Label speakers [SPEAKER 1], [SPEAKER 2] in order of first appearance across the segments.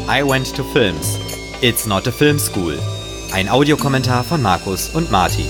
[SPEAKER 1] I Went to Films. It's not a film school. Ein Audiokommentar von Markus und Martin.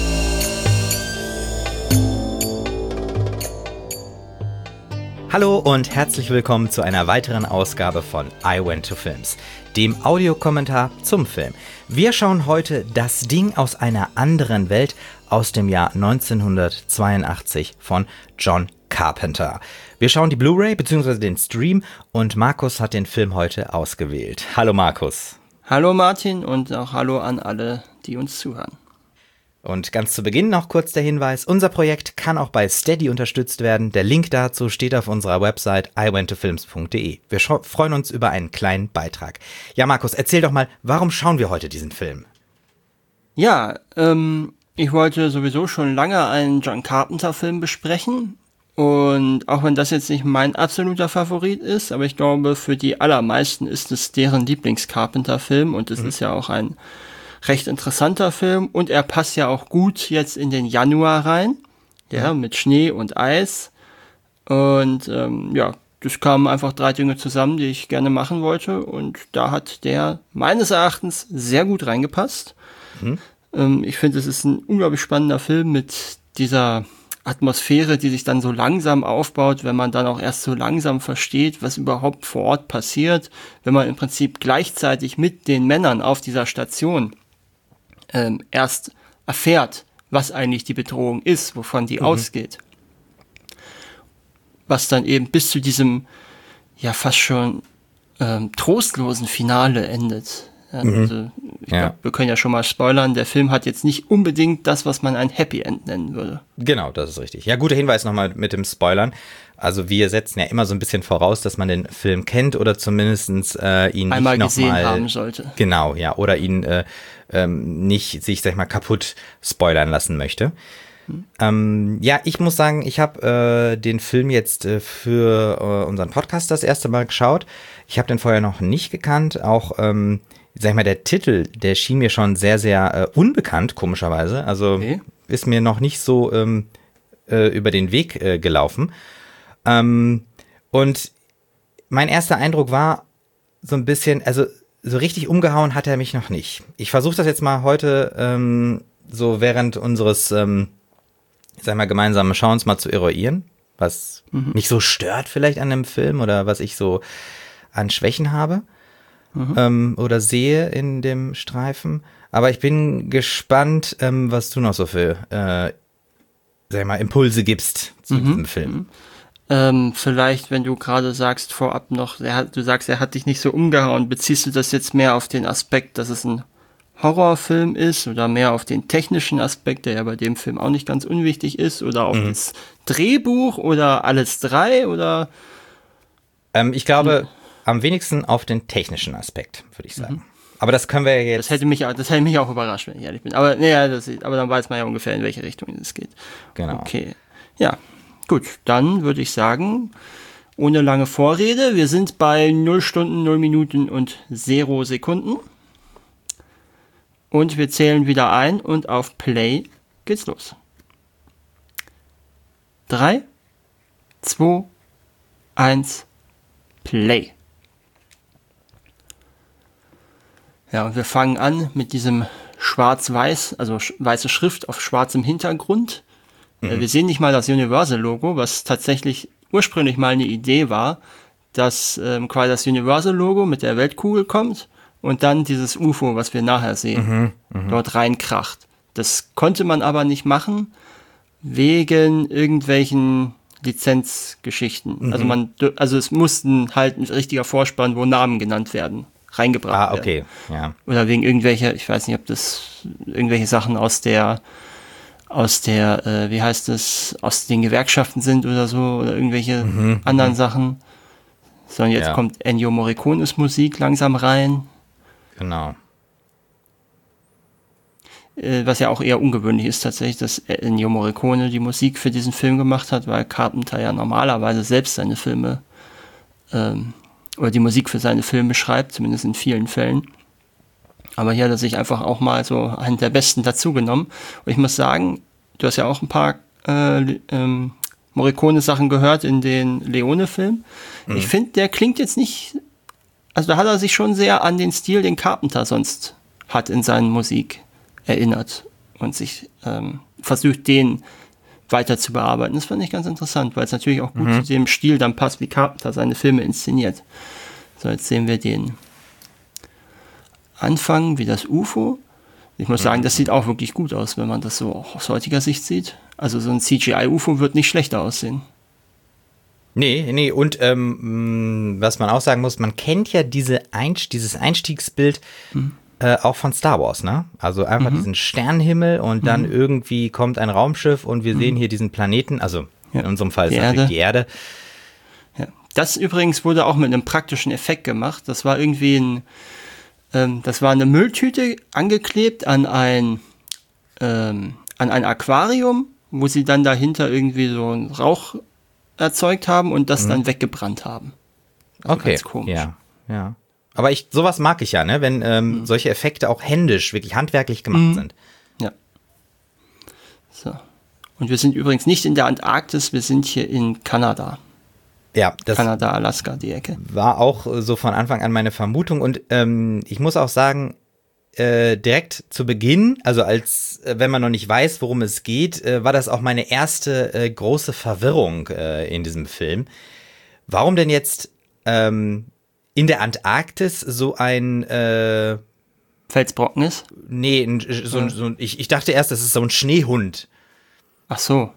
[SPEAKER 1] Hallo und herzlich willkommen zu einer weiteren Ausgabe von I Went to Films, dem Audiokommentar zum Film. Wir schauen heute Das Ding aus einer anderen Welt aus dem Jahr 1982 von John Carpenter. Wir schauen die Blu-ray bzw. den Stream und Markus hat den Film heute ausgewählt. Hallo Markus.
[SPEAKER 2] Hallo Martin und auch hallo an alle, die uns zuhören.
[SPEAKER 1] Und ganz zu Beginn noch kurz der Hinweis, unser Projekt kann auch bei Steady unterstützt werden. Der Link dazu steht auf unserer Website iwenttofilms.de. Wir freuen uns über einen kleinen Beitrag. Ja, Markus, erzähl doch mal, warum schauen wir heute diesen Film?
[SPEAKER 2] Ja, ich wollte sowieso schon lange einen John Carpenter-Film besprechen. Und auch wenn das jetzt nicht mein absoluter Favorit ist, aber ich glaube, für die allermeisten ist es deren Lieblings-Carpenter-Film. Und es ist ja auch ein recht interessanter Film und er passt ja auch gut jetzt in den Januar rein, ja, mit Schnee und Eis und das kamen einfach 3 Dinge zusammen, die ich gerne machen wollte und da hat der meines Erachtens sehr gut reingepasst. Ich finde, es ist ein unglaublich spannender Film mit dieser Atmosphäre, die sich dann so langsam aufbaut, wenn man dann auch erst so langsam versteht, was überhaupt vor Ort passiert, wenn man im Prinzip gleichzeitig mit den Männern auf dieser Station erst erfährt, was eigentlich die Bedrohung ist, wovon die ausgeht. Was dann eben bis zu diesem ja fast schon trostlosen Finale endet. Ja, also ich glaub, wir können ja schon mal spoilern, der Film hat jetzt nicht unbedingt das, was man ein Happy End nennen würde.
[SPEAKER 1] Genau, das ist richtig. Ja, guter Hinweis nochmal mit dem Spoilern. Also wir setzen ja immer so ein bisschen voraus, dass man den Film kennt oder zumindest ihn
[SPEAKER 2] einmal
[SPEAKER 1] nicht
[SPEAKER 2] gesehen
[SPEAKER 1] noch mal
[SPEAKER 2] haben sollte.
[SPEAKER 1] Genau, ja, oder ihn nicht sich, sag ich mal, kaputt spoilern lassen möchte. Ja, ich muss sagen, ich habe den Film jetzt für unseren Podcast das erste Mal geschaut. Ich habe den vorher noch nicht gekannt. Auch, sag ich mal, der Titel, der schien mir schon sehr, sehr unbekannt, komischerweise. Also ist mir noch nicht so über den Weg gelaufen. Und mein erster Eindruck war so ein bisschen, also so richtig umgehauen hat er mich noch nicht. Ich versuche das jetzt mal heute so während unseres, sag mal, gemeinsamen Schauens mal zu eruieren, was mich so stört vielleicht an dem Film oder was ich so an Schwächen habe oder sehe in dem Streifen. Aber ich bin gespannt, was du noch so für, sag mal, Impulse gibst zu diesem Film.
[SPEAKER 2] Vielleicht, wenn du gerade sagst, vorab noch, du sagst, er hat dich nicht so umgehauen, beziehst du das jetzt mehr auf den Aspekt, dass es ein Horrorfilm ist oder mehr auf den technischen Aspekt, der ja bei dem Film auch nicht ganz unwichtig ist, oder auf das Drehbuch oder alles 3 oder?
[SPEAKER 1] Ich glaube, am wenigsten auf den technischen Aspekt, würde ich sagen. Aber das können wir ja jetzt.
[SPEAKER 2] Das hätte mich auch überrascht, wenn ich ehrlich bin. Aber aber dann weiß man ja ungefähr, in welche Richtung es geht.
[SPEAKER 1] Genau.
[SPEAKER 2] Okay. Ja. Gut, dann würde ich sagen, ohne lange Vorrede, wir sind bei 0 Stunden, 0 Minuten und 0 Sekunden. Und wir zählen wieder ein und auf Play geht's los. 3, 2, 1, Play. Ja, und wir fangen an mit diesem schwarz-weiß, also weiße Schrift auf schwarzem Hintergrund. Wir sehen nicht mal das Universal-Logo, was tatsächlich ursprünglich mal eine Idee war, dass quasi das Universal-Logo mit der Weltkugel kommt und dann dieses UFO, was wir nachher sehen, dort reinkracht. Das konnte man aber nicht machen, wegen irgendwelchen Lizenzgeschichten. Also es mussten halt ein richtiger Vorspann, wo Namen genannt werden, reingebracht werden.
[SPEAKER 1] Okay, ja.
[SPEAKER 2] Oder wegen irgendwelcher, ich weiß nicht, ob das irgendwelche Sachen aus der wie heißt es, aus den Gewerkschaften sind oder so, oder irgendwelche anderen Sachen. Sondern jetzt kommt Ennio Morricones Musik langsam rein.
[SPEAKER 1] Genau.
[SPEAKER 2] Was ja auch eher ungewöhnlich ist tatsächlich, dass Ennio Morricone die Musik für diesen Film gemacht hat, weil Carpenter ja normalerweise selbst seine Filme oder die Musik für seine Filme schreibt, zumindest in vielen Fällen. Aber hier hat er sich einfach auch mal so einen der Besten dazugenommen. Und ich muss sagen, du hast ja auch ein paar Morricone-Sachen gehört in den Leone-Filmen. Ich finde, der klingt jetzt nicht also da hat er sich schon sehr an den Stil, den Carpenter sonst hat in seiner Musik erinnert und sich versucht, den weiter zu bearbeiten. Das fand ich ganz interessant, weil es natürlich auch gut zu dem Stil dann passt, wie Carpenter seine Filme inszeniert. So, jetzt sehen wir den Anfang, wie das UFO. Ich muss sagen, das sieht auch wirklich gut aus, wenn man das so auch aus heutiger Sicht sieht. Also so ein CGI-UFO wird nicht schlechter aussehen.
[SPEAKER 1] Nee, und was man auch sagen muss, man kennt ja dieses Einstiegsbild auch von Star Wars, ne? Also einfach diesen Sternenhimmel und dann irgendwie kommt ein Raumschiff und wir sehen hier diesen Planeten, also in unserem Fall ist natürlich die Erde.
[SPEAKER 2] Ja. Das übrigens wurde auch mit einem praktischen Effekt gemacht. Das war irgendwie das war eine Mülltüte angeklebt an ein Aquarium, wo sie dann dahinter irgendwie so einen Rauch erzeugt haben und das dann weggebrannt haben. Also
[SPEAKER 1] okay,
[SPEAKER 2] ganz komisch.
[SPEAKER 1] Ja. Aber sowas mag ich ja, ne? Wenn solche Effekte auch händisch, wirklich handwerklich gemacht sind.
[SPEAKER 2] Ja. So. Und wir sind übrigens nicht in der Antarktis, wir sind hier in Kanada.
[SPEAKER 1] Ja, das
[SPEAKER 2] Kanada, Alaska, die Ecke.
[SPEAKER 1] war auch so von Anfang an meine Vermutung und ich muss auch sagen, direkt zu Beginn, also wenn man noch nicht weiß, worum es geht, war das auch meine erste große Verwirrung in diesem Film. Warum denn jetzt in der Antarktis so ein
[SPEAKER 2] Felsbrocken ist?
[SPEAKER 1] Nee, ich dachte erst, das ist so ein Schneehund.
[SPEAKER 2] Ach so.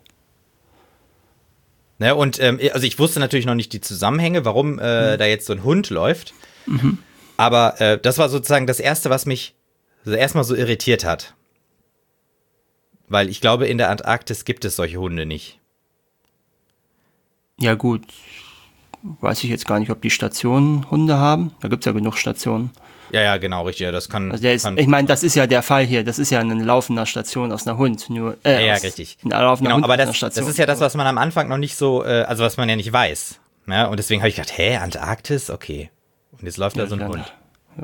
[SPEAKER 1] Ne, und also ich wusste natürlich noch nicht die Zusammenhänge, warum da jetzt so ein Hund läuft. Aber das war sozusagen das Erste, was mich erstmal so irritiert hat. Weil ich glaube, in der Antarktis gibt es solche Hunde nicht.
[SPEAKER 2] Ja gut, weiß ich jetzt gar nicht, ob die Stationen Hunde haben. Da gibt es ja genug Stationen.
[SPEAKER 1] Ja, genau, richtig. Ja, das kann.
[SPEAKER 2] Also ich meine, das ist ja der Fall hier. Das ist ja eine laufende Station aus einer Hund.
[SPEAKER 1] Richtig.
[SPEAKER 2] Eine laufende
[SPEAKER 1] Genau,
[SPEAKER 2] Hund
[SPEAKER 1] aber
[SPEAKER 2] aus einer Station.
[SPEAKER 1] das ist ja das, was man am Anfang noch nicht so, also was man ja nicht weiß. Ja, und deswegen habe ich gedacht, Antarktis? Okay. Und jetzt läuft da so ein Hund.
[SPEAKER 2] Ja.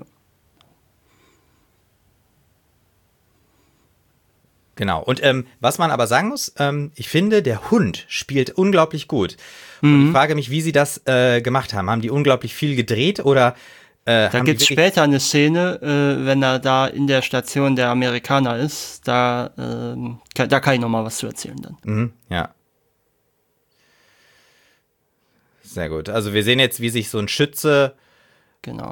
[SPEAKER 1] Genau. Und was man aber sagen muss, ich finde, der Hund spielt unglaublich gut. Und ich frage mich, wie sie das gemacht haben. Haben die unglaublich viel gedreht oder
[SPEAKER 2] da gibt es später eine Szene, wenn er da in der Station der Amerikaner ist, da kann ich noch mal was zu erzählen dann.
[SPEAKER 1] Ja. Sehr gut. Also wir sehen jetzt, wie sich so ein Schütze
[SPEAKER 2] Genau.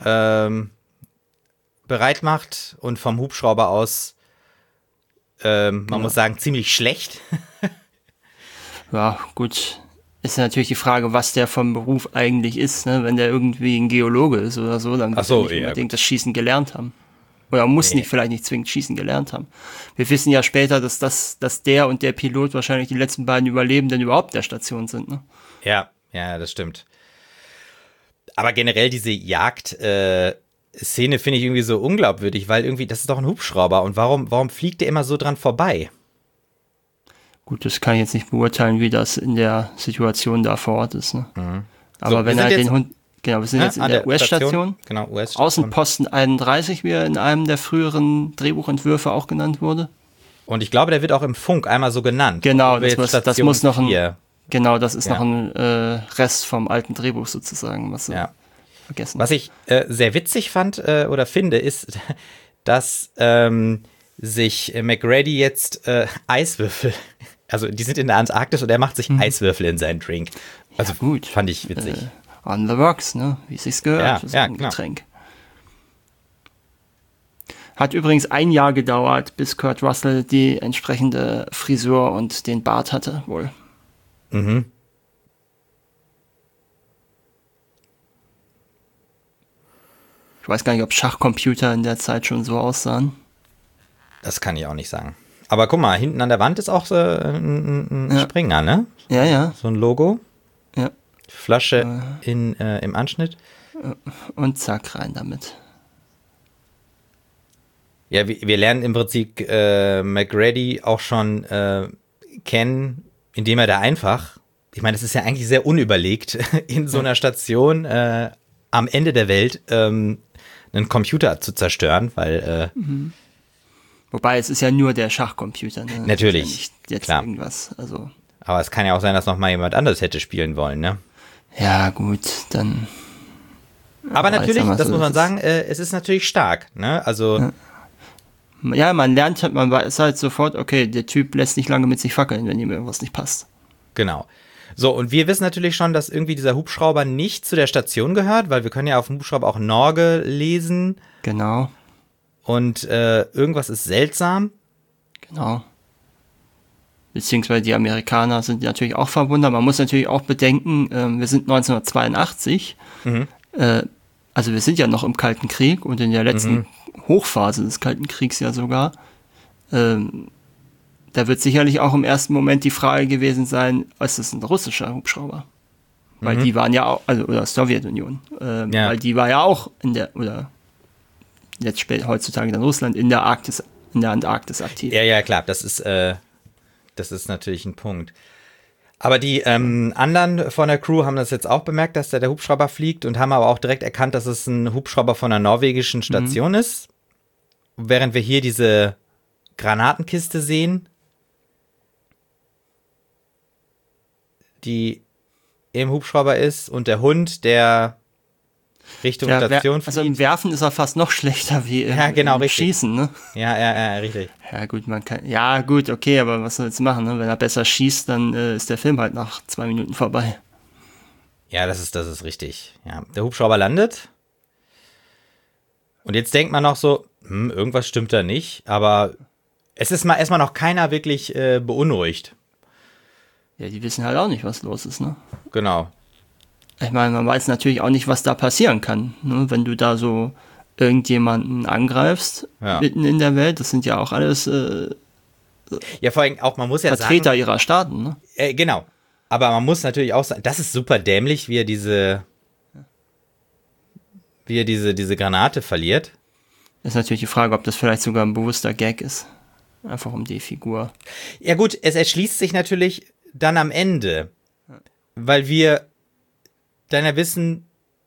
[SPEAKER 1] bereit macht und vom Hubschrauber aus, man muss sagen, ziemlich schlecht.
[SPEAKER 2] Ja, gut. Ist natürlich die Frage, was der vom Beruf eigentlich ist, ne? Wenn der irgendwie ein Geologe ist oder so, dann wird er nicht unbedingt das Schießen gelernt haben. Oder muss vielleicht nicht zwingend Schießen gelernt haben. Wir wissen ja später, dass der und der Pilot wahrscheinlich die letzten beiden Überlebenden überhaupt der Station sind, ne?
[SPEAKER 1] Ja, das stimmt. Aber generell diese Jagd-Szene finde ich irgendwie so unglaubwürdig, weil irgendwie, das ist doch ein Hubschrauber und warum fliegt der immer so dran vorbei?
[SPEAKER 2] Gut, das kann ich jetzt nicht beurteilen, wie das in der Situation da vor Ort ist. Ne? Aber
[SPEAKER 1] So,
[SPEAKER 2] wenn er den Hund, genau, wir sind jetzt in der US-Station,
[SPEAKER 1] genau, US-Station.
[SPEAKER 2] Außenposten 31, wie er in einem der früheren Drehbuchentwürfe auch genannt wurde.
[SPEAKER 1] Und ich glaube, der wird auch im Funk einmal so genannt.
[SPEAKER 2] Genau, das muss noch das ist
[SPEAKER 1] Ja.
[SPEAKER 2] noch ein Rest vom alten Drehbuch sozusagen, was vergessen.
[SPEAKER 1] Was ich sehr witzig fand oder finde, ist, dass sich McGrady jetzt Eiswürfel, also die sind in der Antarktis und er macht sich Eiswürfel in seinen Drink. Also
[SPEAKER 2] gut.
[SPEAKER 1] Fand ich witzig.
[SPEAKER 2] On the rocks, ne? Wie es sich gehört.
[SPEAKER 1] Ja,
[SPEAKER 2] ein Getränk. Hat übrigens 1 Jahr gedauert, bis Kurt Russell die entsprechende Frisur und den Bart hatte, wohl. Ich weiß gar nicht, ob Schachcomputer in der Zeit schon so aussahen.
[SPEAKER 1] Das kann ich auch nicht sagen. Aber guck mal, hinten an der Wand ist auch so ein Springer, ne?
[SPEAKER 2] Ja.
[SPEAKER 1] So ein Logo.
[SPEAKER 2] Ja.
[SPEAKER 1] Flasche im Anschnitt.
[SPEAKER 2] Und zack, rein damit.
[SPEAKER 1] Ja, wir lernen im Prinzip McGrady auch schon kennen, indem er da einfach, ich meine, das ist ja eigentlich sehr unüberlegt, in so einer Station am Ende der Welt einen Computer zu zerstören, weil
[SPEAKER 2] Wobei, es ist ja nur der Schachcomputer, ne?
[SPEAKER 1] Natürlich,
[SPEAKER 2] ja nicht jetzt
[SPEAKER 1] klar.
[SPEAKER 2] irgendwas, also.
[SPEAKER 1] Aber es kann ja auch sein, dass noch mal jemand anderes hätte spielen wollen, ne?
[SPEAKER 2] Ja, gut, dann
[SPEAKER 1] Aber natürlich, das muss man sagen, es ist natürlich stark, ne? Also.
[SPEAKER 2] Ja, man weiß halt sofort, okay, der Typ lässt nicht lange mit sich fackeln, wenn ihm irgendwas nicht passt.
[SPEAKER 1] Genau. So, und wir wissen natürlich schon, dass irgendwie dieser Hubschrauber nicht zu der Station gehört, weil wir können ja auf dem Hubschrauber auch Norge lesen.
[SPEAKER 2] Genau.
[SPEAKER 1] Und irgendwas ist seltsam.
[SPEAKER 2] Genau. Beziehungsweise die Amerikaner sind natürlich auch verwundert. Man muss natürlich auch bedenken, wir sind 1982. Also wir sind ja noch im Kalten Krieg und in der letzten Hochphase des Kalten Kriegs ja sogar. Da wird sicherlich auch im ersten Moment die Frage gewesen sein, ist das ein russischer Hubschrauber? Weil die waren ja auch, also oder Sowjetunion, weil die war ja auch oder jetzt heutzutage dann Russland in der Antarktis aktiv.
[SPEAKER 1] Ja, klar, das ist natürlich ein Punkt. Aber die anderen von der Crew haben das jetzt auch bemerkt, dass da der Hubschrauber fliegt und haben aber auch direkt erkannt, dass es ein Hubschrauber von einer norwegischen Station ist. Während wir hier diese Granatenkiste sehen, die im Hubschrauber ist, und der Hund, der Richtung Station fliegt.
[SPEAKER 2] Also im Werfen ist er fast noch schlechter wie im Schießen, ne?
[SPEAKER 1] Ja, richtig.
[SPEAKER 2] Ja, gut, okay, aber was soll jetzt machen, ne? Wenn er besser schießt, dann ist der Film halt nach 2 Minuten vorbei.
[SPEAKER 1] Ja, das ist richtig. Ja, der Hubschrauber landet. Und jetzt denkt man noch so, irgendwas stimmt da nicht, aber es ist erstmal noch keiner wirklich beunruhigt.
[SPEAKER 2] Ja, die wissen halt auch nicht, was los ist, ne?
[SPEAKER 1] Genau.
[SPEAKER 2] Ich meine, man weiß natürlich auch nicht, was da passieren kann, ne? Wenn du da so irgendjemanden angreifst, mitten in der Welt. Das sind ja auch alles
[SPEAKER 1] ja, vor allem auch, man muss ja
[SPEAKER 2] Vertreter
[SPEAKER 1] sagen,
[SPEAKER 2] ihrer Staaten, ne?
[SPEAKER 1] Genau. Aber man muss natürlich auch sagen, das ist super dämlich, wie er diese Granate verliert.
[SPEAKER 2] Ist natürlich die Frage, ob das vielleicht sogar ein bewusster Gag ist. Einfach um die Figur.
[SPEAKER 1] Ja gut, es erschließt sich natürlich dann am Ende, weil wir dann ja wissen,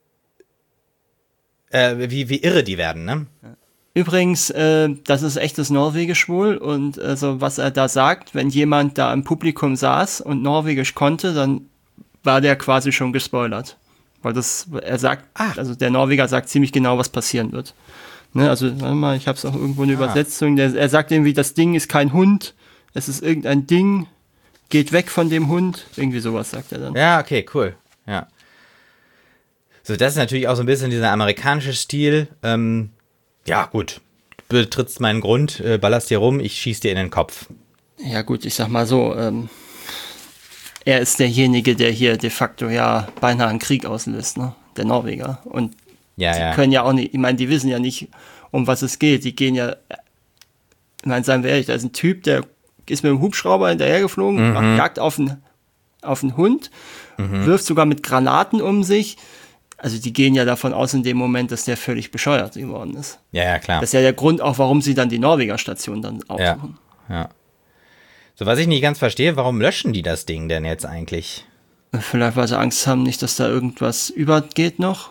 [SPEAKER 1] wie irre die werden, ne?
[SPEAKER 2] Übrigens, das ist echtes Norwegisch wohl, und also was er da sagt, wenn jemand da im Publikum saß und Norwegisch konnte, dann war der quasi schon gespoilert. Weil er sagt, also der Norweger sagt ziemlich genau, was passieren wird. Ne, also, warte mal, ich habe es auch irgendwo eine Übersetzung. Er sagt irgendwie, das Ding ist kein Hund, es ist irgendein Ding, geht weg von dem Hund. Irgendwie sowas sagt er dann.
[SPEAKER 1] Ja, okay, cool. Ja. So, das ist natürlich auch so ein bisschen dieser amerikanische Stil. Ja, gut. Du betrittst meinen Grund, ballerst dir rum, ich schieß dir in den Kopf.
[SPEAKER 2] Ja, gut, ich sag mal so, er ist derjenige, der hier de facto ja beinahe einen Krieg auslöst, ne? Der Norweger. Und die können ja auch nicht, ich meine, die wissen ja nicht, um was es geht. Die gehen ja, ich meine, seien wir ehrlich, da ist ein Typ, der ist mit dem Hubschrauber hinterhergeflogen, macht Jagd auf einen Hund, wirft sogar mit Granaten um sich. Also die gehen ja davon aus in dem Moment, dass der völlig bescheuert geworden ist.
[SPEAKER 1] Ja, klar.
[SPEAKER 2] Das ist ja der Grund auch, warum sie dann die Norweger-Station dann aufsuchen.
[SPEAKER 1] Ja. So, was ich nicht ganz verstehe, warum löschen die das Ding denn jetzt eigentlich?
[SPEAKER 2] Vielleicht, weil sie Angst haben, nicht, dass da irgendwas übergeht noch.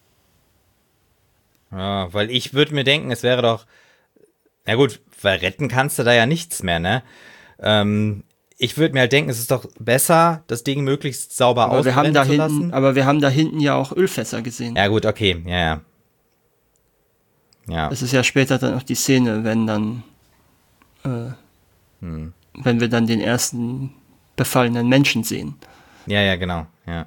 [SPEAKER 1] Ja, weil ich würde mir denken, es wäre doch, na gut, weil retten kannst du da ja nichts mehr, ne? Ich würde mir halt denken, es ist doch besser, das Ding möglichst sauber ausbrennen zu lassen.
[SPEAKER 2] Aber wir haben da hinten ja auch Ölfässer gesehen.
[SPEAKER 1] Ja gut, okay, ja.
[SPEAKER 2] Das ist ja später dann auch die Szene, wenn dann, wenn wir dann den ersten befallenen Menschen sehen.
[SPEAKER 1] Ja, genau, ja.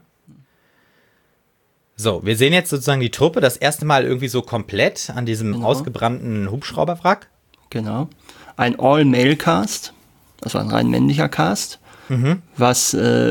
[SPEAKER 1] So, wir sehen jetzt sozusagen die Truppe das erste Mal irgendwie so komplett an diesem ausgebrannten Hubschrauberwrack.
[SPEAKER 2] Genau. Ein All-Male-Cast, also ein rein männlicher Cast, was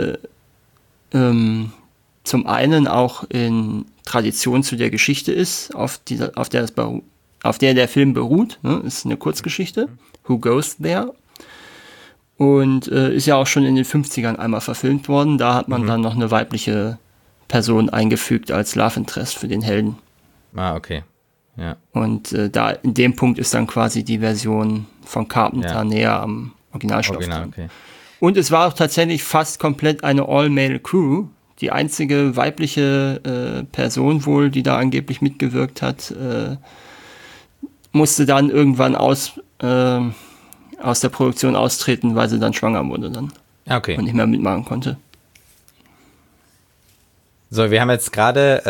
[SPEAKER 2] zum einen auch in Tradition zu der Geschichte ist, auf der der Film beruht, ne? Ist eine Kurzgeschichte, Who Goes There? Und ist ja auch schon in den 50ern einmal verfilmt worden. Da hat man dann noch eine weibliche Person eingefügt als Love Interest für den Helden.
[SPEAKER 1] Ah, okay. Ja.
[SPEAKER 2] Und da in dem Punkt ist dann quasi die Version von Carpenter näher am Originalstoff dran.
[SPEAKER 1] Okay.
[SPEAKER 2] Und es war auch tatsächlich fast komplett eine All-Male-Crew. Die einzige weibliche Person wohl, die da angeblich mitgewirkt hat, musste dann irgendwann aus der Produktion austreten, weil sie dann schwanger wurde dann.
[SPEAKER 1] Okay.
[SPEAKER 2] Und nicht mehr mitmachen konnte.
[SPEAKER 1] So, wir haben jetzt gerade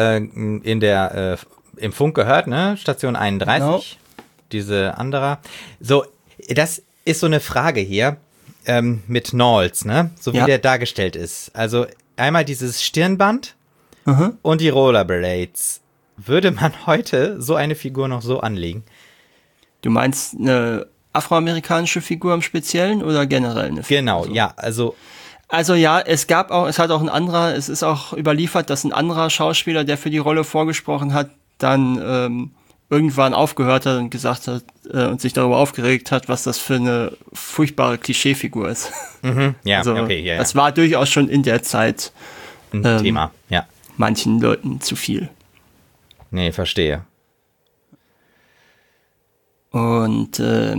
[SPEAKER 1] im Funk gehört, ne? Station 31, genau. Diese andere. So, das ist so eine Frage hier mit Knowles, ne? So wie der dargestellt ist. Also einmal dieses Stirnband und die Rollerblades. Würde man heute so eine Figur noch so anlegen?
[SPEAKER 2] Du meinst eine afroamerikanische Figur im Speziellen oder generell eine Figur?
[SPEAKER 1] Genau, ja,
[SPEAKER 2] Also ja, es ist auch überliefert, dass ein anderer Schauspieler, der für die Rolle vorgesprochen hat, dann irgendwann aufgehört hat und gesagt hat und sich darüber aufgeregt hat, was das für eine furchtbare Klischeefigur ist.
[SPEAKER 1] Mhm, ja,
[SPEAKER 2] also,
[SPEAKER 1] okay, ja.
[SPEAKER 2] Das war durchaus schon in der Zeit
[SPEAKER 1] ein Thema, ja.
[SPEAKER 2] Manchen Leuten zu viel.
[SPEAKER 1] Nee, verstehe.
[SPEAKER 2] Und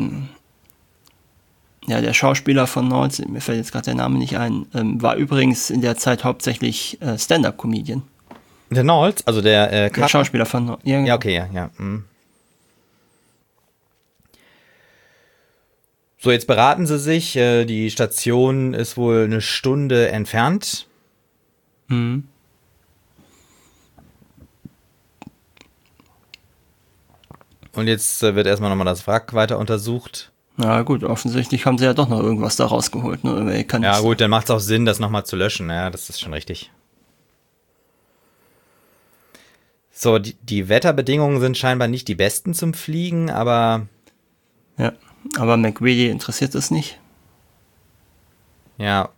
[SPEAKER 2] der Schauspieler von Knowles, mir fällt jetzt gerade der Name nicht ein, war übrigens in der Zeit hauptsächlich Stand-Up-Comedian.
[SPEAKER 1] Der Knowles, also der
[SPEAKER 2] Schauspieler von Knowles.
[SPEAKER 1] Ja, okay, ja. Mhm. So, jetzt beraten sie sich. Die Station ist wohl eine Stunde entfernt.
[SPEAKER 2] Mhm.
[SPEAKER 1] Und jetzt wird erstmal nochmal das Wrack weiter untersucht.
[SPEAKER 2] Na gut, offensichtlich haben sie ja doch noch irgendwas da rausgeholt. Ne?
[SPEAKER 1] Ja gut, dann macht es auch Sinn, das nochmal zu löschen. Ja, das ist schon richtig. So, die Wetterbedingungen sind scheinbar nicht die besten zum Fliegen, aber...
[SPEAKER 2] Ja, aber MacReady interessiert es nicht.
[SPEAKER 1] Ja.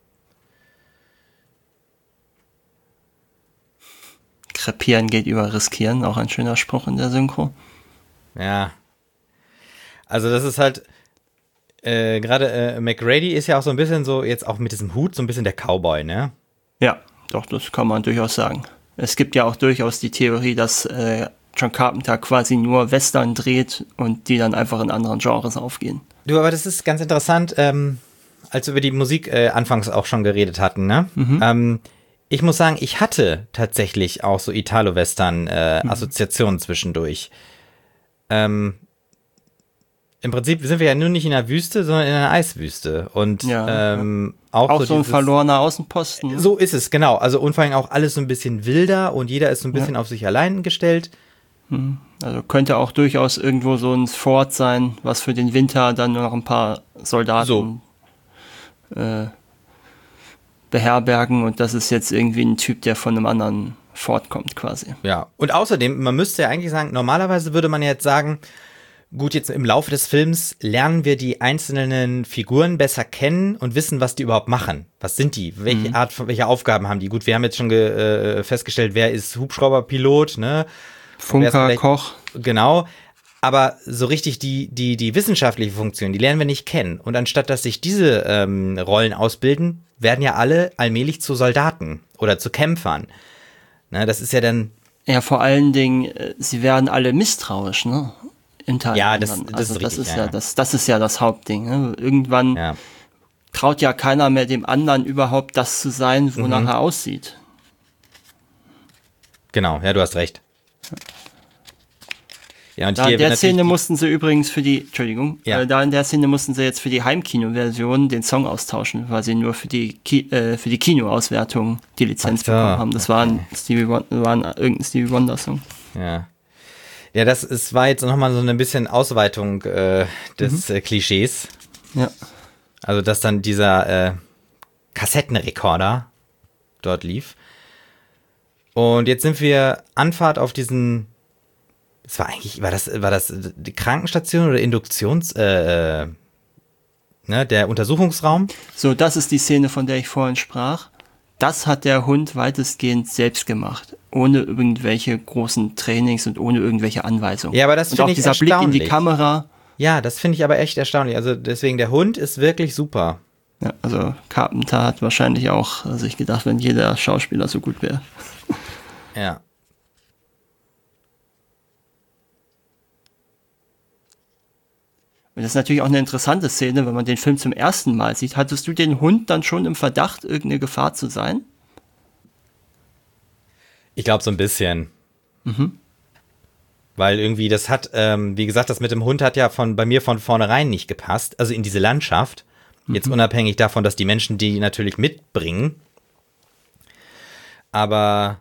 [SPEAKER 2] Krepieren geht über Riskieren, auch ein schöner Spruch in der Synchro.
[SPEAKER 1] Ja. Also das ist halt... gerade MacReady ist ja auch so ein bisschen so, jetzt auch mit diesem Hut, so ein bisschen der Cowboy, ne?
[SPEAKER 2] Ja, doch, das kann man durchaus sagen. Es gibt ja auch durchaus die Theorie, dass John Carpenter quasi nur Western dreht und die dann einfach in anderen Genres aufgehen.
[SPEAKER 1] Du, aber das ist ganz interessant, als wir über die Musik anfangs auch schon geredet hatten, ne? Mhm. Ich muss sagen, ich hatte tatsächlich auch so Italo-Western-Assoziationen zwischendurch. Im Prinzip sind wir ja nur nicht in einer Wüste, sondern in einer Eiswüste. Und
[SPEAKER 2] auch so ein verlorener Außenposten. Ne?
[SPEAKER 1] So ist es, genau. Also und vor allem auch alles so ein bisschen wilder und jeder ist so ein bisschen auf sich allein gestellt.
[SPEAKER 2] Also könnte auch durchaus irgendwo so ein Fort sein, was für den Winter dann nur noch ein paar Soldaten beherbergen. Und das ist jetzt irgendwie ein Typ, der von einem anderen Fort kommt quasi.
[SPEAKER 1] Ja, und außerdem, man müsste ja eigentlich sagen, normalerweise würde man ja jetzt sagen, gut, jetzt im Laufe des Films lernen wir die einzelnen Figuren besser kennen und wissen, was die überhaupt machen. Was sind die? Welche Aufgaben haben die? Gut, wir haben jetzt schon festgestellt, wer ist Hubschrauberpilot, ne?
[SPEAKER 2] Funker, Koch.
[SPEAKER 1] Genau. Aber so richtig die wissenschaftliche Funktion, die lernen wir nicht kennen. Und anstatt, dass sich diese Rollen ausbilden, werden ja alle allmählich zu Soldaten oder zu Kämpfern. Ne, das ist ja dann...
[SPEAKER 2] Ja, vor allen Dingen, sie werden alle misstrauisch, ne?
[SPEAKER 1] Ja, das ist richtig.
[SPEAKER 2] Das ist ja das Hauptding. Ne? Irgendwann traut ja keiner mehr dem anderen überhaupt das zu sein, wonach er aussieht.
[SPEAKER 1] Genau, ja, du hast recht. Ja, und
[SPEAKER 2] in der Szene mussten sie übrigens für die Heimkino-Version den Song austauschen, weil sie nur für die Kinoauswertung die Lizenz bekommen haben. Das war irgendein Stevie Wonder-Song.
[SPEAKER 1] Ja. Ja, es war jetzt nochmal so ein bisschen Ausweitung des Klischees.
[SPEAKER 2] Ja.
[SPEAKER 1] Also, dass dann dieser Kassettenrekorder dort lief. Und jetzt sind wir Anfahrt auf diesen, war das die Krankenstation oder der Untersuchungsraum?
[SPEAKER 2] So, das ist die Szene, von der ich vorhin sprach. Das hat der Hund weitestgehend selbst gemacht, ohne irgendwelche großen Trainings und ohne irgendwelche Anweisungen.
[SPEAKER 1] Ja, aber das finde ich erstaunlich.
[SPEAKER 2] Blick in die Kamera.
[SPEAKER 1] Ja, das finde ich aber echt erstaunlich. Also deswegen, der Hund ist wirklich super.
[SPEAKER 2] Ja, also Carpenter hat wahrscheinlich auch sich gedacht, wenn jeder Schauspieler so gut wäre.
[SPEAKER 1] Ja.
[SPEAKER 2] Und das ist natürlich auch eine interessante Szene, wenn man den Film zum ersten Mal sieht. Hattest du den Hund dann schon im Verdacht, irgendeine Gefahr zu sein?
[SPEAKER 1] Ich glaube so ein bisschen. Weil irgendwie das hat, wie gesagt, das mit dem Hund hat ja bei mir von vornherein nicht gepasst. Also in diese Landschaft. Jetzt unabhängig davon, dass die Menschen die natürlich mitbringen. aber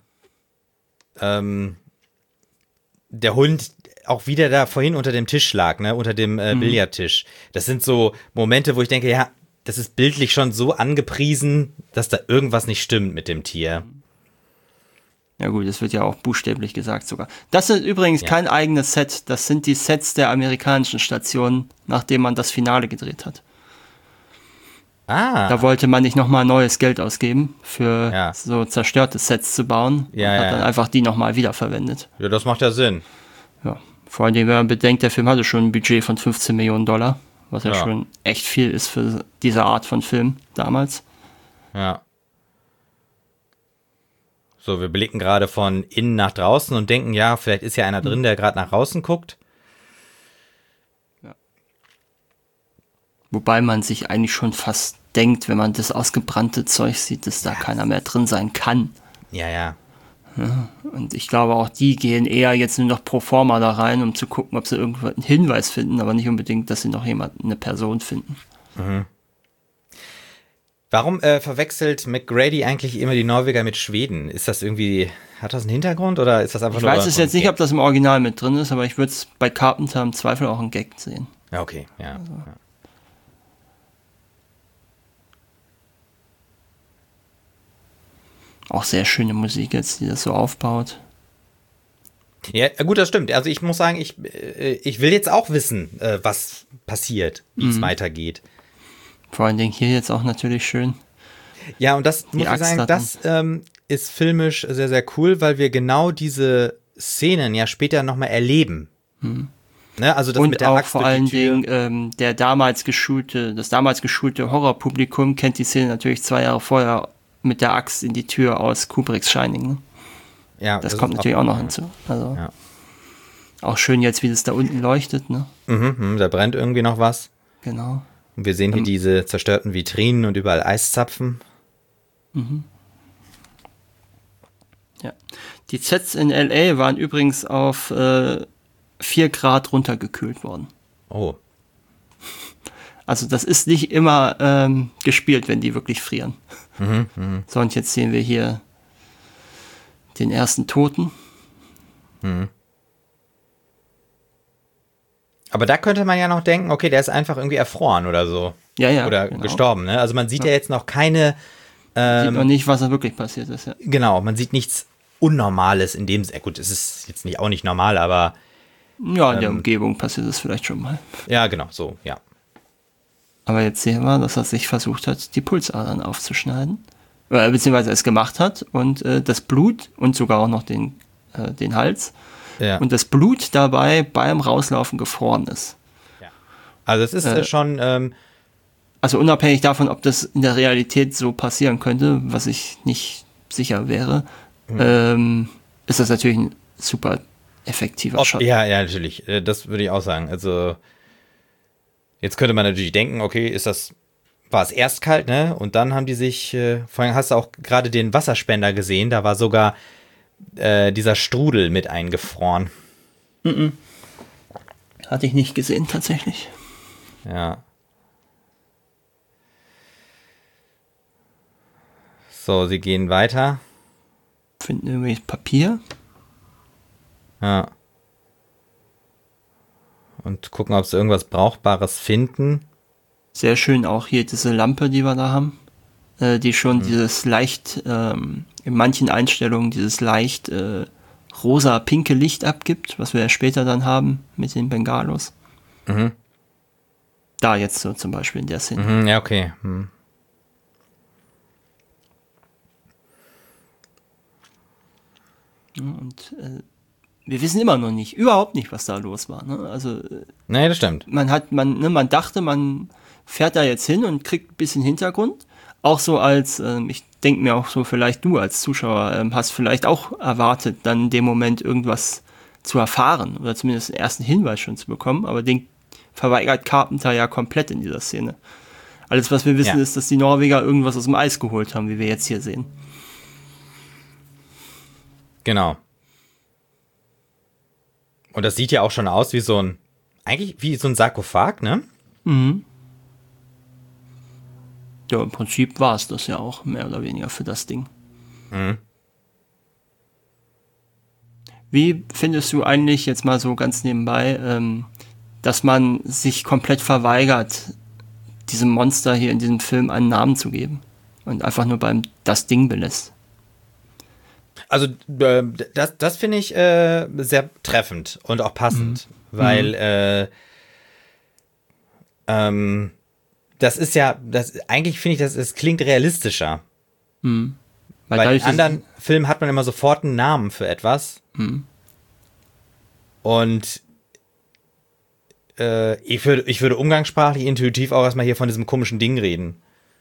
[SPEAKER 1] der Hund auch wieder da vorhin unter dem Tisch lag, ne, unter dem Billardtisch. Das sind so Momente, wo ich denke, ja, das ist bildlich schon so angepriesen, dass da irgendwas nicht stimmt mit dem Tier.
[SPEAKER 2] Ja gut, das wird ja auch buchstäblich gesagt sogar. Das ist übrigens kein eigenes Set, das sind die Sets der amerikanischen Stationen, nachdem man das Finale gedreht hat.
[SPEAKER 1] Ah.
[SPEAKER 2] Da wollte man nicht nochmal neues Geld ausgeben, für so zerstörte Sets zu bauen. Und hat dann einfach die nochmal wiederverwendet.
[SPEAKER 1] Ja, das macht ja Sinn.
[SPEAKER 2] Ja, vor allem, wenn man bedenkt, der Film hatte schon ein Budget von 15 Millionen Dollar, was ja schon echt viel ist für diese Art von Film damals.
[SPEAKER 1] Ja. So, wir blicken gerade von innen nach draußen und denken, ja, vielleicht ist ja einer drin, der gerade nach draußen guckt.
[SPEAKER 2] Ja. Wobei man sich eigentlich schon fast denkt, wenn man das ausgebrannte Zeug sieht, dass da keiner mehr drin sein kann.
[SPEAKER 1] Ja.
[SPEAKER 2] Und ich glaube auch, die gehen eher jetzt nur noch pro forma da rein, um zu gucken, ob sie irgendwo einen Hinweis finden, aber nicht unbedingt, dass sie noch eine Person finden.
[SPEAKER 1] Mhm. Warum verwechselt McGrady eigentlich immer die Norweger mit Schweden? Ist das irgendwie, hat das einen Hintergrund oder ist das einfach
[SPEAKER 2] ich
[SPEAKER 1] nur...
[SPEAKER 2] Ich weiß es jetzt nicht, ob das im Original mit drin ist, aber ich würde es bei Carpenter im Zweifel auch einen Gag sehen.
[SPEAKER 1] Ja, okay, ja.
[SPEAKER 2] Also.
[SPEAKER 1] Ja.
[SPEAKER 2] Auch sehr schöne Musik jetzt, die das so aufbaut.
[SPEAKER 1] Ja, gut, das stimmt. Also ich muss sagen, ich will jetzt auch wissen, was passiert, wie es weitergeht.
[SPEAKER 2] Vor allen Dingen hier jetzt auch natürlich schön.
[SPEAKER 1] Ja, und das muss ich sagen, das ist filmisch sehr, sehr cool, weil wir genau diese Szenen ja später nochmal erleben. Ne? Also das
[SPEAKER 2] und
[SPEAKER 1] mit der
[SPEAKER 2] auch
[SPEAKER 1] Axt
[SPEAKER 2] vor
[SPEAKER 1] durch die
[SPEAKER 2] allen
[SPEAKER 1] Tür.
[SPEAKER 2] Dingen das damals geschulte Horrorpublikum kennt die Szene natürlich 2 Jahre vorher mit der Axt in die Tür aus Kubricks Shining. Ne?
[SPEAKER 1] Ja,
[SPEAKER 2] das kommt natürlich auch noch hinzu. Also auch schön jetzt, wie das da unten leuchtet. Ne?
[SPEAKER 1] Da brennt irgendwie noch was.
[SPEAKER 2] Genau.
[SPEAKER 1] Und wir sehen hier diese zerstörten Vitrinen und überall Eiszapfen.
[SPEAKER 2] Ja. Die Sets in L.A. waren übrigens auf 4 Grad runtergekühlt worden.
[SPEAKER 1] Oh.
[SPEAKER 2] Also das ist nicht immer gespielt, wenn die wirklich frieren. So, und jetzt sehen wir hier den ersten Toten.
[SPEAKER 1] Aber da könnte man ja noch denken, okay, der ist einfach irgendwie erfroren oder so.
[SPEAKER 2] Ja,
[SPEAKER 1] oder
[SPEAKER 2] genau.
[SPEAKER 1] gestorben, ne? Also man sieht ja jetzt noch keine...
[SPEAKER 2] sieht man nicht, was da wirklich passiert ist, ja.
[SPEAKER 1] Genau, man sieht nichts Unnormales in dem... Gut, es ist jetzt auch nicht normal, aber...
[SPEAKER 2] Ja, in der Umgebung passiert es vielleicht schon mal.
[SPEAKER 1] Ja, genau, so, ja.
[SPEAKER 2] Aber jetzt sehen wir, dass er sich versucht hat, die Pulsadern aufzuschneiden. Beziehungsweise es gemacht hat und das Blut und sogar auch noch den Hals und das Blut dabei beim Rauslaufen gefroren ist.
[SPEAKER 1] Ja. Also es ist schon...
[SPEAKER 2] also unabhängig davon, ob das in der Realität so passieren könnte, was ich nicht sicher wäre, ist das natürlich ein super effektiver Shot.
[SPEAKER 1] Ja, natürlich. Das würde ich auch sagen. Also jetzt könnte man natürlich denken, okay, war es erst kalt, ne? Und dann haben die sich, vorhin hast du auch gerade den Wasserspender gesehen, da war sogar dieser Strudel mit eingefroren.
[SPEAKER 2] Hatte ich nicht gesehen, tatsächlich.
[SPEAKER 1] Ja. So, sie gehen weiter.
[SPEAKER 2] Finden irgendwie Papier.
[SPEAKER 1] Ja. Und gucken, ob sie irgendwas Brauchbares finden.
[SPEAKER 2] Sehr schön auch hier diese Lampe, die wir da haben. Die schon dieses leicht, in manchen Einstellungen dieses leicht rosa-pinke Licht abgibt, was wir ja später dann haben mit den Bengalos. Da jetzt so zum Beispiel in der Szene.
[SPEAKER 1] Ja, okay.
[SPEAKER 2] Und wir wissen immer noch nicht, überhaupt nicht, was da los war. Ne? Also
[SPEAKER 1] Nee, das stimmt.
[SPEAKER 2] man dachte, man fährt da jetzt hin und kriegt ein bisschen Hintergrund. Auch so als, ich denke mir auch so, vielleicht du als Zuschauer hast vielleicht auch erwartet, dann in dem Moment irgendwas zu erfahren oder zumindest einen ersten Hinweis schon zu bekommen, aber den verweigert Carpenter ja komplett in dieser Szene. Alles, was wir wissen, ist, dass die Norweger irgendwas aus dem Eis geholt haben, wie wir jetzt hier sehen.
[SPEAKER 1] Genau. Und das sieht ja auch schon aus wie eigentlich wie so ein Sarkophag, ne?
[SPEAKER 2] Ja, im Prinzip war es das ja auch, mehr oder weniger für das Ding. Wie findest du eigentlich, jetzt mal so ganz nebenbei, dass man sich komplett verweigert, diesem Monster hier in diesem Film einen Namen zu geben und einfach nur beim das Ding belässt?
[SPEAKER 1] Also das finde ich sehr treffend und auch passend, weil das ist ja, eigentlich finde ich, es klingt realistischer. Weil in anderen Filmen hat man immer sofort einen Namen für etwas. Und ich würde umgangssprachlich intuitiv auch erstmal hier von diesem komischen Ding reden.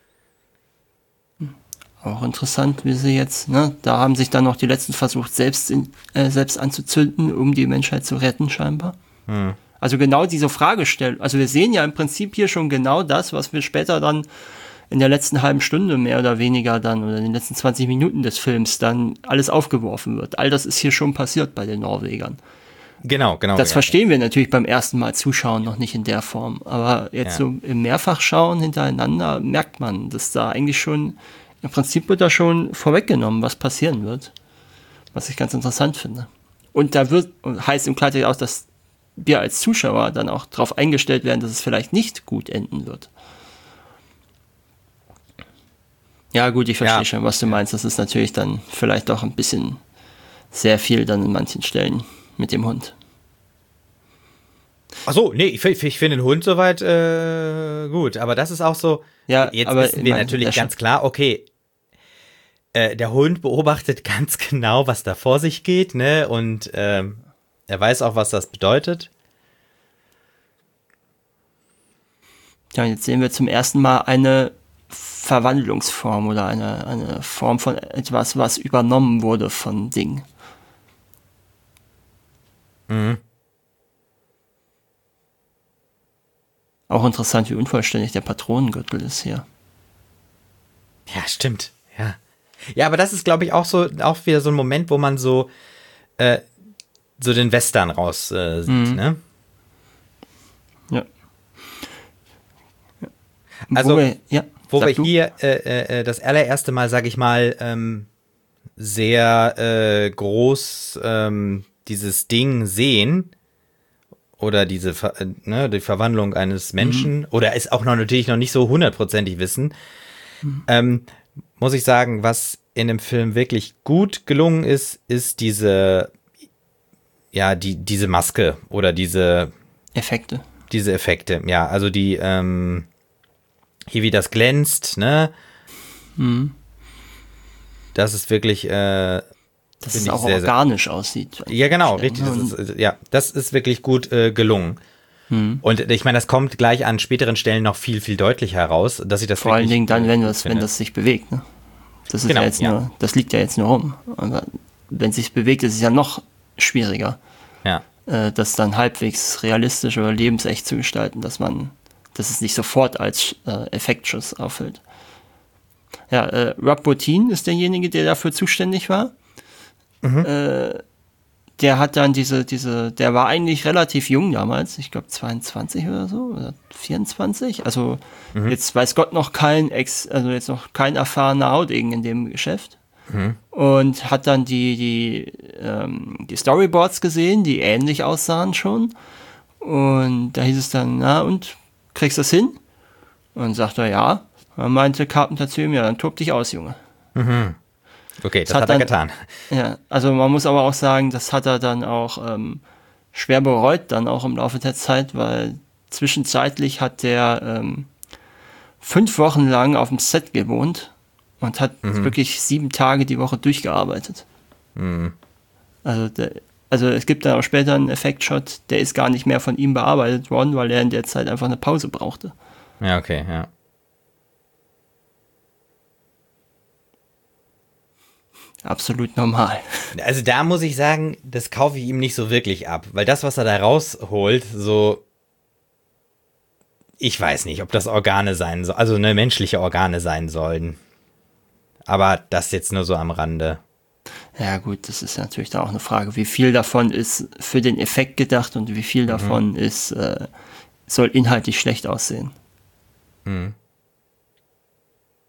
[SPEAKER 2] Auch interessant, wie sie jetzt, ne, da haben sich dann noch die Letzten versucht, selbst anzuzünden, um die Menschheit zu retten, scheinbar. Also genau diese Fragestellung, also wir sehen ja im Prinzip hier schon genau das, was wir später dann in der letzten halben Stunde mehr oder weniger dann, oder in den letzten 20 Minuten des Films dann alles aufgeworfen wird. All das ist hier schon passiert bei den Norwegern.
[SPEAKER 1] Genau.
[SPEAKER 2] Das verstehen wir natürlich beim ersten Mal zuschauen noch nicht in der Form. Aber jetzt so im Mehrfachschauen hintereinander merkt man, dass da eigentlich schon, im Prinzip wird da schon vorweggenommen, was passieren wird. Was ich ganz interessant finde. Und da heißt im Klartext auch, dass wir als Zuschauer dann auch darauf eingestellt werden, dass es vielleicht nicht gut enden wird. Ja gut, ich verstehe schon, was du meinst. Das ist natürlich dann vielleicht auch ein bisschen sehr viel dann in manchen Stellen mit dem Hund.
[SPEAKER 1] Ach so, nee, ich finde den Hund soweit gut, aber das ist auch so,
[SPEAKER 2] ja,
[SPEAKER 1] jetzt
[SPEAKER 2] aber
[SPEAKER 1] wissen wir natürlich ganz klar, okay, der Hund beobachtet ganz genau, was da vor sich geht, ne, und er weiß auch, was das bedeutet.
[SPEAKER 2] Ja, jetzt sehen wir zum ersten Mal eine Verwandlungsform oder eine Form von etwas, was übernommen wurde von Ding. Auch interessant, wie unvollständig der Patronengürtel ist hier.
[SPEAKER 1] Ja, stimmt. Ja. Ja, aber das ist, glaube ich, auch wieder so ein Moment, wo man so den Western raus sieht, ne?
[SPEAKER 2] Ja.
[SPEAKER 1] Also, wo wir hier das allererste Mal, sage ich mal, sehr groß dieses Ding sehen oder die Verwandlung eines Menschen oder es auch natürlich noch nicht so hundertprozentig wissen, muss ich sagen, was in dem Film wirklich gut gelungen ist diese diese Maske oder diese
[SPEAKER 2] Effekte.
[SPEAKER 1] Diese Effekte, ja, also die hier wie das glänzt, ne? Das ist wirklich
[SPEAKER 2] dass es auch organisch aussieht.
[SPEAKER 1] Ja, genau, richtig. Das ist wirklich gut gelungen. Und ich meine, das kommt gleich an späteren Stellen noch viel, viel deutlicher heraus, dass ich das
[SPEAKER 2] vor allen Dingen dann, wenn das sich bewegt. Ne? Das ist ja jetzt nur, das liegt ja jetzt nur rum. Aber wenn es sich bewegt, ist es ja noch schwieriger, das dann halbwegs realistisch oder lebensecht zu gestalten, dass es nicht sofort als Effektschuss auffällt. Ja, Rob Bottin ist derjenige, der dafür zuständig war. Der hat dann der war eigentlich relativ jung damals, ich glaube 22 oder so, oder 24, also jetzt weiß Gott noch jetzt noch kein erfahrener Haudegen in dem Geschäft. Und hat dann die Storyboards gesehen, die ähnlich aussahen schon. Und da hieß es dann, na und, kriegst du das hin? Und sagt er, ja. Dann meinte Carpenter zu ihm, ja, dann tob dich aus, Junge.
[SPEAKER 1] Okay, das hat er getan.
[SPEAKER 2] Ja, also man muss aber auch sagen, das hat er dann auch schwer bereut, dann auch im Laufe der Zeit, weil zwischenzeitlich hat der 5 Wochen lang auf dem Set gewohnt und hat wirklich 7 Tage die Woche durchgearbeitet. Also es gibt dann auch später einen Effektshot, der ist gar nicht mehr von ihm bearbeitet worden, weil er in der Zeit einfach eine Pause brauchte.
[SPEAKER 1] Ja, okay, ja.
[SPEAKER 2] Absolut normal.
[SPEAKER 1] Also da muss ich sagen, das kaufe ich ihm nicht so wirklich ab, weil das, was er da rausholt, so, ich weiß nicht, ob das Organe sein sollen, also menschliche Organe sein sollen. Aber das jetzt nur so am Rande.
[SPEAKER 2] Ja gut, das ist natürlich da auch eine Frage, wie viel davon ist für den Effekt gedacht und wie viel davon soll inhaltlich schlecht aussehen.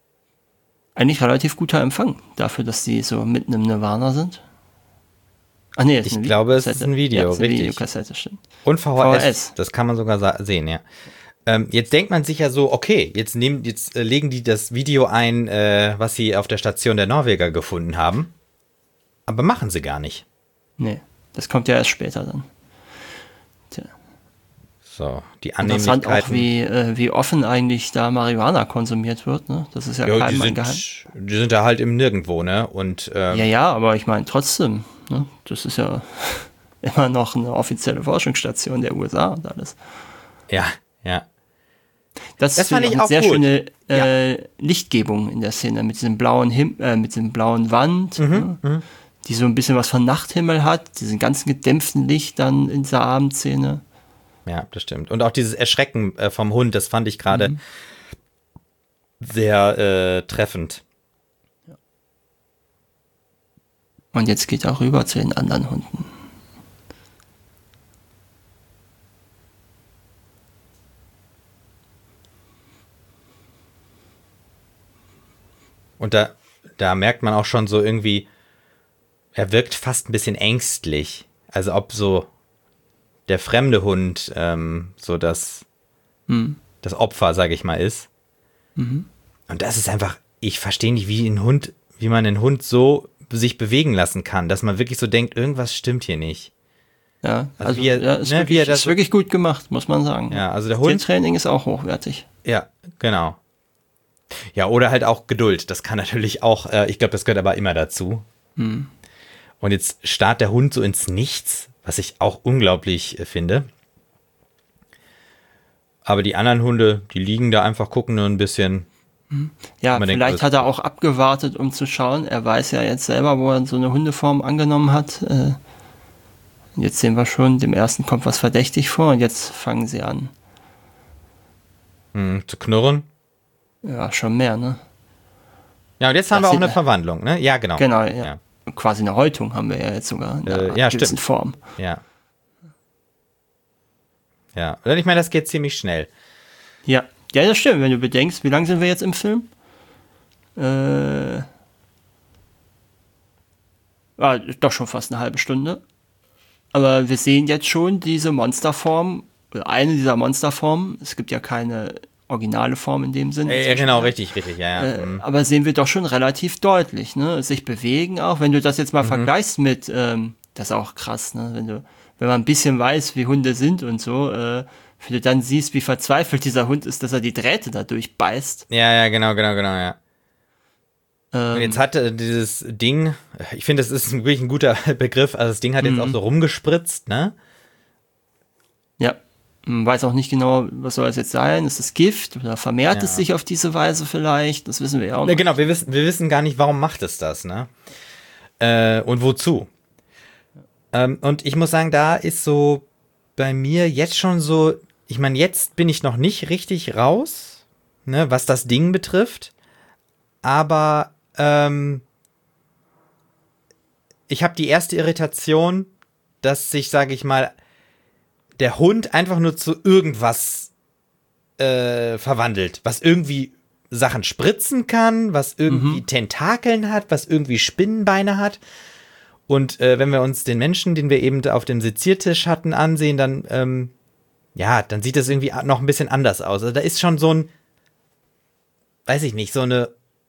[SPEAKER 2] Eigentlich relativ guter Empfang dafür, dass die so mitten im Nirvana sind. Ach nee,
[SPEAKER 1] Ich glaube, es ist ein Video,
[SPEAKER 2] ja, ist eine
[SPEAKER 1] richtig.
[SPEAKER 2] Videokassette, stimmt.
[SPEAKER 1] Und VHS, das kann man sogar sehen, ja. Jetzt denkt man sich ja so, okay, jetzt legen die das Video ein, was sie auf der Station der Norweger gefunden haben. Aber machen sie gar nicht.
[SPEAKER 2] Nee, das kommt ja erst später dann. Tja.
[SPEAKER 1] So, die
[SPEAKER 2] Interessant
[SPEAKER 1] Annehmlichkeiten.
[SPEAKER 2] auch, wie offen eigentlich da Marihuana konsumiert wird, ne? Das ist ja keinem geheim.
[SPEAKER 1] Die sind da halt im Nirgendwo, ne? Und,
[SPEAKER 2] Ja, aber ich meine trotzdem, ne? Das ist ja immer noch eine offizielle Forschungsstation der USA und alles.
[SPEAKER 1] Ja.
[SPEAKER 2] Das
[SPEAKER 1] fand ich
[SPEAKER 2] eine
[SPEAKER 1] auch
[SPEAKER 2] sehr
[SPEAKER 1] gut.
[SPEAKER 2] schöne Lichtgebung in der Szene mit diesem blauen mit dem blauen Wand, ne? Die so ein bisschen was von Nachthimmel hat, diesen ganzen gedämpften Licht dann in dieser Abendszene.
[SPEAKER 1] Ja, das stimmt. Und auch dieses Erschrecken vom Hund, das fand ich gerade sehr treffend.
[SPEAKER 2] Und jetzt geht er rüber zu den anderen Hunden.
[SPEAKER 1] Und da merkt man auch schon so irgendwie, er wirkt fast ein bisschen ängstlich. Also ob so der fremde Hund so das Opfer, sage ich mal, ist. Und das ist einfach, ich verstehe nicht, wie man einen Hund so sich bewegen lassen kann, dass man wirklich so denkt, irgendwas stimmt hier nicht.
[SPEAKER 2] Ja,
[SPEAKER 1] also
[SPEAKER 2] ist wirklich gut gemacht, muss man sagen.
[SPEAKER 1] Ja, also der Hund.
[SPEAKER 2] Tiertraining ist auch hochwertig.
[SPEAKER 1] Ja, genau. Ja, oder halt auch Geduld. Das kann natürlich auch, ich glaube, das gehört aber immer dazu. Und jetzt starrt der Hund so ins Nichts, was ich auch unglaublich finde. Aber die anderen Hunde, die liegen da einfach, gucken nur ein bisschen.
[SPEAKER 2] Ja, vielleicht hat er auch abgewartet, um zu schauen. Er weiß ja jetzt selber, wo er so eine Hundeform angenommen hat. Jetzt sehen wir schon, dem ersten kommt was verdächtig vor und jetzt fangen sie an.
[SPEAKER 1] Zu knurren.
[SPEAKER 2] Ja, schon mehr, ne?
[SPEAKER 1] Ja, und jetzt haben wir auch eine Verwandlung, ne? Ja, genau.
[SPEAKER 2] Genau, ja. Quasi eine Häutung haben wir ja jetzt sogar in einer gewissen Form.
[SPEAKER 1] Ja. Ja, und ich meine, das geht ziemlich schnell.
[SPEAKER 2] Ja, das stimmt, wenn du bedenkst, wie lange sind wir jetzt im Film? Doch schon fast eine halbe Stunde. Aber wir sehen jetzt schon diese Monsterform, oder eine dieser Monsterformen. Es gibt ja keine originale Form in dem Sinne.
[SPEAKER 1] Ja, genau, richtig, ja.
[SPEAKER 2] Aber sehen wir doch schon relativ deutlich, ne? Sich bewegen auch. Wenn du das jetzt mal vergleichst mit, das ist auch krass, ne? Wenn man ein bisschen weiß, wie Hunde sind und so, wenn du dann siehst, wie verzweifelt dieser Hund ist, dass er die Drähte da durchbeißt.
[SPEAKER 1] Ja, genau, ja. Und jetzt hatte dieses Ding, ich finde, das ist wirklich ein guter Begriff, also das Ding hat jetzt auch so rumgespritzt, ne?
[SPEAKER 2] Ja. Man weiß auch nicht genau, was soll es jetzt sein. Ist es Gift oder vermehrt es sich auf diese Weise vielleicht? Das wissen wir ja auch nicht.
[SPEAKER 1] Genau, wir wissen gar nicht, warum macht es das, ne? Und wozu? Und ich muss sagen, da ist so bei mir jetzt schon so, ich meine, jetzt bin ich noch nicht richtig raus, ne, was das Ding betrifft, aber ich habe die erste Irritation, dass sich, sage ich mal, der Hund einfach nur zu irgendwas verwandelt, was irgendwie Sachen spritzen kann, was irgendwie Tentakeln hat, was irgendwie Spinnenbeine hat. Und wenn wir uns den Menschen, den wir eben auf dem Seziertisch hatten, ansehen, dann dann sieht das irgendwie noch ein bisschen anders aus. Also da ist schon so ein, weiß ich nicht, so eine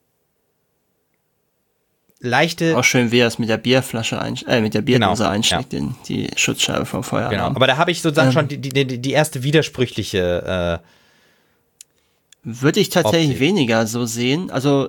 [SPEAKER 1] leichte.
[SPEAKER 2] Auch schön, wie er es mit der Bierflasche mit der Bierdose einsteckt in die Schutzscheibe vom Feueralarm.
[SPEAKER 1] Genau, aber da habe ich sozusagen schon die erste widersprüchliche
[SPEAKER 2] würde ich tatsächlich
[SPEAKER 1] Optik.
[SPEAKER 2] Weniger so sehen. Also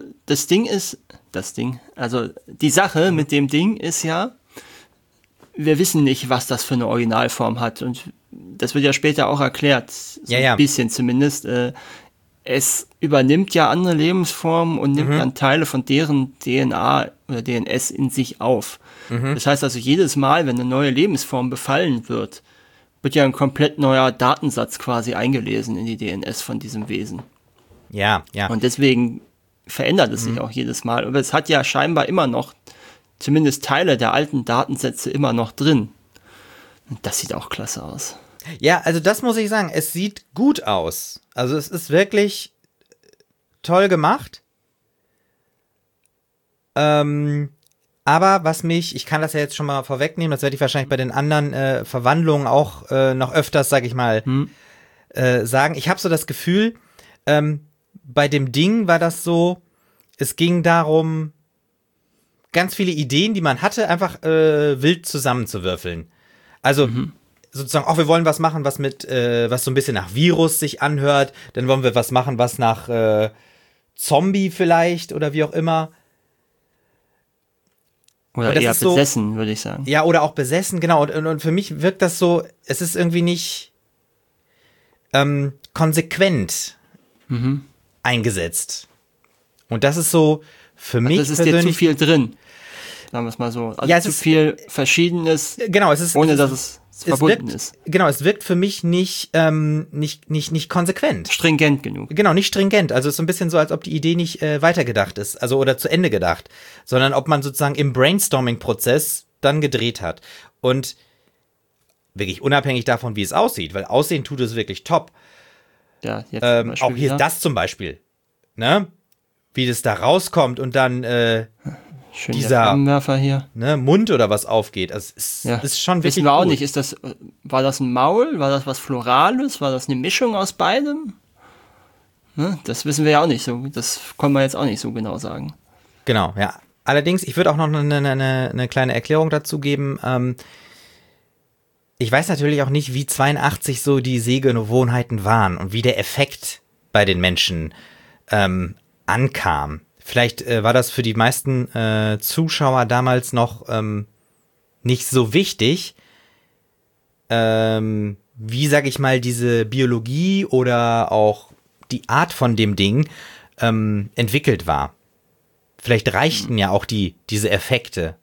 [SPEAKER 2] die Sache mit dem Ding ist ja, wir wissen nicht, was das für eine Originalform hat und das wird ja später auch erklärt, ein bisschen zumindest. Es übernimmt ja andere Lebensformen und nimmt dann Teile von deren DNA oder DNS in sich auf. Das heißt also, jedes Mal, wenn eine neue Lebensform befallen wird ja ein komplett neuer Datensatz quasi eingelesen in die DNS von diesem Wesen.
[SPEAKER 1] Ja.
[SPEAKER 2] Und deswegen verändert es sich auch jedes Mal. Aber es hat ja scheinbar immer noch zumindest Teile der alten Datensätze immer noch drin. Und das sieht auch klasse aus.
[SPEAKER 1] Ja, also das muss ich sagen, es sieht gut aus. Also es ist wirklich toll gemacht. Aber ich kann das ja jetzt schon mal vorwegnehmen, das werde ich wahrscheinlich bei den anderen Verwandlungen auch noch öfters, sag ich mal, sagen. Ich habe so das Gefühl, bei dem Ding war das so, es ging darum, ganz viele Ideen, die man hatte, einfach wild zusammenzuwürfeln. Also sozusagen, wir wollen was machen, was so ein bisschen nach Virus sich anhört, dann wollen wir was machen, was nach Zombie vielleicht oder wie auch immer.
[SPEAKER 2] Oder eher besessen, so, würde ich sagen.
[SPEAKER 1] Ja, oder auch besessen, genau. Und für mich wirkt das so, es ist irgendwie nicht konsequent eingesetzt. Und das ist so für mich
[SPEAKER 2] persönlich... Das ist dir zu viel drin, sagen wir es mal so. Also ja, zu viel Verschiedenes,
[SPEAKER 1] genau,
[SPEAKER 2] ohne dass es verbunden ist.
[SPEAKER 1] Genau, es wirkt für mich nicht konsequent.
[SPEAKER 2] Stringent genug.
[SPEAKER 1] Genau, nicht stringent. Also es ist so ein bisschen so, als ob die Idee nicht weitergedacht ist, also oder zu Ende gedacht, sondern ob man sozusagen im Brainstorming-Prozess dann gedreht hat. Und wirklich unabhängig davon, wie es aussieht, weil aussehen tut es wirklich top.
[SPEAKER 2] Ja, jetzt
[SPEAKER 1] auch hier ist das zum Beispiel, ne? Wie das da rauskommt und dann
[SPEAKER 2] schön dieser Flammenwerfer hier.
[SPEAKER 1] Ne, Mund oder was aufgeht. Also es ist schon wirklich
[SPEAKER 2] wissen wir auch
[SPEAKER 1] gut.
[SPEAKER 2] nicht, war das ein Maul? War das was Florales? War das eine Mischung aus beidem? Ne, das wissen wir ja auch nicht so. Das können wir jetzt auch nicht so genau sagen.
[SPEAKER 1] Genau, ja. Allerdings, ich würde auch noch eine kleine Erklärung dazu geben. Ich weiß natürlich auch nicht, wie 82 so die Sehgewohnheiten waren und wie der Effekt bei den Menschen ankam. Vielleicht war das für die meisten Zuschauer damals noch nicht so wichtig, wie, sag ich mal, diese Biologie oder auch die Art von dem Ding entwickelt war. Vielleicht reichten ja auch diese Effekte.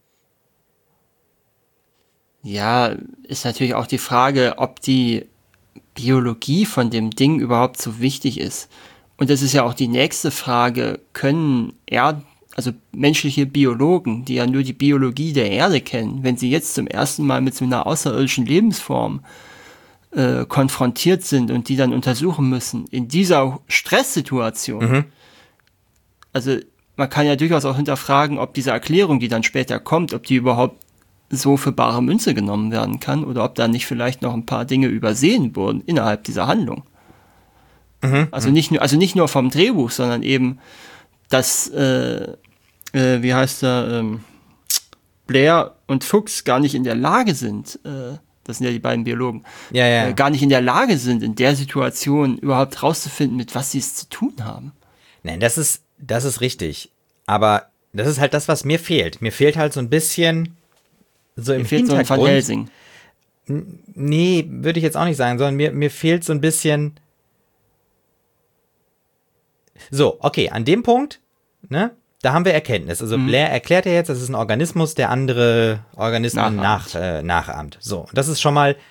[SPEAKER 2] Ja, ist natürlich auch die Frage, ob die Biologie von dem Ding überhaupt so wichtig ist. Und das ist ja auch die nächste Frage, können menschliche Biologen, die ja nur die Biologie der Erde kennen, wenn sie jetzt zum ersten Mal mit so einer außerirdischen Lebensform konfrontiert sind und die dann untersuchen müssen, in dieser Stresssituation, also man kann ja durchaus auch hinterfragen, ob diese Erklärung, die dann später kommt, ob die überhaupt so für bare Münze genommen werden kann oder ob da nicht vielleicht noch ein paar Dinge übersehen wurden innerhalb dieser Handlung. Also nicht nur vom Drehbuch, sondern eben, dass wie heißt er, Blair und Fuchs gar nicht in der Lage sind, das sind ja die beiden Biologen, gar nicht in der Lage sind, in der Situation überhaupt rauszufinden, mit was sie es zu tun haben.
[SPEAKER 1] Nein, das ist richtig. Aber das ist halt das, was mir fehlt. Mir fehlt halt so ein bisschen so im Hintergrund.
[SPEAKER 2] So ein Van Helsing.
[SPEAKER 1] Nee, würde ich jetzt auch nicht sagen, sondern mir fehlt so ein bisschen. So, okay, an dem Punkt, ne, da haben wir Erkenntnis. Also Blair erklärt ja jetzt, das ist ein Organismus, der andere Organismen nachahmt. So, das ist schon mal,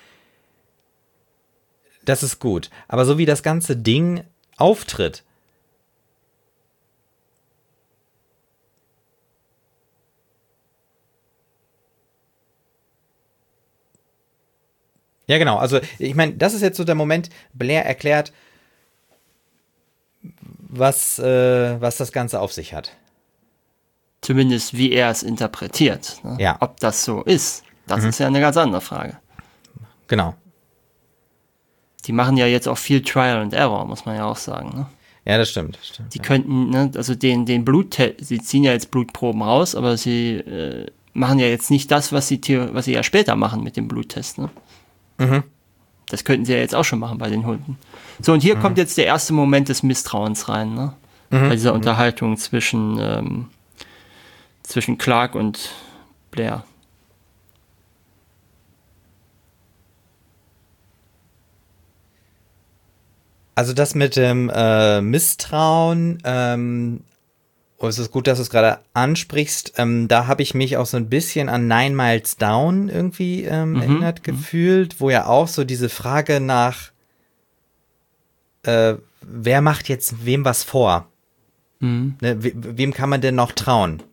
[SPEAKER 1] das ist gut. Aber so wie das ganze Ding auftritt, ja, genau. Also, ich meine, das ist jetzt so der Moment, Blair erklärt, was das Ganze auf sich hat.
[SPEAKER 2] Zumindest wie er es interpretiert. Ne?
[SPEAKER 1] Ja.
[SPEAKER 2] Ob das so ist, das ist ja eine ganz andere Frage.
[SPEAKER 1] Genau.
[SPEAKER 2] Die machen ja jetzt auch viel Trial and Error, muss man ja auch sagen. Ne?
[SPEAKER 1] Ja, das stimmt.
[SPEAKER 2] Die könnten, ne, also den sie ziehen ja jetzt Blutproben raus, aber sie machen ja jetzt nicht das, was sie ja später machen mit dem Bluttest. Ne? Das könnten sie ja jetzt auch schon machen bei den Hunden. So, und hier kommt jetzt der erste Moment des Misstrauens rein, ne? Bei dieser Unterhaltung zwischen Clark und Blair.
[SPEAKER 1] Also das mit dem Misstrauen, es ist gut, dass du es gerade ansprichst, da habe ich mich auch so ein bisschen an Nine Miles Down irgendwie erinnert gefühlt, wo ja auch so diese Frage nach wer macht jetzt wem was vor? Ne, wem kann man denn noch trauen?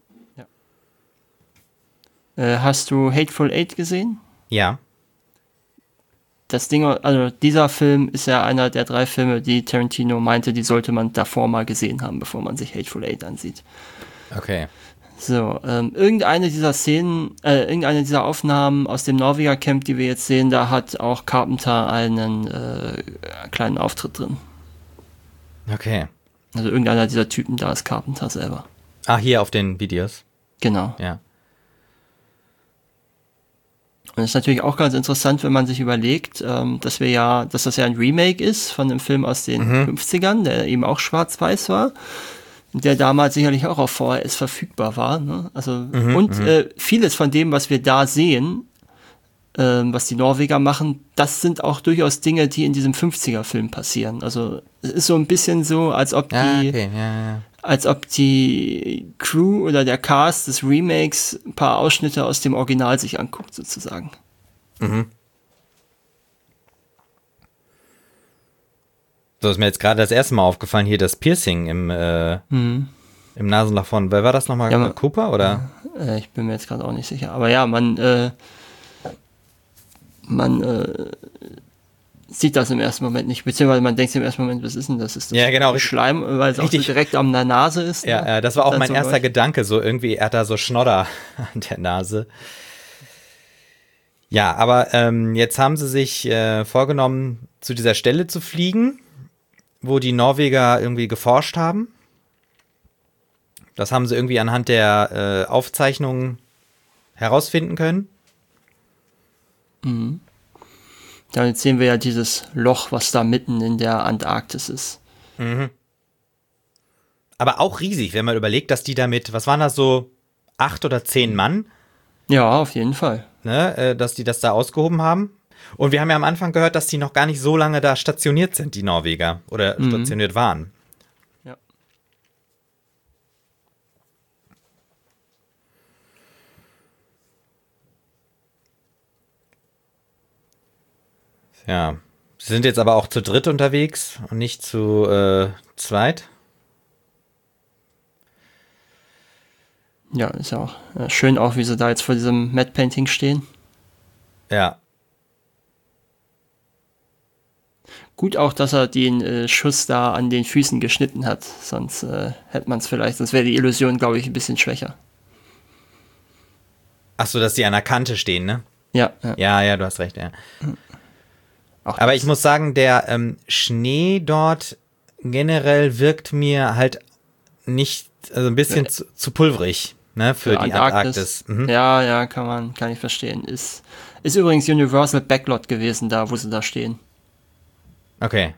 [SPEAKER 2] Ja. Hast du Hateful Eight gesehen?
[SPEAKER 1] Ja.
[SPEAKER 2] Das Ding, also dieser Film ist ja einer der 3 Filme, die Tarantino meinte, die sollte man davor mal gesehen haben, bevor man sich Hateful Eight ansieht.
[SPEAKER 1] Okay.
[SPEAKER 2] So, irgendeine dieser Szenen, irgendeine dieser Aufnahmen aus dem Norweger Camp, die wir jetzt sehen, da hat auch Carpenter einen kleinen Auftritt drin.
[SPEAKER 1] Okay.
[SPEAKER 2] Also irgendeiner dieser Typen da ist Carpenter selber.
[SPEAKER 1] Ah, hier auf den Videos.
[SPEAKER 2] Genau.
[SPEAKER 1] Ja.
[SPEAKER 2] Und das ist natürlich auch ganz interessant, wenn man sich überlegt, dass das ja ein Remake ist von einem Film aus den 50ern, der eben auch schwarz-weiß war, der damals sicherlich auch auf VHS verfügbar war. Ne? Also vieles von dem, was wir da sehen, was die Norweger machen, das sind auch durchaus Dinge, die in diesem 50er-Film passieren. Also es ist so ein bisschen so, als ob die Crew oder der Cast des Remakes ein paar Ausschnitte aus dem Original sich anguckt, sozusagen.
[SPEAKER 1] Mhm. So ist mir jetzt gerade das erste Mal aufgefallen, hier das Piercing im Nasenloch von, wer war das nochmal? Ja, Cooper, oder?
[SPEAKER 2] Ich bin mir jetzt gerade auch nicht sicher. Aber ja, man sieht das im ersten Moment nicht, beziehungsweise man denkt im ersten Moment, was ist denn das? Ist das
[SPEAKER 1] ja, genau,
[SPEAKER 2] Schleim, weil es auch so direkt an der Nase ist?
[SPEAKER 1] Ja,
[SPEAKER 2] ne?
[SPEAKER 1] Das war auch mein erster Gedanke, so irgendwie, er hat da so Schnodder an der Nase. Ja, aber jetzt haben sie sich vorgenommen, zu dieser Stelle zu fliegen, wo die Norweger irgendwie geforscht haben. Das haben sie irgendwie anhand der Aufzeichnungen herausfinden können.
[SPEAKER 2] Mhm. Ja, jetzt sehen wir ja dieses Loch, was da mitten in der Antarktis ist.
[SPEAKER 1] Mhm. Aber auch riesig, wenn man überlegt, dass die damit, was waren das so, 8 oder 10 Mann?
[SPEAKER 2] Ja, auf jeden Fall.
[SPEAKER 1] Ne, dass die das da ausgehoben haben. Und wir haben ja am Anfang gehört, dass die noch gar nicht so lange da stationiert sind, die Norweger. Oder stationiert waren.
[SPEAKER 2] Ja.
[SPEAKER 1] Ja. Sie sind jetzt aber auch zu dritt unterwegs und nicht zu zweit.
[SPEAKER 2] Ja, ist ja auch schön auch, wie sie da jetzt vor diesem Matte Painting stehen.
[SPEAKER 1] Ja.
[SPEAKER 2] Gut auch, dass er den Schuss da an den Füßen geschnitten hat, sonst hätte man es vielleicht, sonst wäre die Illusion, glaube ich, ein bisschen schwächer.
[SPEAKER 1] Ach so, dass die an der Kante stehen, ne?
[SPEAKER 2] Ja.
[SPEAKER 1] Ja, du hast recht, ja. Aber ich muss sagen, der Schnee dort generell wirkt mir halt nicht, also ein bisschen zu pulverig, ne, für die Antarktis.
[SPEAKER 2] Ja, kann ich verstehen. Ist übrigens Universal Backlot gewesen, da, wo sie da stehen.
[SPEAKER 1] Okay.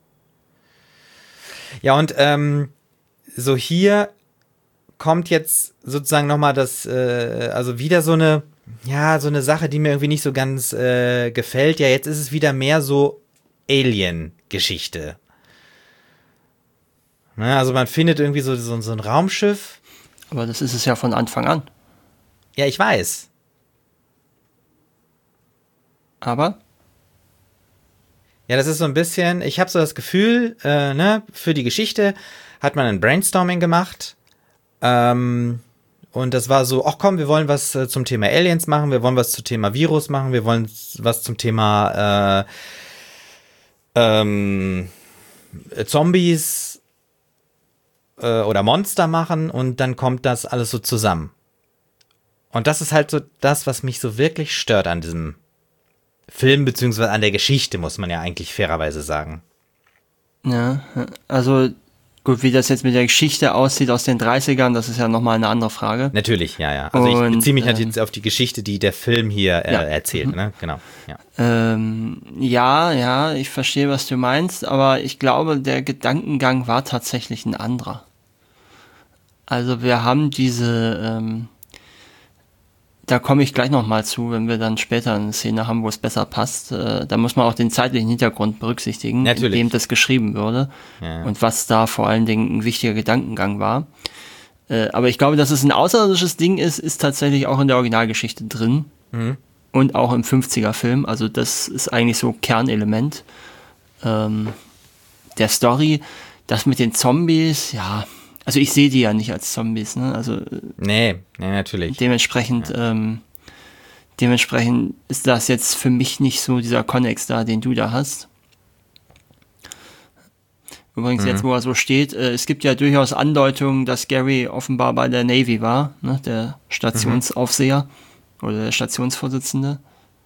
[SPEAKER 1] Ja, und so hier kommt jetzt sozusagen nochmal das, also wieder so eine Sache, die mir irgendwie nicht so ganz gefällt. Ja, jetzt ist es wieder mehr so Alien-Geschichte. Ne, also man findet irgendwie so ein Raumschiff.
[SPEAKER 2] Aber das ist es ja von Anfang an.
[SPEAKER 1] Ja, ich weiß.
[SPEAKER 2] Aber?
[SPEAKER 1] Ja, das ist so ein bisschen, ich habe so das Gefühl, für die Geschichte hat man ein Brainstorming gemacht. Und das war so, ach komm, wir wollen was zum Thema Aliens machen, wir wollen was zum Thema Virus machen, wir wollen was zum Thema Zombies oder Monster machen und dann kommt das alles so zusammen. Und das ist halt so das, was mich so wirklich stört an diesem Film, beziehungsweise an der Geschichte, muss man ja eigentlich fairerweise sagen.
[SPEAKER 2] Ja, also gut, wie das jetzt mit der Geschichte aussieht aus den 30ern, das ist ja nochmal eine andere Frage.
[SPEAKER 1] Natürlich, ja. Also ich beziehe mich natürlich auf die Geschichte, die der Film hier erzählt, ne? Genau, ja.
[SPEAKER 2] Ja, ich verstehe, was du meinst, aber ich glaube, der Gedankengang war tatsächlich ein anderer. Also wir haben diese, da komme ich gleich nochmal zu, wenn wir dann später eine Szene haben, wo es besser passt. Da muss man auch den zeitlichen Hintergrund berücksichtigen, in dem das geschrieben wurde und was da vor allen Dingen ein wichtiger Gedankengang war. Aber ich glaube, dass es ein außerirdisches Ding ist tatsächlich auch in der Originalgeschichte drin und auch im 50er-Film. Also das ist eigentlich so Kernelement der Story. Das mit den Zombies, ja, also ich sehe die ja nicht als Zombies, ne? Also
[SPEAKER 1] nee, natürlich.
[SPEAKER 2] Dementsprechend ist das jetzt für mich nicht so dieser Konnex da, den du da hast. Übrigens jetzt, wo er so steht, es gibt ja durchaus Andeutungen, dass Gary offenbar bei der Navy war, ne, der Stationsaufseher oder der Stationsvorsitzende.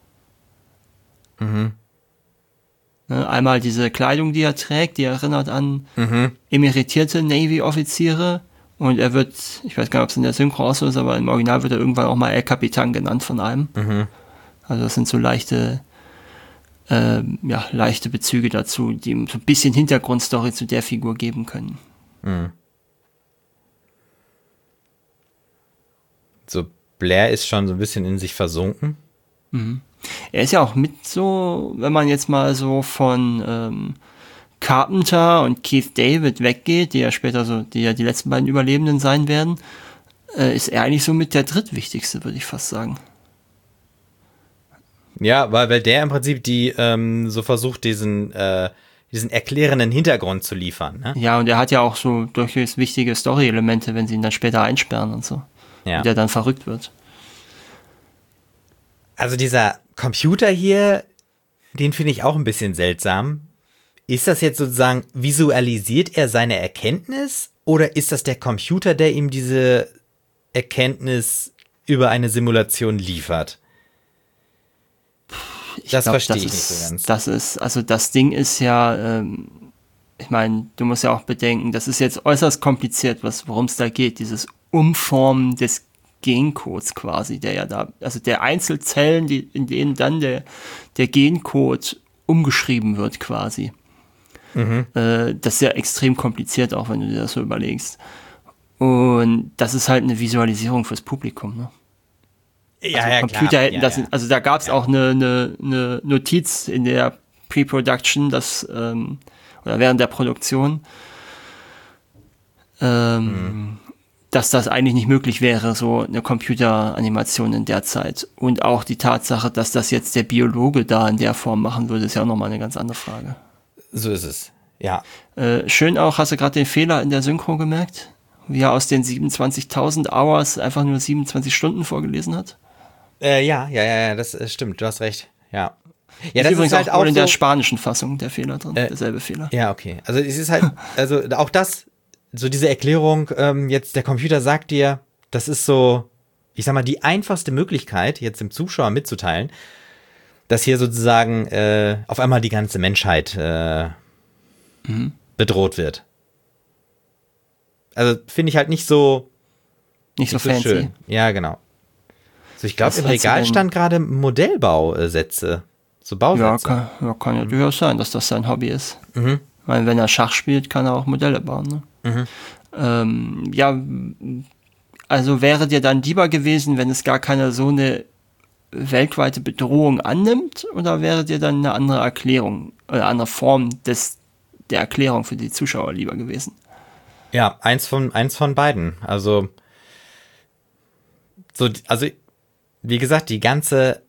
[SPEAKER 2] Ne, einmal diese Kleidung, die er trägt, die erinnert an emeritierte Navy-Offiziere. Und er wird, ich weiß gar nicht, ob es in der Synchro auch so ist, aber im Original wird er irgendwann auch mal El Capitan genannt von einem. Also das sind so leichte Bezüge dazu, die ihm so ein bisschen Hintergrundstory zu der Figur geben können.
[SPEAKER 1] So, Blair ist schon so ein bisschen in sich versunken.
[SPEAKER 2] Er ist ja auch mit so, wenn man jetzt mal so von Carpenter und Keith David weggeht, die ja später so, die ja die letzten beiden Überlebenden sein werden, ist er eigentlich so mit der drittwichtigste, würde ich fast sagen.
[SPEAKER 1] Ja, weil der im Prinzip so versucht, diesen erklärenden Hintergrund zu liefern. Ne?
[SPEAKER 2] Ja, und er hat ja auch so durchaus wichtige Story-Elemente, wenn sie ihn dann später einsperren und so.
[SPEAKER 1] Ja.
[SPEAKER 2] Und der dann verrückt wird.
[SPEAKER 1] Also dieser Computer hier, den finde ich auch ein bisschen seltsam. Ist das jetzt sozusagen, visualisiert er seine Erkenntnis oder ist das der Computer, der ihm diese Erkenntnis über eine Simulation liefert? Das verstehe ich nicht so ganz.
[SPEAKER 2] Das Ding ist ja, ich meine, du musst ja auch bedenken, das ist jetzt äußerst kompliziert, worum es da geht, dieses Umformen des Gencodes quasi, der ja da, also der Einzelzellen, in denen dann der Gencode umgeschrieben wird quasi. Das ist ja extrem kompliziert, auch wenn du dir das so überlegst. Und das ist halt eine Visualisierung fürs Publikum, ne?
[SPEAKER 1] Ja,
[SPEAKER 2] also
[SPEAKER 1] ja,
[SPEAKER 2] Computer
[SPEAKER 1] klar.
[SPEAKER 2] hätten das, also da gab es auch eine Notiz in der Pre-Production, oder während der Produktion, dass das eigentlich nicht möglich wäre, so eine Computeranimation in der Zeit. Und auch die Tatsache, dass das jetzt der Biologe da in der Form machen würde, ist ja auch nochmal eine ganz andere Frage.
[SPEAKER 1] So ist es, ja.
[SPEAKER 2] Schön auch, hast du gerade den Fehler in der Synchro gemerkt? Wie er aus den 27.000 Hours einfach nur 27 Stunden vorgelesen hat?
[SPEAKER 1] Ja, das stimmt, du hast recht, ja. Ja,
[SPEAKER 2] das ist übrigens halt auch in der
[SPEAKER 1] so,
[SPEAKER 2] spanischen Fassung der Fehler drin, derselbe Fehler.
[SPEAKER 1] Ja, okay. Also es ist halt, also auch das, so diese Erklärung, jetzt der Computer sagt dir, das ist so, ich sag mal, die einfachste Möglichkeit, jetzt dem Zuschauer mitzuteilen, dass hier sozusagen auf einmal die ganze Menschheit bedroht wird. Also finde ich halt nicht so
[SPEAKER 2] fancy.
[SPEAKER 1] Schön. Ja, genau. So, ich glaube, im Regal stand gerade Modellbausätze. So Bausätze.
[SPEAKER 2] Ja, kann ja durchaus sein, dass das sein Hobby ist. Ich meine, wenn er Schach spielt, kann er auch Modelle bauen. Ne? Also wäre dir dann lieber gewesen, wenn es gar keine so eine weltweite Bedrohung annimmt, oder wäre dir dann eine andere Erklärung oder andere Form der Erklärung für die Zuschauer lieber gewesen?
[SPEAKER 1] Ja, eins von beiden. Also wie gesagt, die ganze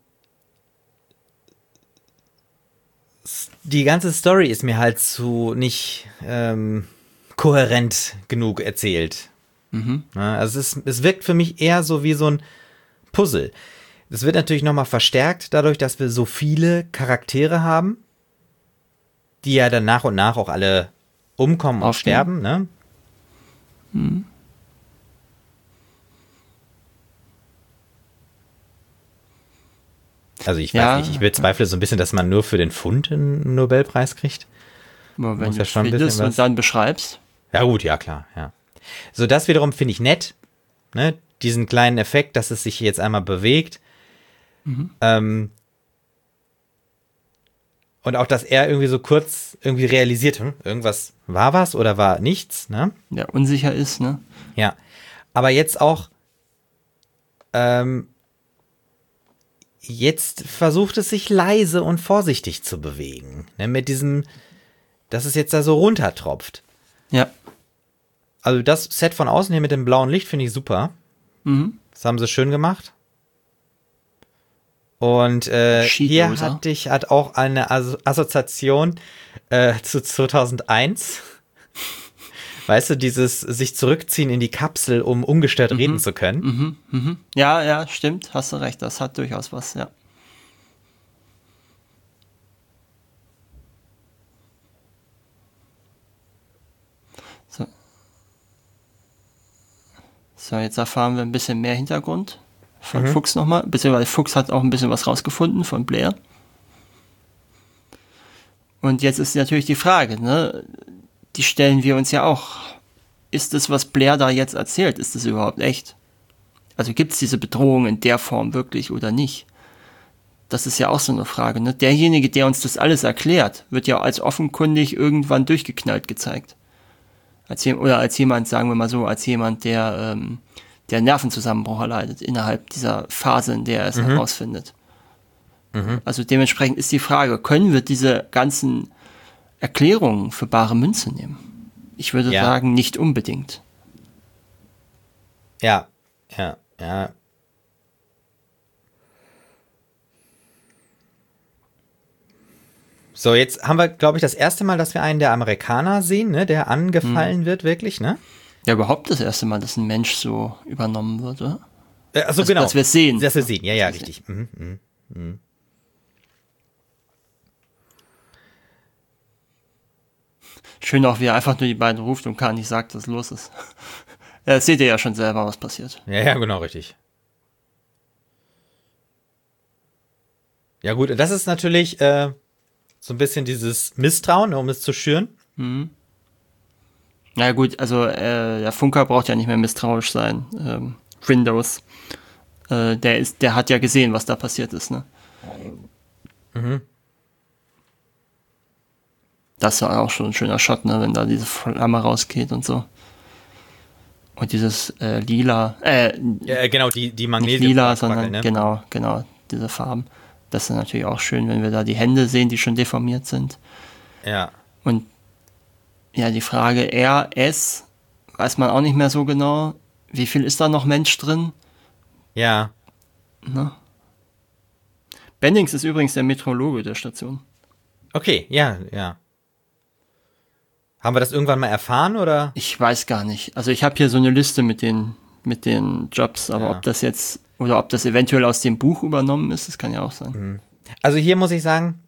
[SPEAKER 1] Story ist mir halt nicht kohärent genug erzählt. Also es wirkt für mich eher so wie so ein Puzzle. Das wird natürlich nochmal verstärkt dadurch, dass wir so viele Charaktere haben, die ja dann nach und nach auch alle umkommen und sterben, ne? Also ich weiß nicht, ich bezweifle so ein bisschen, dass man nur für den Fund einen Nobelpreis kriegt.
[SPEAKER 2] Aber wenn du schon findest und dann beschreibst.
[SPEAKER 1] Ja gut, ja klar, ja. So, das wiederum finde ich nett, ne? Diesen kleinen Effekt, dass es sich jetzt einmal bewegt. Und auch, dass er irgendwie so kurz irgendwie realisiert, irgendwas war was oder war nichts, ne?
[SPEAKER 2] Ja, unsicher ist, ne?
[SPEAKER 1] Ja, aber jetzt auch, jetzt versucht es sich leise und vorsichtig zu bewegen, ne? Mit diesem, dass es jetzt da so runtertropft.
[SPEAKER 2] Ja.
[SPEAKER 1] Also das Set von außen hier mit dem blauen Licht finde ich super. Das haben sie schön gemacht. Und hier hat auch eine Assoziation zu 2001. Weißt du, dieses sich zurückziehen in die Kapsel, um ungestört reden zu können.
[SPEAKER 2] Ja, stimmt, hast du recht, das hat durchaus was, ja. So, jetzt erfahren wir ein bisschen mehr Hintergrund von Fuchs nochmal, beziehungsweise Fuchs hat auch ein bisschen was rausgefunden von Blair. Und jetzt ist natürlich die Frage, ne? Die stellen wir uns ja auch. Ist das, was Blair da jetzt erzählt, ist das überhaupt echt? Also gibt es diese Bedrohung in der Form wirklich oder nicht? Das ist ja auch so eine Frage, ne? Derjenige, der uns das alles erklärt, wird ja als offenkundig irgendwann durchgeknallt gezeigt. Als jemand, sagen wir mal so, als jemand, der Nervenzusammenbruch erleidet innerhalb dieser Phase, in der er es herausfindet. Also dementsprechend ist die Frage, können wir diese ganzen Erklärungen für bare Münze nehmen? Ich würde sagen, nicht unbedingt.
[SPEAKER 1] Ja. So, jetzt haben wir, glaube ich, das erste Mal, dass wir einen der Amerikaner sehen, ne, der angefallen wird, wirklich, ne?
[SPEAKER 2] Ja, überhaupt das erste Mal, dass ein Mensch so übernommen wird, oder?
[SPEAKER 1] Also genau.
[SPEAKER 2] Dass wir es sehen.
[SPEAKER 1] Dass wir es sehen, ja, richtig.
[SPEAKER 2] Schön auch, wie er einfach nur die beiden ruft und gar nicht sagt, was los ist. Ja, seht ihr ja schon selber, was passiert.
[SPEAKER 1] Ja, genau, richtig. Ja gut, das ist natürlich so ein bisschen dieses Misstrauen, um es zu schüren.
[SPEAKER 2] Na gut, also der Funker braucht ja nicht mehr misstrauisch sein. Windows, der hat ja gesehen, was da passiert ist, ne? Das ist ja auch schon ein schöner Shot, ne, wenn da diese Flamme rausgeht und so. Und dieses lila,
[SPEAKER 1] ja, genau, die
[SPEAKER 2] nicht
[SPEAKER 1] Magnesium
[SPEAKER 2] lila, sondern
[SPEAKER 1] ne?
[SPEAKER 2] genau, diese Farben. Das ist natürlich auch schön, wenn wir da die Hände sehen, die schon deformiert sind.
[SPEAKER 1] Ja.
[SPEAKER 2] Und ja, die Frage RS, weiß man auch nicht mehr so genau. Wie viel ist da noch Mensch drin?
[SPEAKER 1] Ja.
[SPEAKER 2] Ne? Bendings ist übrigens der Meteorologe der Station.
[SPEAKER 1] Okay, ja. Haben wir das irgendwann mal erfahren, oder?
[SPEAKER 2] Ich weiß gar nicht. Also ich habe hier so eine Liste mit den Jobs, aber ob das jetzt, oder ob das eventuell aus dem Buch übernommen ist, das kann ja auch sein.
[SPEAKER 1] Also hier muss ich sagen,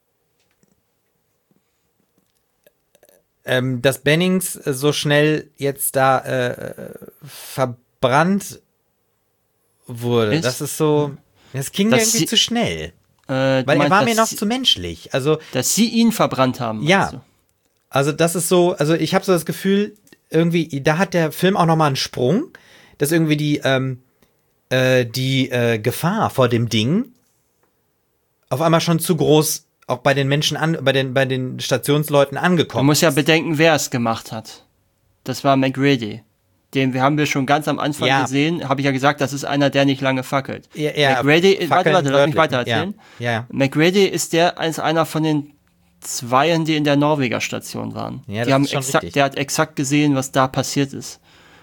[SPEAKER 1] dass Bennings so schnell jetzt da verbrannt wurde, das ist so, das ging mir irgendwie zu schnell. Weil er war mir noch zu menschlich. Also,
[SPEAKER 2] dass sie ihn verbrannt haben.
[SPEAKER 1] Ja. Also das ist so, also ich habe so das Gefühl, irgendwie, da hat der Film auch nochmal einen Sprung, dass irgendwie die Gefahr vor dem Ding auf einmal schon zu groß auch bei den Menschen bei den Stationsleuten angekommen.
[SPEAKER 2] Man muss ja bedenken, wer es gemacht hat. Das war McGrady. Den haben wir schon ganz am Anfang gesehen, habe ich ja gesagt, das ist einer, der nicht lange fackelt. McGrady, warte, lass mich weiter erzählen.
[SPEAKER 1] Ja.
[SPEAKER 2] McGrady ist einer von den Zweien, die in der Norweger Station waren.
[SPEAKER 1] Ja,
[SPEAKER 2] die haben der hat exakt gesehen, was da passiert ist.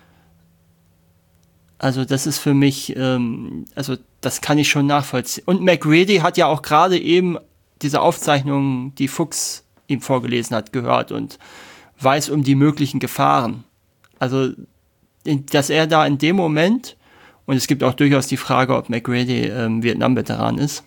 [SPEAKER 2] Also das ist für mich, also das kann ich schon nachvollziehen. Und McGrady hat ja auch gerade eben diese Aufzeichnungen, die Fuchs ihm vorgelesen hat, gehört und weiß um die möglichen Gefahren. Also, dass er da in dem Moment, und es gibt auch durchaus die Frage, ob McGrady Vietnam-Veteran ist,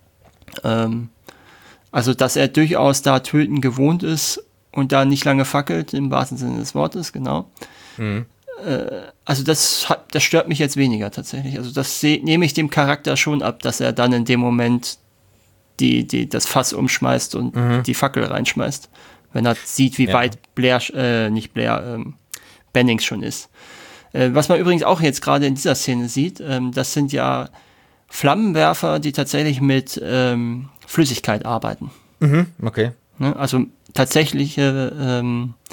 [SPEAKER 2] also dass er durchaus da töten gewohnt ist und da nicht lange fackelt, im wahrsten Sinne des Wortes, genau. Also das stört mich jetzt weniger tatsächlich. Also das nehme ich dem Charakter schon ab, dass er dann in dem Moment das Fass umschmeißt und die Fackel reinschmeißt, wenn er sieht, wie weit Bennings schon ist. Was man übrigens auch jetzt gerade in dieser Szene sieht, das sind ja Flammenwerfer, die tatsächlich mit Flüssigkeit arbeiten.
[SPEAKER 1] Okay.
[SPEAKER 2] Ne? Also tatsächliche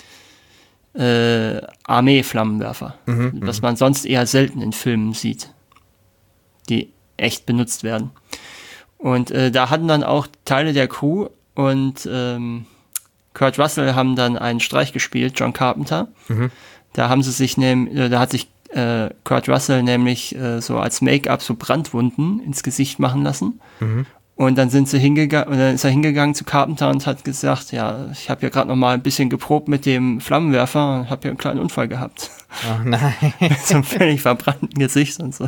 [SPEAKER 2] Armee-Flammenwerfer, was man sonst eher selten in Filmen sieht, die echt benutzt werden. Und da hatten dann auch Teile der Crew und Kurt Russell haben dann einen Streich gespielt, John Carpenter. Da hat sich Kurt Russell nämlich so als Make-up so Brandwunden ins Gesicht machen lassen. Und dann ist er hingegangen zu Carpenter und hat gesagt, ja, ich habe ja gerade noch mal ein bisschen geprobt mit dem Flammenwerfer und habe ja einen kleinen Unfall gehabt.
[SPEAKER 1] Oh nein.
[SPEAKER 2] Mit so einem völlig verbrannten Gesicht und so.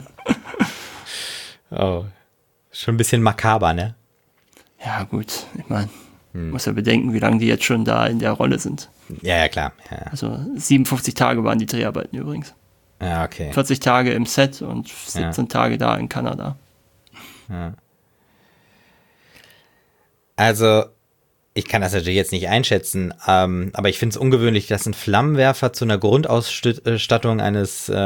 [SPEAKER 1] Oh, schon ein bisschen makaber, ne?
[SPEAKER 2] Ja gut, ich meine, muss ja bedenken, wie lange die jetzt schon da in der Rolle sind.
[SPEAKER 1] Ja, klar. Ja.
[SPEAKER 2] Also 57 Tage waren die Dreharbeiten übrigens.
[SPEAKER 1] Ja, okay.
[SPEAKER 2] 40 Tage im Set und 17 Tage da in Kanada.
[SPEAKER 1] Ja. Also, ich kann das natürlich jetzt nicht einschätzen, aber ich finde es ungewöhnlich, dass ein Flammenwerfer zu einer Grundausstattung einer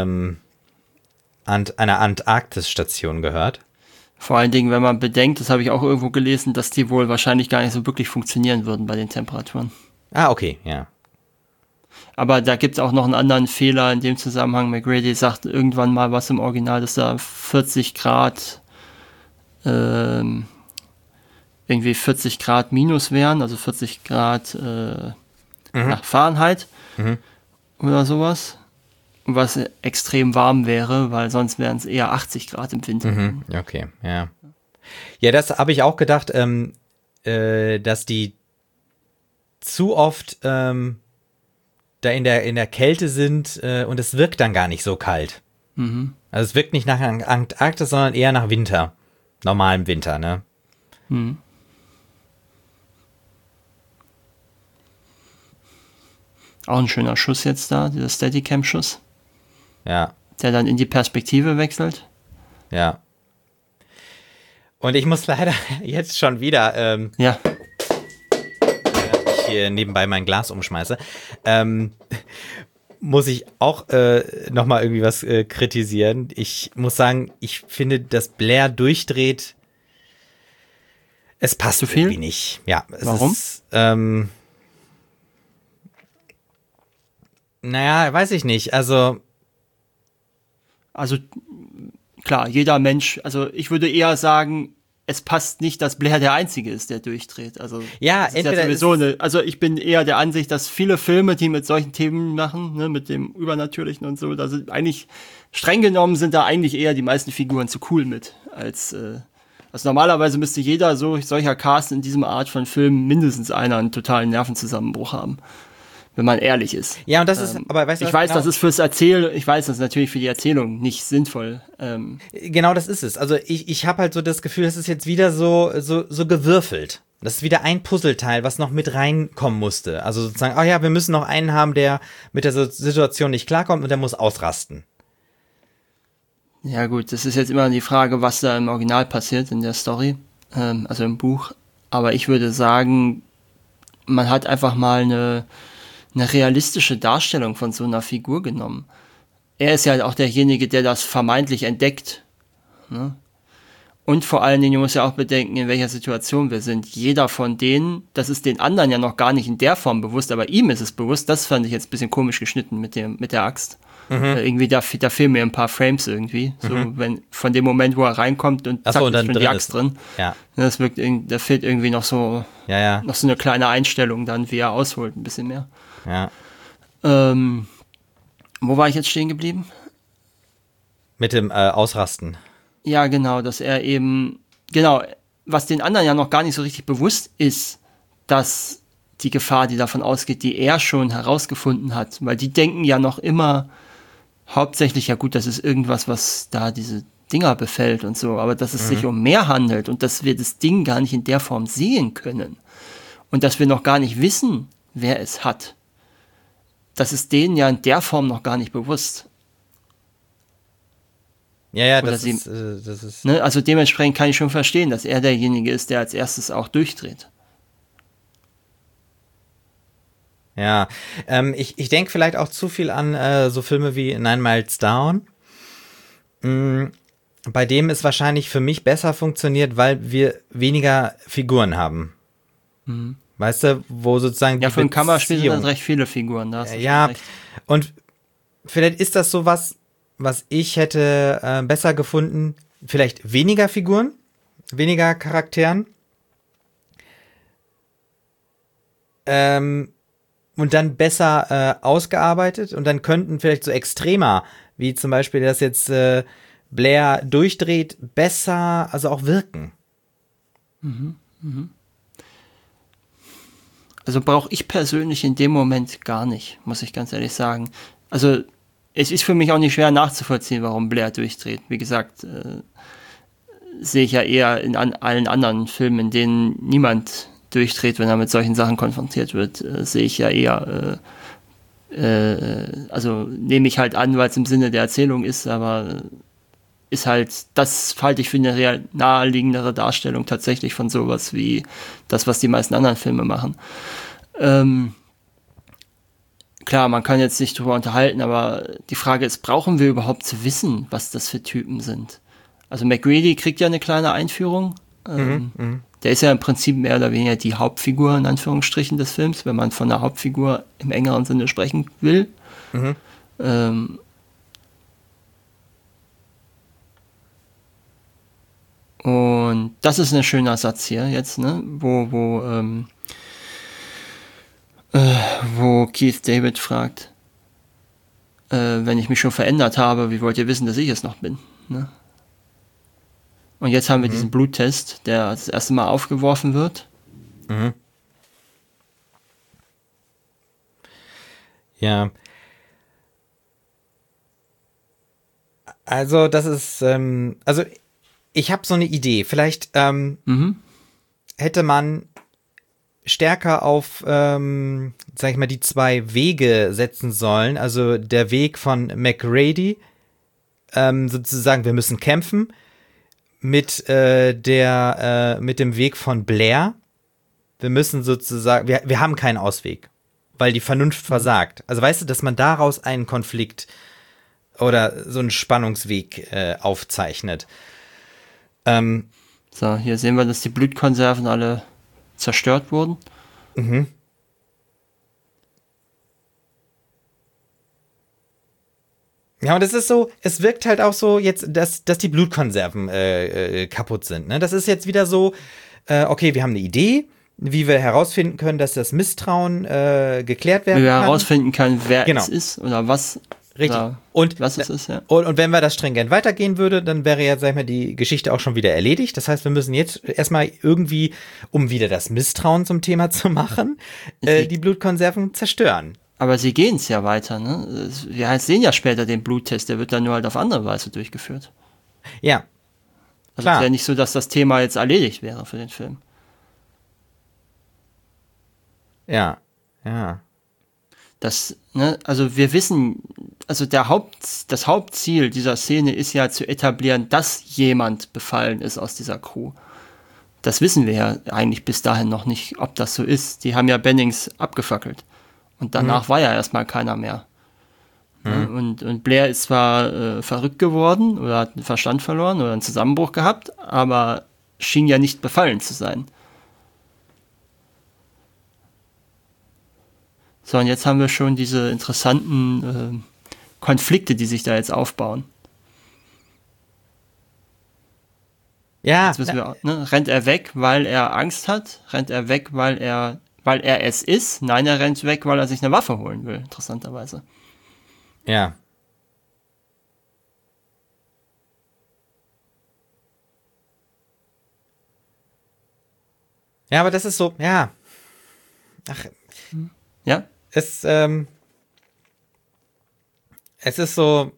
[SPEAKER 1] Antarktisstation gehört.
[SPEAKER 2] Vor allen Dingen, wenn man bedenkt, das habe ich auch irgendwo gelesen, dass die wohl wahrscheinlich gar nicht so wirklich funktionieren würden bei den Temperaturen.
[SPEAKER 1] Ah, okay, ja.
[SPEAKER 2] Aber da gibt es auch noch einen anderen Fehler in dem Zusammenhang. McGrady sagt irgendwann mal was im Original, dass da 40 Grad irgendwie 40 Grad minus wären, also 40 Grad nach Fahrenheit oder sowas. Was extrem warm wäre, weil sonst wären es eher 80 Grad im Winter.
[SPEAKER 1] Okay, ja. Ja, das habe ich auch gedacht, dass die zu oft da in der Kälte sind und es wirkt dann gar nicht so kalt. Also es wirkt nicht nach Antarktis, sondern eher nach Winter. Normalem Winter, ne?
[SPEAKER 2] Auch ein schöner Schuss jetzt da, dieser Steadicam-Schuss.
[SPEAKER 1] Ja.
[SPEAKER 2] Der dann in die Perspektive wechselt.
[SPEAKER 1] Ja. Und ich muss leider jetzt schon wieder, während ich hier nebenbei mein Glas umschmeiße, muss ich auch nochmal irgendwie was kritisieren. Ich muss sagen, ich finde, dass Blair durchdreht, es passt
[SPEAKER 2] zu viel?
[SPEAKER 1] Irgendwie nicht. Ja,
[SPEAKER 2] Warum?
[SPEAKER 1] Ist, naja, weiß ich nicht. Also
[SPEAKER 2] klar, jeder Mensch, also ich würde eher sagen, es passt nicht, dass Blair der Einzige ist, der durchdreht. Also
[SPEAKER 1] ja,
[SPEAKER 2] das ist ja sowieso also ich bin eher der Ansicht, dass viele Filme, die mit solchen Themen machen, ne, mit dem Übernatürlichen und so, da sind eigentlich, streng genommen sind da eigentlich eher die meisten Figuren zu cool mit, als also normalerweise müsste jeder solcher Cast in diesem Art von Film mindestens einen totalen Nervenzusammenbruch haben. Wenn man ehrlich ist.
[SPEAKER 1] Ja, und das ist, aber weißt du,
[SPEAKER 2] ich weiß, das ist ich weiß, das ist natürlich für die Erzählung nicht sinnvoll.
[SPEAKER 1] Genau, das ist es. Also ich habe halt so das Gefühl, das ist jetzt wieder so gewürfelt. Das ist wieder ein Puzzleteil, was noch mit reinkommen musste. Also sozusagen, ja, wir müssen noch einen haben, der mit der Situation nicht klarkommt und der muss ausrasten.
[SPEAKER 2] Ja gut, das ist jetzt immer die Frage, was da im Original passiert in der Story, also im Buch. Aber ich würde sagen, man hat einfach mal eine realistische Darstellung von so einer Figur genommen. Er ist ja auch derjenige, der das vermeintlich entdeckt. Ne? Und vor allen Dingen, du musst ja auch bedenken, in welcher Situation wir sind. Jeder von denen, das ist den anderen ja noch gar nicht in der Form bewusst, aber ihm ist es bewusst. Das fand ich jetzt ein bisschen komisch geschnitten mit der Axt. Irgendwie, da fehlen mir ein paar Frames irgendwie. So, wenn von dem Moment, wo er reinkommt und zack, ist schon die Axt drin.
[SPEAKER 1] Ja.
[SPEAKER 2] Das wirkt, da fehlt irgendwie noch so, noch so eine kleine Einstellung dann, wie er ausholt, ein bisschen mehr.
[SPEAKER 1] Ja.
[SPEAKER 2] Wo war ich jetzt stehen geblieben?
[SPEAKER 1] Mit dem Ausrasten.
[SPEAKER 2] Ja, genau, dass er eben, genau, was den anderen ja noch gar nicht so richtig bewusst ist, dass die Gefahr, die davon ausgeht, die er schon herausgefunden hat, weil die denken ja noch immer hauptsächlich, ja gut, das ist irgendwas, was da diese Dinger befällt und so, aber dass es sich um mehr handelt und dass wir das Ding gar nicht in der Form sehen können und dass wir noch gar nicht wissen, wer es hat. Das ist denen ja in der Form noch gar nicht bewusst.
[SPEAKER 1] Ja, das ist
[SPEAKER 2] ne, also dementsprechend kann ich schon verstehen, dass er derjenige ist, der als erstes auch durchdreht.
[SPEAKER 1] Ja, ich denke vielleicht auch zu viel an so Filme wie Nine Miles Down, bei dem es wahrscheinlich für mich besser funktioniert, weil wir weniger Figuren haben. Weißt du, wo sozusagen
[SPEAKER 2] ja, für ein Kammerspiel sind das recht viele Figuren. Da
[SPEAKER 1] ja, und vielleicht ist das so was ich hätte besser gefunden, vielleicht weniger Figuren, weniger Charakteren, und dann besser ausgearbeitet und dann könnten vielleicht so Extremer, wie zum Beispiel, dass jetzt Blair durchdreht, besser, also auch wirken.
[SPEAKER 2] Also brauche ich persönlich in dem Moment gar nicht, muss ich ganz ehrlich sagen. Also es ist für mich auch nicht schwer nachzuvollziehen, warum Blair durchdreht. Wie gesagt, sehe ich ja eher in allen anderen Filmen, in denen niemand durchdreht, wenn er mit solchen Sachen konfrontiert wird, sehe ich ja eher also nehme ich halt an, weil es im Sinne der Erzählung ist, aber ist halt, das halte ich für eine real naheliegendere Darstellung tatsächlich von sowas wie das, was die meisten anderen Filme machen. Klar, man kann jetzt nicht drüber unterhalten, aber die Frage ist, brauchen wir überhaupt zu wissen, was das für Typen sind? Also MacReady kriegt ja eine kleine Einführung. Der ist ja im Prinzip mehr oder weniger die Hauptfigur, in Anführungsstrichen, des Films, wenn man von der Hauptfigur im engeren Sinne sprechen will. Und das ist ein schöner Satz hier jetzt, ne? Wo Keith David fragt, wenn ich mich schon verändert habe, wie wollt ihr wissen, dass ich es noch bin? Ne? Und jetzt haben wir diesen Bluttest, der das erste Mal aufgeworfen wird.
[SPEAKER 1] Ja. Also das ist, also ich habe so eine Idee. Vielleicht hätte man stärker auf, sag ich mal, die zwei Wege setzen sollen. Also der Weg von MacReady, sozusagen, wir müssen kämpfen, mit dem Weg von Blair. Wir müssen sozusagen, wir haben keinen Ausweg, weil die Vernunft versagt. Also weißt du, dass man daraus einen Konflikt oder so einen Spannungsweg aufzeichnet.
[SPEAKER 2] So, hier sehen wir, dass die Blutkonserven alle zerstört wurden.
[SPEAKER 1] Ja, und es ist so, es wirkt halt auch so jetzt, dass die Blutkonserven kaputt sind. Ne? Das ist jetzt wieder so, okay, wir haben eine Idee, wie wir herausfinden können, dass das Misstrauen geklärt werden kann.
[SPEAKER 2] Wie wir herausfinden können, wer es ist oder was.
[SPEAKER 1] Richtig.
[SPEAKER 2] Und was es ist, ja.
[SPEAKER 1] Und wenn wir das stringent weitergehen würde, dann wäre ja, sag ich mal, die Geschichte auch schon wieder erledigt. Das heißt, wir müssen jetzt erstmal irgendwie, um wieder das Misstrauen zum Thema zu machen, die Blutkonserven zerstören.
[SPEAKER 2] Aber sie gehen es ja weiter, ne? Wir sehen ja später den Bluttest, der wird dann nur halt auf andere Weise durchgeführt.
[SPEAKER 1] Ja.
[SPEAKER 2] Also es ist ja nicht so, dass das Thema jetzt erledigt wäre für den Film.
[SPEAKER 1] Ja, ja.
[SPEAKER 2] Das, ne, also wir wissen, also das Hauptziel dieser Szene ist ja zu etablieren, dass jemand befallen ist aus dieser Crew. Das wissen wir ja eigentlich bis dahin noch nicht, ob das so ist. Die haben ja Bennings abgefackelt. Und danach war ja erstmal keiner mehr. Und Blair ist zwar verrückt geworden oder hat den Verstand verloren oder einen Zusammenbruch gehabt, aber schien ja nicht befallen zu sein. So, und jetzt haben wir schon diese interessanten Konflikte, die sich da jetzt aufbauen.
[SPEAKER 1] Ja.
[SPEAKER 2] Jetzt wissen wir, ne? Rennt er weg, weil er Angst hat? Rennt er weg, weil er es ist? Nein, er rennt weg, weil er sich eine Waffe holen will, interessanterweise.
[SPEAKER 1] Ja. Ja, aber das ist so, ja. Ach.
[SPEAKER 2] Ja?
[SPEAKER 1] Es ist so,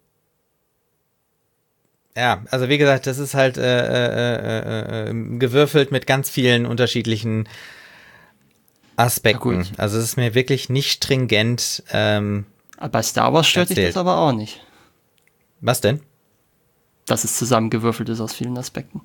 [SPEAKER 1] ja, also wie gesagt, das ist halt gewürfelt mit ganz vielen unterschiedlichen Aspekten. Also es ist mir wirklich nicht stringent
[SPEAKER 2] bei Star Wars stört dich das aber auch nicht.
[SPEAKER 1] Was denn?
[SPEAKER 2] Dass es zusammengewürfelt ist aus vielen Aspekten.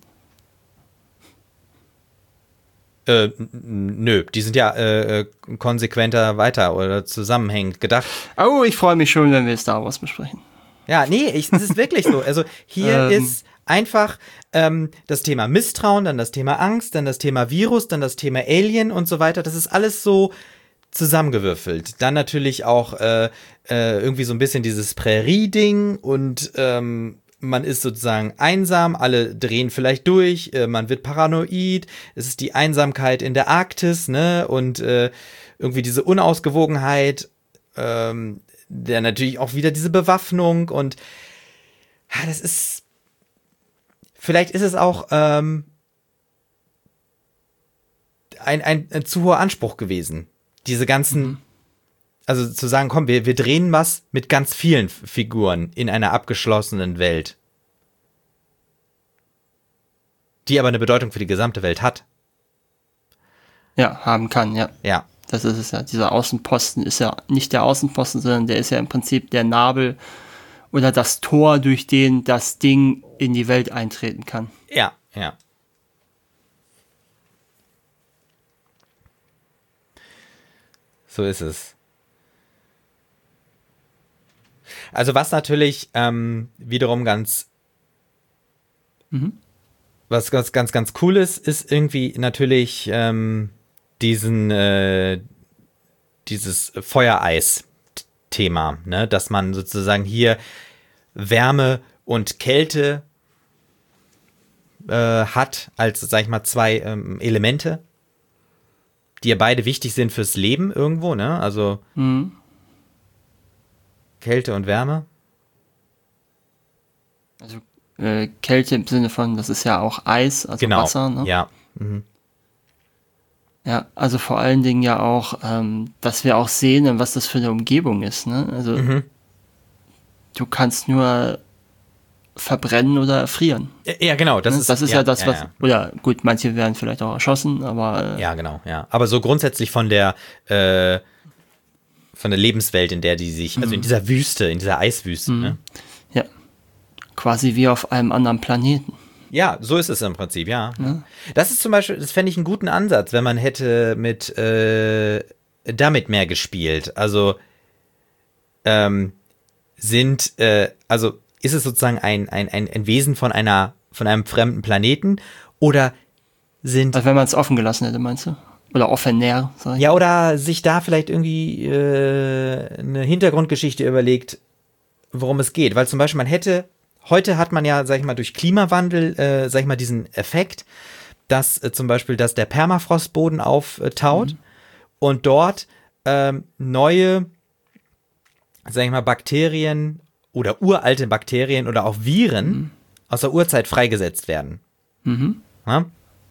[SPEAKER 1] Nö, die sind ja konsequenter weiter oder zusammenhängend gedacht.
[SPEAKER 2] Oh, ich freue mich schon, wenn wir Star Wars besprechen.
[SPEAKER 1] Ja, nee, es ist wirklich so. Also hier ist einfach das Thema Misstrauen, dann das Thema Angst, dann das Thema Virus, dann das Thema Alien und so weiter. Das ist alles so zusammengewürfelt. Dann natürlich auch irgendwie so ein bisschen dieses Prärie-Ding und man ist sozusagen einsam, alle drehen vielleicht durch, man wird paranoid, es ist die Einsamkeit in der Arktis, ne, und irgendwie diese Unausgewogenheit, der natürlich auch wieder diese Bewaffnung und das ist, vielleicht ist es auch ein zu hoher Anspruch gewesen, diese ganzen, also zu sagen, komm, wir drehen was mit ganz vielen Figuren in einer abgeschlossenen Welt, die aber eine Bedeutung für die gesamte Welt hat.
[SPEAKER 2] Ja, haben kann, ja.
[SPEAKER 1] Ja,
[SPEAKER 2] Das ist es ja. Dieser Außenposten ist ja nicht der Außenposten, sondern der ist ja im Prinzip der Nabel oder das Tor, durch den das Ding in die Welt eintreten kann.
[SPEAKER 1] Ja, ja. So ist es. Also was natürlich wiederum was ganz cool ist irgendwie natürlich dieses Feuereis-Thema, ne? Dass man sozusagen hier Wärme und Kälte hat als, sag ich mal, zwei Elemente, die ja beide wichtig sind fürs Leben irgendwo, ne? Also Kälte und Wärme.
[SPEAKER 2] Also Kälte im Sinne von, das ist ja auch Eis, also
[SPEAKER 1] Genau,
[SPEAKER 2] Wasser, ne?
[SPEAKER 1] ja.
[SPEAKER 2] Ja, also vor allen Dingen ja auch, dass wir auch sehen, was das für eine Umgebung ist, ne? Also du kannst nur verbrennen oder erfrieren.
[SPEAKER 1] Ja, genau. Das
[SPEAKER 2] ist ja das, was,
[SPEAKER 1] ja.
[SPEAKER 2] oder gut, manche werden vielleicht auch erschossen, aber
[SPEAKER 1] Ja, genau, ja. Aber so grundsätzlich von der Lebenswelt, in der die sich, also in dieser Wüste, in dieser Eiswüste, ne?
[SPEAKER 2] ja, quasi wie auf einem anderen Planeten.
[SPEAKER 1] Ja, so ist es im Prinzip, ja. Das ist zum Beispiel, das fände ich einen guten Ansatz, wenn man hätte damit mehr gespielt. Also also ist es sozusagen ein Wesen von einem fremden Planeten oder sind.
[SPEAKER 2] Also wenn man es offen gelassen hätte, meinst du? Oder offener, sag ich.
[SPEAKER 1] Ja, oder sich da vielleicht irgendwie eine Hintergrundgeschichte überlegt, worum es geht. Weil zum Beispiel heute hat man ja, sag ich mal, durch Klimawandel, sag ich mal, diesen Effekt, dass zum Beispiel, dass der Permafrostboden auftaut und dort neue, sag ich mal, Bakterien oder uralte Bakterien oder auch Viren aus der Urzeit freigesetzt werden. Ja?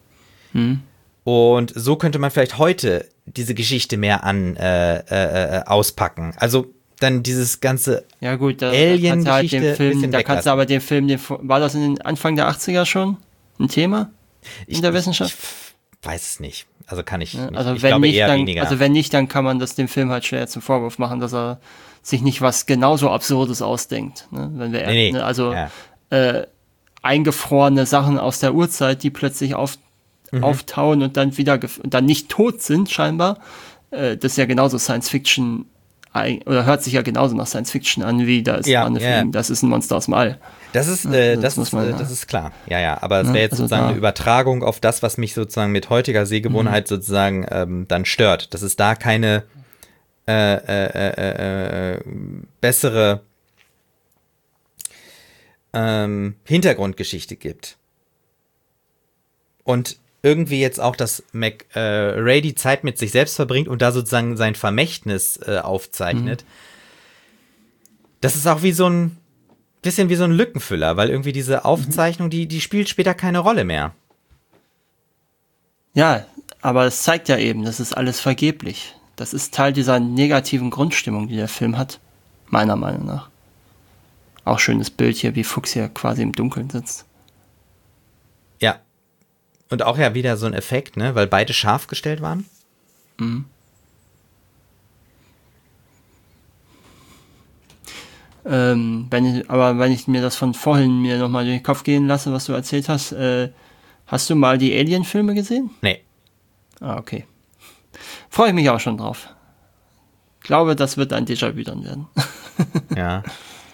[SPEAKER 1] Und so könnte man vielleicht heute diese Geschichte mehr auspacken. Also dann dieses ganze
[SPEAKER 2] ja gut, da
[SPEAKER 1] Alien-Geschichte
[SPEAKER 2] halt den Film, da kannst du
[SPEAKER 1] weglassen.
[SPEAKER 2] aber den Film, war das in den Anfang der 80er schon ein Thema in der Wissenschaft?
[SPEAKER 1] Ich weiß es nicht. Also kann ich nicht.
[SPEAKER 2] Also
[SPEAKER 1] Ich
[SPEAKER 2] wenn
[SPEAKER 1] glaube
[SPEAKER 2] nicht,
[SPEAKER 1] eher
[SPEAKER 2] dann,
[SPEAKER 1] weniger.
[SPEAKER 2] also wenn nicht, dann kann man das dem Film halt schwer zum Vorwurf machen, dass er sich nicht was genauso Absurdes ausdenkt. Ne? Wenn wir,
[SPEAKER 1] Nee.
[SPEAKER 2] ne, also
[SPEAKER 1] Ja.
[SPEAKER 2] eingefrorene Sachen aus der Urzeit, die plötzlich auftauen und dann wieder und dann nicht tot sind, scheinbar. Das ist ja genauso Science Fiction, oder hört sich ja genauso nach Science Fiction an, wie das das ist ein Monster aus dem All.
[SPEAKER 1] Das ist klar. Ja. Aber es wäre jetzt
[SPEAKER 2] also
[SPEAKER 1] sozusagen eine Übertragung auf das, was mich sozusagen mit heutiger Sehgewohnheit sozusagen dann stört. Dass es da keine bessere Hintergrundgeschichte gibt. Und irgendwie jetzt auch, dass Ray die Zeit mit sich selbst verbringt und da sozusagen sein Vermächtnis aufzeichnet. Das ist auch wie so ein bisschen wie so ein Lückenfüller, weil irgendwie diese Aufzeichnung, die spielt später keine Rolle mehr.
[SPEAKER 2] Ja, aber es zeigt ja eben, das ist alles vergeblich. Das ist Teil dieser negativen Grundstimmung, die der Film hat, meiner Meinung nach. Auch schönes Bild hier, wie Fuchs hier quasi im Dunkeln sitzt.
[SPEAKER 1] Ja. Und auch ja wieder so ein Effekt, ne, weil beide scharf gestellt waren.
[SPEAKER 2] Wenn ich mir das von vorhin mir nochmal durch den Kopf gehen lasse, was du erzählt hast, hast du mal die Alien-Filme gesehen?
[SPEAKER 1] Nee.
[SPEAKER 2] Ah, okay. Freue ich mich auch schon drauf. Glaube, das wird ein Déjà-vu dann werden.
[SPEAKER 1] Ja.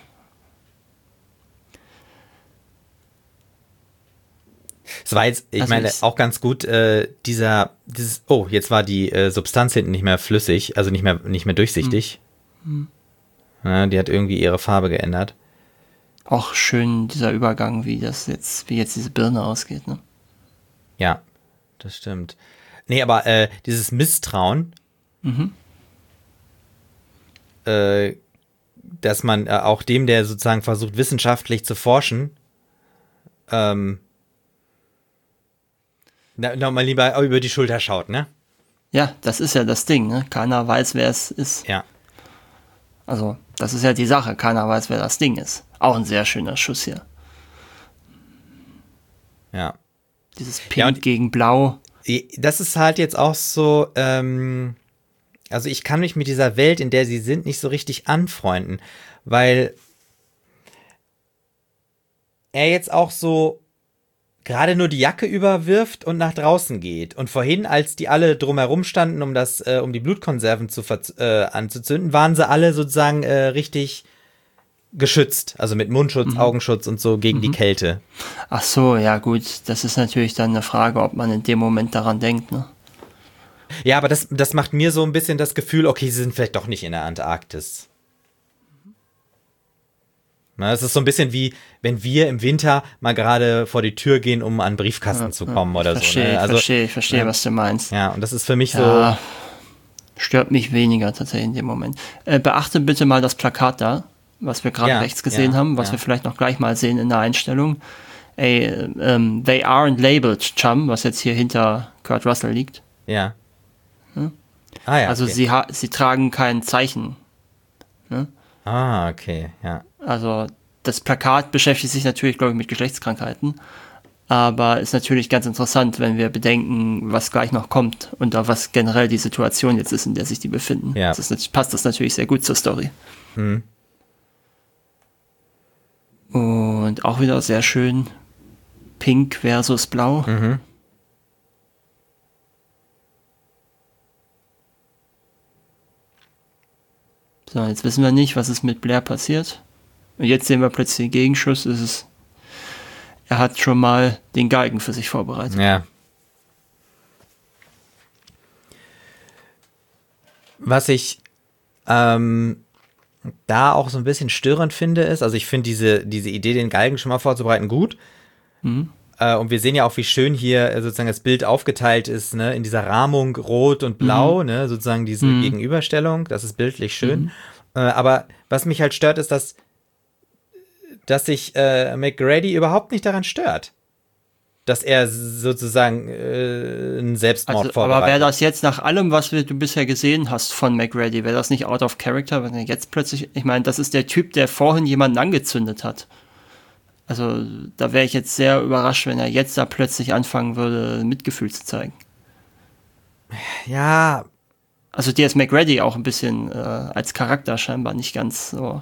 [SPEAKER 1] Es war jetzt, ich meine, auch ganz gut, jetzt war die Substanz hinten nicht mehr flüssig, also nicht mehr durchsichtig. Ja, die hat irgendwie ihre Farbe geändert.
[SPEAKER 2] Auch schön dieser Übergang, wie jetzt diese Birne ausgeht, ne?
[SPEAKER 1] Ja, das stimmt. Nee, aber dieses Misstrauen, dass man auch dem, der sozusagen versucht, wissenschaftlich zu forschen, nochmal lieber über die Schulter schaut, ne?
[SPEAKER 2] Ja, das ist ja das Ding, ne? Keiner weiß, wer es ist.
[SPEAKER 1] Ja.
[SPEAKER 2] Also, das ist ja die Sache. Keiner weiß, wer das Ding ist. Auch ein sehr schöner Schuss hier.
[SPEAKER 1] Ja.
[SPEAKER 2] Dieses Pink gegen Blau.
[SPEAKER 1] Das ist halt jetzt auch so, also ich kann mich mit dieser Welt, in der sie sind, nicht so richtig anfreunden, weil er jetzt auch so gerade nur die Jacke überwirft und nach draußen geht. Und vorhin, als die alle drumherum standen, um die Blutkonserven anzuzünden, waren sie alle sozusagen richtig geschützt. Also mit Mundschutz, Augenschutz und so gegen die Kälte.
[SPEAKER 2] Ach so, ja gut, das ist natürlich dann eine Frage, ob man in dem Moment daran denkt, ne?
[SPEAKER 1] Ja, aber das macht mir so ein bisschen das Gefühl, okay, sie sind vielleicht doch nicht in der Antarktis. Na, es ist so ein bisschen wie, wenn wir im Winter mal gerade vor die Tür gehen, um an den Briefkasten zu kommen oder so. Ne? Also,
[SPEAKER 2] ich verstehe, was du meinst.
[SPEAKER 1] Ja, und das ist für mich
[SPEAKER 2] so... Stört mich weniger tatsächlich in dem Moment. Beachte bitte mal das Plakat da, was wir gerade rechts gesehen haben, was wir vielleicht noch gleich mal sehen in der Einstellung. They aren't labeled, chum, was jetzt hier hinter Kurt Russell liegt.
[SPEAKER 1] Ja.
[SPEAKER 2] Hm? Ah, ja, also okay. Sie tragen kein Zeichen. Ne?
[SPEAKER 1] Ah, okay, ja.
[SPEAKER 2] Also das Plakat beschäftigt sich natürlich, glaube ich, mit Geschlechtskrankheiten, aber ist natürlich ganz interessant, wenn wir bedenken, was gleich noch kommt und auch was generell die Situation jetzt ist, in der sich die befinden.
[SPEAKER 1] Ja.
[SPEAKER 2] Passt das natürlich sehr gut zur Story.
[SPEAKER 1] Hm.
[SPEAKER 2] Und auch wieder sehr schön Pink versus Blau.
[SPEAKER 1] Mhm.
[SPEAKER 2] So, jetzt wissen wir nicht, was ist mit Blair passiert. Und jetzt sehen wir plötzlich den Gegenschuss. Er hat schon mal den Galgen für sich vorbereitet.
[SPEAKER 1] Ja. Was ich da auch so ein bisschen störend finde, ist, also ich finde diese Idee, den Galgen schon mal vorzubereiten, gut.
[SPEAKER 2] Mhm.
[SPEAKER 1] Und wir sehen ja auch, wie schön hier sozusagen das Bild aufgeteilt ist, ne, in dieser Rahmung rot und blau, ne, sozusagen diese Gegenüberstellung, das ist bildlich schön. Aber was mich halt stört, ist, dass sich McGrady überhaupt nicht daran stört, dass er sozusagen einen Selbstmord vorbereitet.
[SPEAKER 2] Aber wäre das jetzt nach allem, was du bisher gesehen hast von McGrady, wäre das nicht out of character, wenn er jetzt plötzlich, ich meine, das ist der Typ, der vorhin jemanden angezündet hat. Also da wäre ich jetzt sehr überrascht, wenn er jetzt da plötzlich anfangen würde, Mitgefühl zu zeigen.
[SPEAKER 1] Ja.
[SPEAKER 2] Also der ist McGrady auch ein bisschen als Charakter scheinbar nicht ganz so.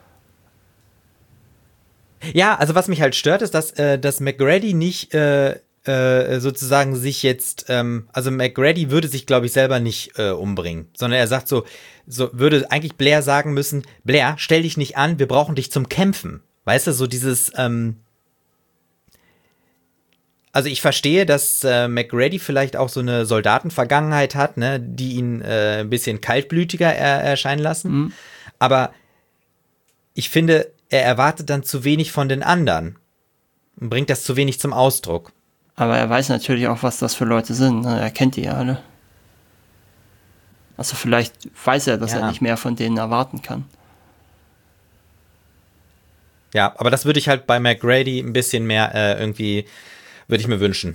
[SPEAKER 1] Ja, also was mich halt stört, ist, dass McGrady nicht sozusagen sich jetzt, also McGrady würde sich, glaube ich, selber nicht umbringen, sondern er sagt so würde eigentlich Blair sagen müssen, Blair, stell dich nicht an, wir brauchen dich zum Kämpfen. Weißt du, so dieses, also ich verstehe, dass McGrady vielleicht auch so eine Soldatenvergangenheit hat, ne, die ihn ein bisschen kaltblütiger erscheinen lassen, aber ich finde, er erwartet dann zu wenig von den anderen und bringt das zu wenig zum Ausdruck.
[SPEAKER 2] Aber er weiß natürlich auch, was das für Leute sind, ne? Er kennt die ja alle. Also vielleicht weiß er, dass er nicht mehr von denen erwarten kann.
[SPEAKER 1] Ja, aber das würde ich halt bei McGrady ein bisschen mehr irgendwie, würde ich mir wünschen.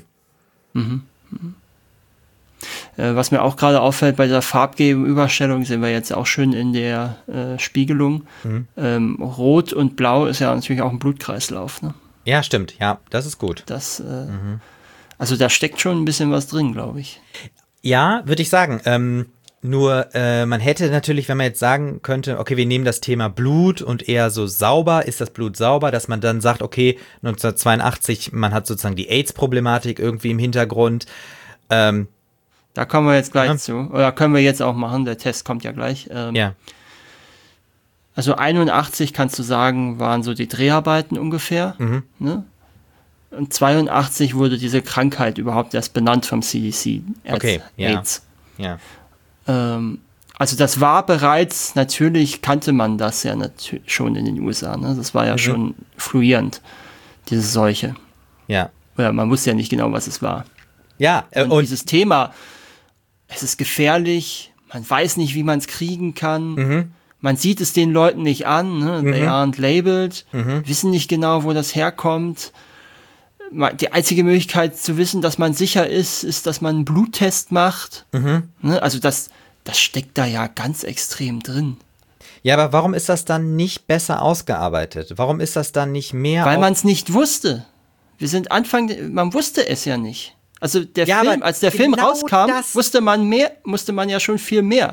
[SPEAKER 2] Was mir auch gerade auffällt, bei der Farbgegenüberstellung sehen wir jetzt auch schön in der Spiegelung. Rot und Blau ist ja natürlich auch ein Blutkreislauf. Ne?
[SPEAKER 1] Ja, stimmt. Ja, das ist gut.
[SPEAKER 2] Also da steckt schon ein bisschen was drin, glaube ich.
[SPEAKER 1] Ja, würde ich sagen. Nur man hätte natürlich, wenn man jetzt sagen könnte, okay, wir nehmen das Thema Blut und eher so sauber, ist das Blut sauber, dass man dann sagt, okay, 1982, man hat sozusagen die AIDS-Problematik irgendwie im Hintergrund.
[SPEAKER 2] Da kommen wir jetzt gleich zu. Oder können wir jetzt auch machen, der Test kommt ja gleich.
[SPEAKER 1] Ja.
[SPEAKER 2] Also 81, kannst du sagen, waren so die Dreharbeiten ungefähr. Ne? Und 82 wurde diese Krankheit überhaupt erst benannt vom CDC.
[SPEAKER 1] Okay, ja.
[SPEAKER 2] AIDS.
[SPEAKER 1] Ja.
[SPEAKER 2] Also das war bereits, natürlich kannte man das ja schon in den USA. Ne? Das war ja schon fluierend, diese Seuche.
[SPEAKER 1] Ja.
[SPEAKER 2] Oder man wusste ja nicht genau, was es war.
[SPEAKER 1] Ja.
[SPEAKER 2] Und dieses Thema, es ist gefährlich, man weiß nicht, wie man es kriegen kann. Man sieht es den Leuten nicht an. Ne? They aren't labeled, wissen nicht genau, wo das herkommt. Die einzige Möglichkeit zu wissen, dass man sicher ist, dass man einen Bluttest macht. Ne? Also das steckt da ja ganz extrem drin.
[SPEAKER 1] Ja, aber warum ist das dann nicht besser ausgearbeitet? Warum ist das dann nicht mehr?
[SPEAKER 2] Weil man es nicht wusste. Man wusste es ja nicht. Also als der Film rauskam, musste man ja schon viel mehr.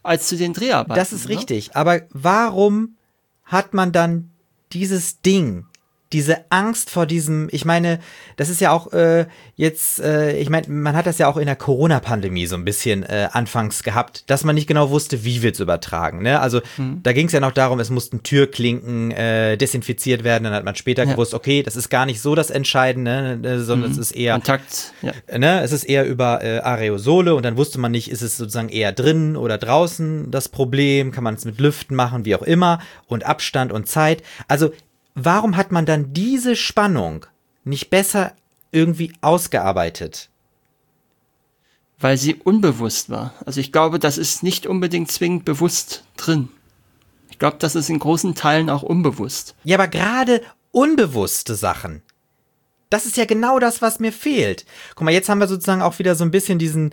[SPEAKER 2] als zu den Dreharbeiten.
[SPEAKER 1] Das ist richtig. Aber warum hat man dann dieses Ding, diese Angst vor diesem, ich meine, das ist ja auch ich meine, man hat das ja auch in der Corona-Pandemie so ein bisschen anfangs gehabt, dass man nicht genau wusste, wie wird's übertragen. Ne? Also da ging es ja noch darum, es mussten Türklinken desinfiziert werden, dann hat man später gewusst, okay, das ist gar nicht so das Entscheidende, ne, sondern es ist eher
[SPEAKER 2] Kontakt,
[SPEAKER 1] ne, es ist eher über Aerosole und dann wusste man nicht, ist es sozusagen eher drinnen oder draußen das Problem, kann man es mit Lüften machen, wie auch immer und Abstand und Zeit. Also warum hat man dann diese Spannung nicht besser irgendwie ausgearbeitet?
[SPEAKER 2] Weil sie unbewusst war. Also ich glaube, das ist nicht unbedingt zwingend bewusst drin. Ich glaube, das ist in großen Teilen auch unbewusst.
[SPEAKER 1] Ja, aber gerade unbewusste Sachen, das ist ja genau das, was mir fehlt. Guck mal, jetzt haben wir sozusagen auch wieder so ein bisschen diesen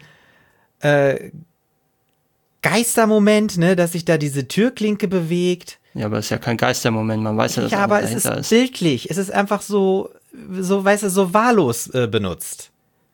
[SPEAKER 1] Geistermoment, ne, dass sich da diese Türklinke bewegt.
[SPEAKER 2] Ja, aber es ist ja kein Geistermoment, man weiß ja, dass
[SPEAKER 1] ja, aber es ist bildlich, es ist einfach so, weißt du, so wahllos benutzt.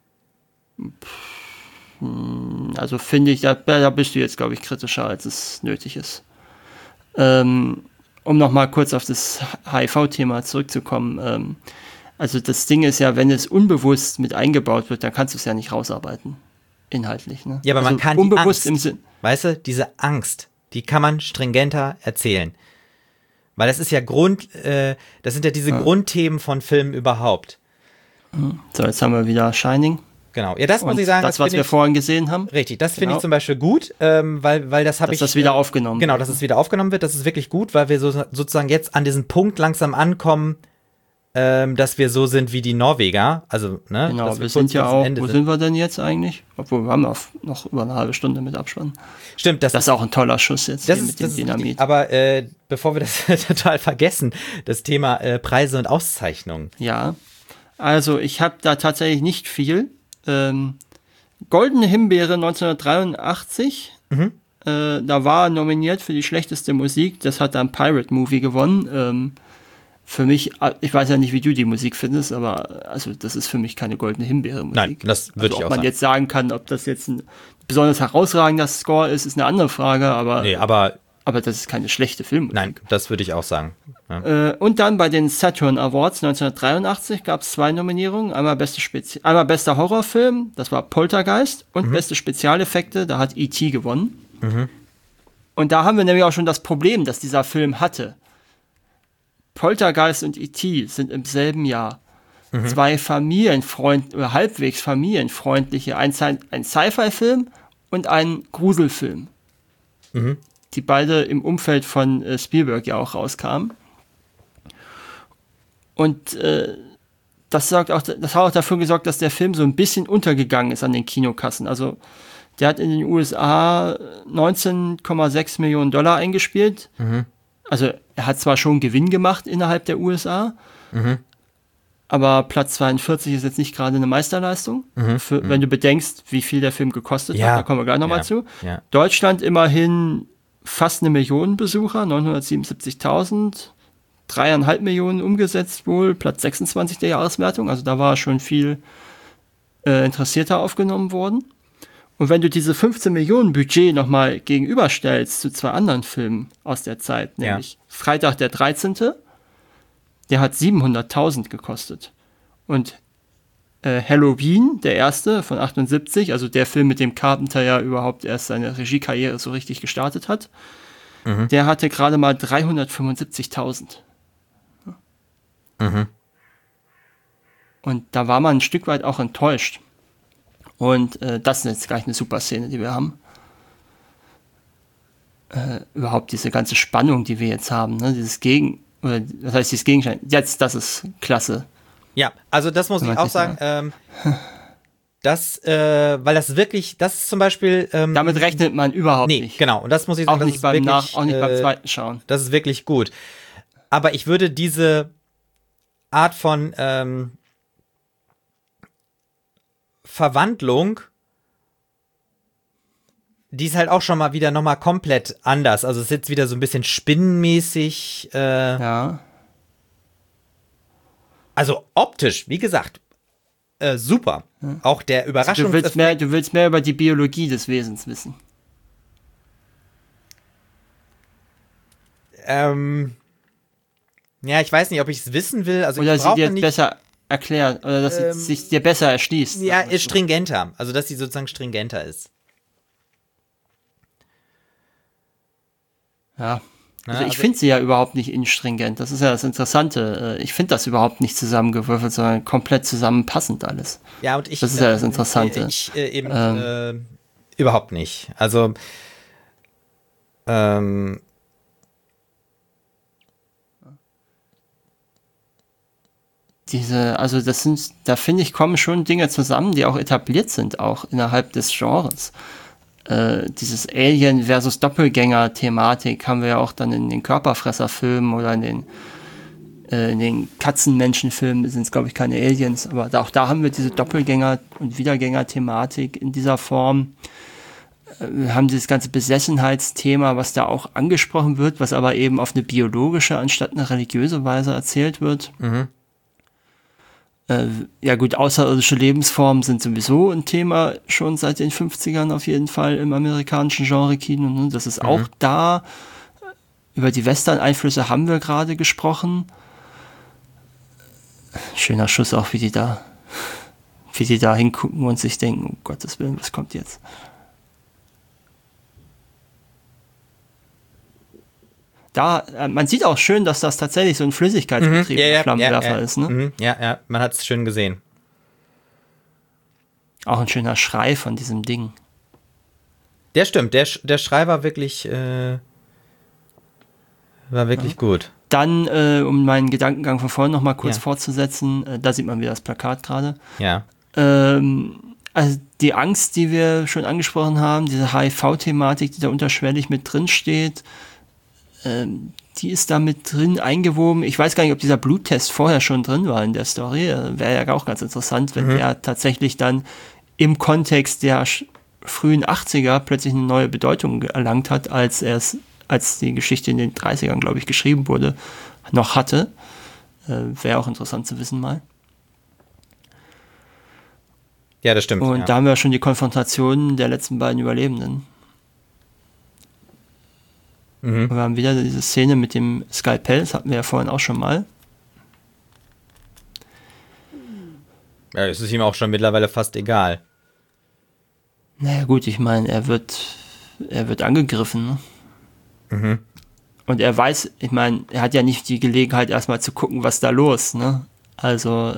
[SPEAKER 2] Also finde ich, da bist du jetzt, glaube ich, kritischer, als es nötig ist. Um nochmal kurz auf das HIV-Thema zurückzukommen. Also das Ding ist ja, wenn es unbewusst mit eingebaut wird, dann kannst du es ja nicht rausarbeiten, inhaltlich. Ne?
[SPEAKER 1] Ja, aber
[SPEAKER 2] also
[SPEAKER 1] man kann
[SPEAKER 2] unbewusst
[SPEAKER 1] die Angst, weißt du, diese Angst, die kann man stringenter erzählen. Weil das ist ja das sind ja diese Grundthemen von Filmen überhaupt.
[SPEAKER 2] So, jetzt haben wir wieder Shining.
[SPEAKER 1] Genau, ja, das muss ich sagen.
[SPEAKER 2] Das, was wir vorhin gesehen haben.
[SPEAKER 1] Richtig, das finde ich zum Beispiel gut, weil das habe ich.
[SPEAKER 2] Dass das wieder aufgenommen
[SPEAKER 1] wird. Genau, dass es wieder aufgenommen wird, das ist wirklich gut, weil wir sozusagen jetzt an diesen Punkt langsam ankommen, dass wir so sind wie die Norweger. Also, ne?
[SPEAKER 2] Genau, wir sind ja auch, wo sind wir denn jetzt eigentlich? Obwohl, wir haben noch über eine halbe Stunde mit Abspann.
[SPEAKER 1] Stimmt,
[SPEAKER 2] das ist auch ein toller Schuss jetzt
[SPEAKER 1] das
[SPEAKER 2] hier mit dem Dynamit.
[SPEAKER 1] Aber bevor wir das total vergessen, das Thema Preise und Auszeichnungen.
[SPEAKER 2] Ja, also ich habe da tatsächlich nicht viel. Goldene Himbeere 1983, da war nominiert für die schlechteste Musik, das hat dann Pirate Movie gewonnen. Für mich, ich weiß ja nicht, wie du die Musik findest, aber also das ist für mich keine goldene Himbeere-Musik.
[SPEAKER 1] Nein, das würde ich auch sagen.
[SPEAKER 2] Ob man jetzt sagen kann, ob das jetzt ein besonders herausragender Score ist eine andere Frage, aber das ist keine schlechte Filmmusik.
[SPEAKER 1] Nein, das würde ich auch sagen.
[SPEAKER 2] Ja. Und dann bei den Saturn Awards 1983 gab es 2 Nominierungen. Einmal bester Horrorfilm, das war Poltergeist, und beste Spezialeffekte, da hat E.T. gewonnen. Und da haben wir nämlich auch schon das Problem, das dieser Film hatte. Poltergeist und E.T. sind im selben Jahr. 2 halbwegs familienfreundliche, ein Sci-Fi-Film und ein Gruselfilm. Die beide im Umfeld von Spielberg ja auch rauskamen. Und das hat auch dafür gesorgt, dass der Film so ein bisschen untergegangen ist an den Kinokassen. Also der hat in den USA 19,6 Millionen Dollar eingespielt. Also er hat zwar schon Gewinn gemacht innerhalb der USA, aber Platz 42 ist jetzt nicht gerade eine Meisterleistung, wenn du bedenkst, wie viel der Film gekostet hat. Da kommen wir gleich nochmal zu.
[SPEAKER 1] Ja.
[SPEAKER 2] Deutschland immerhin fast 1 Million Besucher, 977.000, 3,5 Millionen umgesetzt wohl, Platz 26 der Jahreswertung, also da war schon viel interessierter aufgenommen worden. Und wenn du diese 15 Millionen Budget nochmal gegenüberstellst zu 2 anderen Filmen aus der Zeit, nämlich Freitag der 13., der hat 700.000 gekostet. Und Halloween, der erste von 78, also der Film, mit dem Carpenter ja überhaupt erst seine Regiekarriere so richtig gestartet hat, der hatte gerade mal 375.000. Und da war man ein Stück weit auch enttäuscht. Und das ist jetzt gleich eine super Szene, die wir haben. Überhaupt diese ganze Spannung, die wir jetzt haben, ne? Dieses Gegenschein. Jetzt, das ist klasse.
[SPEAKER 1] Ja, also das muss ich auch sagen. Weil das wirklich, das ist zum Beispiel.
[SPEAKER 2] Damit rechnet man überhaupt nicht.
[SPEAKER 1] Genau. Und das muss ich sagen,
[SPEAKER 2] auch nicht beim zweiten Schauen.
[SPEAKER 1] Das ist wirklich gut. Aber ich würde diese Art von Verwandlung, die ist halt auch schon mal wieder nochmal komplett anders. Also es ist jetzt wieder so ein bisschen spinnenmäßig.
[SPEAKER 2] Ja.
[SPEAKER 1] Also optisch, wie gesagt, super. Auch der Überraschungseffekt.
[SPEAKER 2] Du willst mehr über die Biologie des Wesens wissen.
[SPEAKER 1] Ja, ich weiß nicht, ob ich es wissen will. Also
[SPEAKER 2] oder
[SPEAKER 1] ich
[SPEAKER 2] sie dir
[SPEAKER 1] nicht
[SPEAKER 2] besser erklärt, oder dass sie sich dir besser erschließt.
[SPEAKER 1] Ja, ist stringenter. Also, dass sie sozusagen stringenter ist.
[SPEAKER 2] Ja. Also ich finde sie ja überhaupt nicht instringent. Das ist ja das Interessante. Ich finde das überhaupt nicht zusammengewürfelt, sondern komplett zusammenpassend alles.
[SPEAKER 1] Ja, und ich.
[SPEAKER 2] Das ist ja das Interessante.
[SPEAKER 1] Ich überhaupt nicht. Also,
[SPEAKER 2] also da finde ich, kommen schon Dinge zusammen, die auch etabliert sind, auch innerhalb des Genres. Dieses Alien versus Doppelgänger-Thematik haben wir ja auch dann in den Körperfresser-Filmen oder in den Katzenmenschen-Filmen, sind es glaube ich keine Aliens, aber auch da haben wir diese Doppelgänger- und Wiedergänger-Thematik in dieser Form. Wir haben dieses ganze Besessenheitsthema, was da auch angesprochen wird, was aber eben auf eine biologische anstatt eine religiöse Weise erzählt wird. Ja gut, außerirdische Lebensformen sind sowieso ein Thema schon seit den 50ern auf jeden Fall im amerikanischen Genre-Kino. Ne? Das ist auch da. Über die Western-Einflüsse haben wir gerade gesprochen. Schöner Schuss auch, wie die da hingucken und sich denken, um Gottes Willen, was kommt jetzt? Man sieht auch schön, dass das tatsächlich so ein flüssigkeitsbetriebener Flammenwerfer ist. Ne?
[SPEAKER 1] Ja, man hat es schön gesehen.
[SPEAKER 2] Auch ein schöner Schrei von diesem Ding.
[SPEAKER 1] Der stimmt, der Schrei war wirklich, gut.
[SPEAKER 2] Dann, um meinen Gedankengang von vorhin noch mal kurz fortzusetzen, da sieht man wieder das Plakat gerade.
[SPEAKER 1] Ja.
[SPEAKER 2] Also die Angst, die wir schon angesprochen haben, diese HIV-Thematik, die da unterschwellig mit drin steht, die ist da mit drin eingewoben. Ich weiß gar nicht, ob dieser Bluttest vorher schon drin war in der Story. Wäre ja auch ganz interessant, wenn der tatsächlich dann im Kontext der frühen 80er plötzlich eine neue Bedeutung erlangt hat, als die Geschichte in den 30ern, glaube ich, geschrieben wurde, noch hatte. Wäre auch interessant zu wissen mal.
[SPEAKER 1] Ja, das stimmt.
[SPEAKER 2] Und da haben wir schon die Konfrontation der letzten beiden Überlebenden. Und wir haben wieder diese Szene mit dem Skalpell, das hatten wir ja vorhin auch schon mal.
[SPEAKER 1] Ja, es ist ihm auch schon mittlerweile fast egal.
[SPEAKER 2] Naja gut, ich meine, er wird angegriffen. Ne? Und er weiß, ich meine, er hat ja nicht die Gelegenheit, erstmal zu gucken, was da los, ne? Also,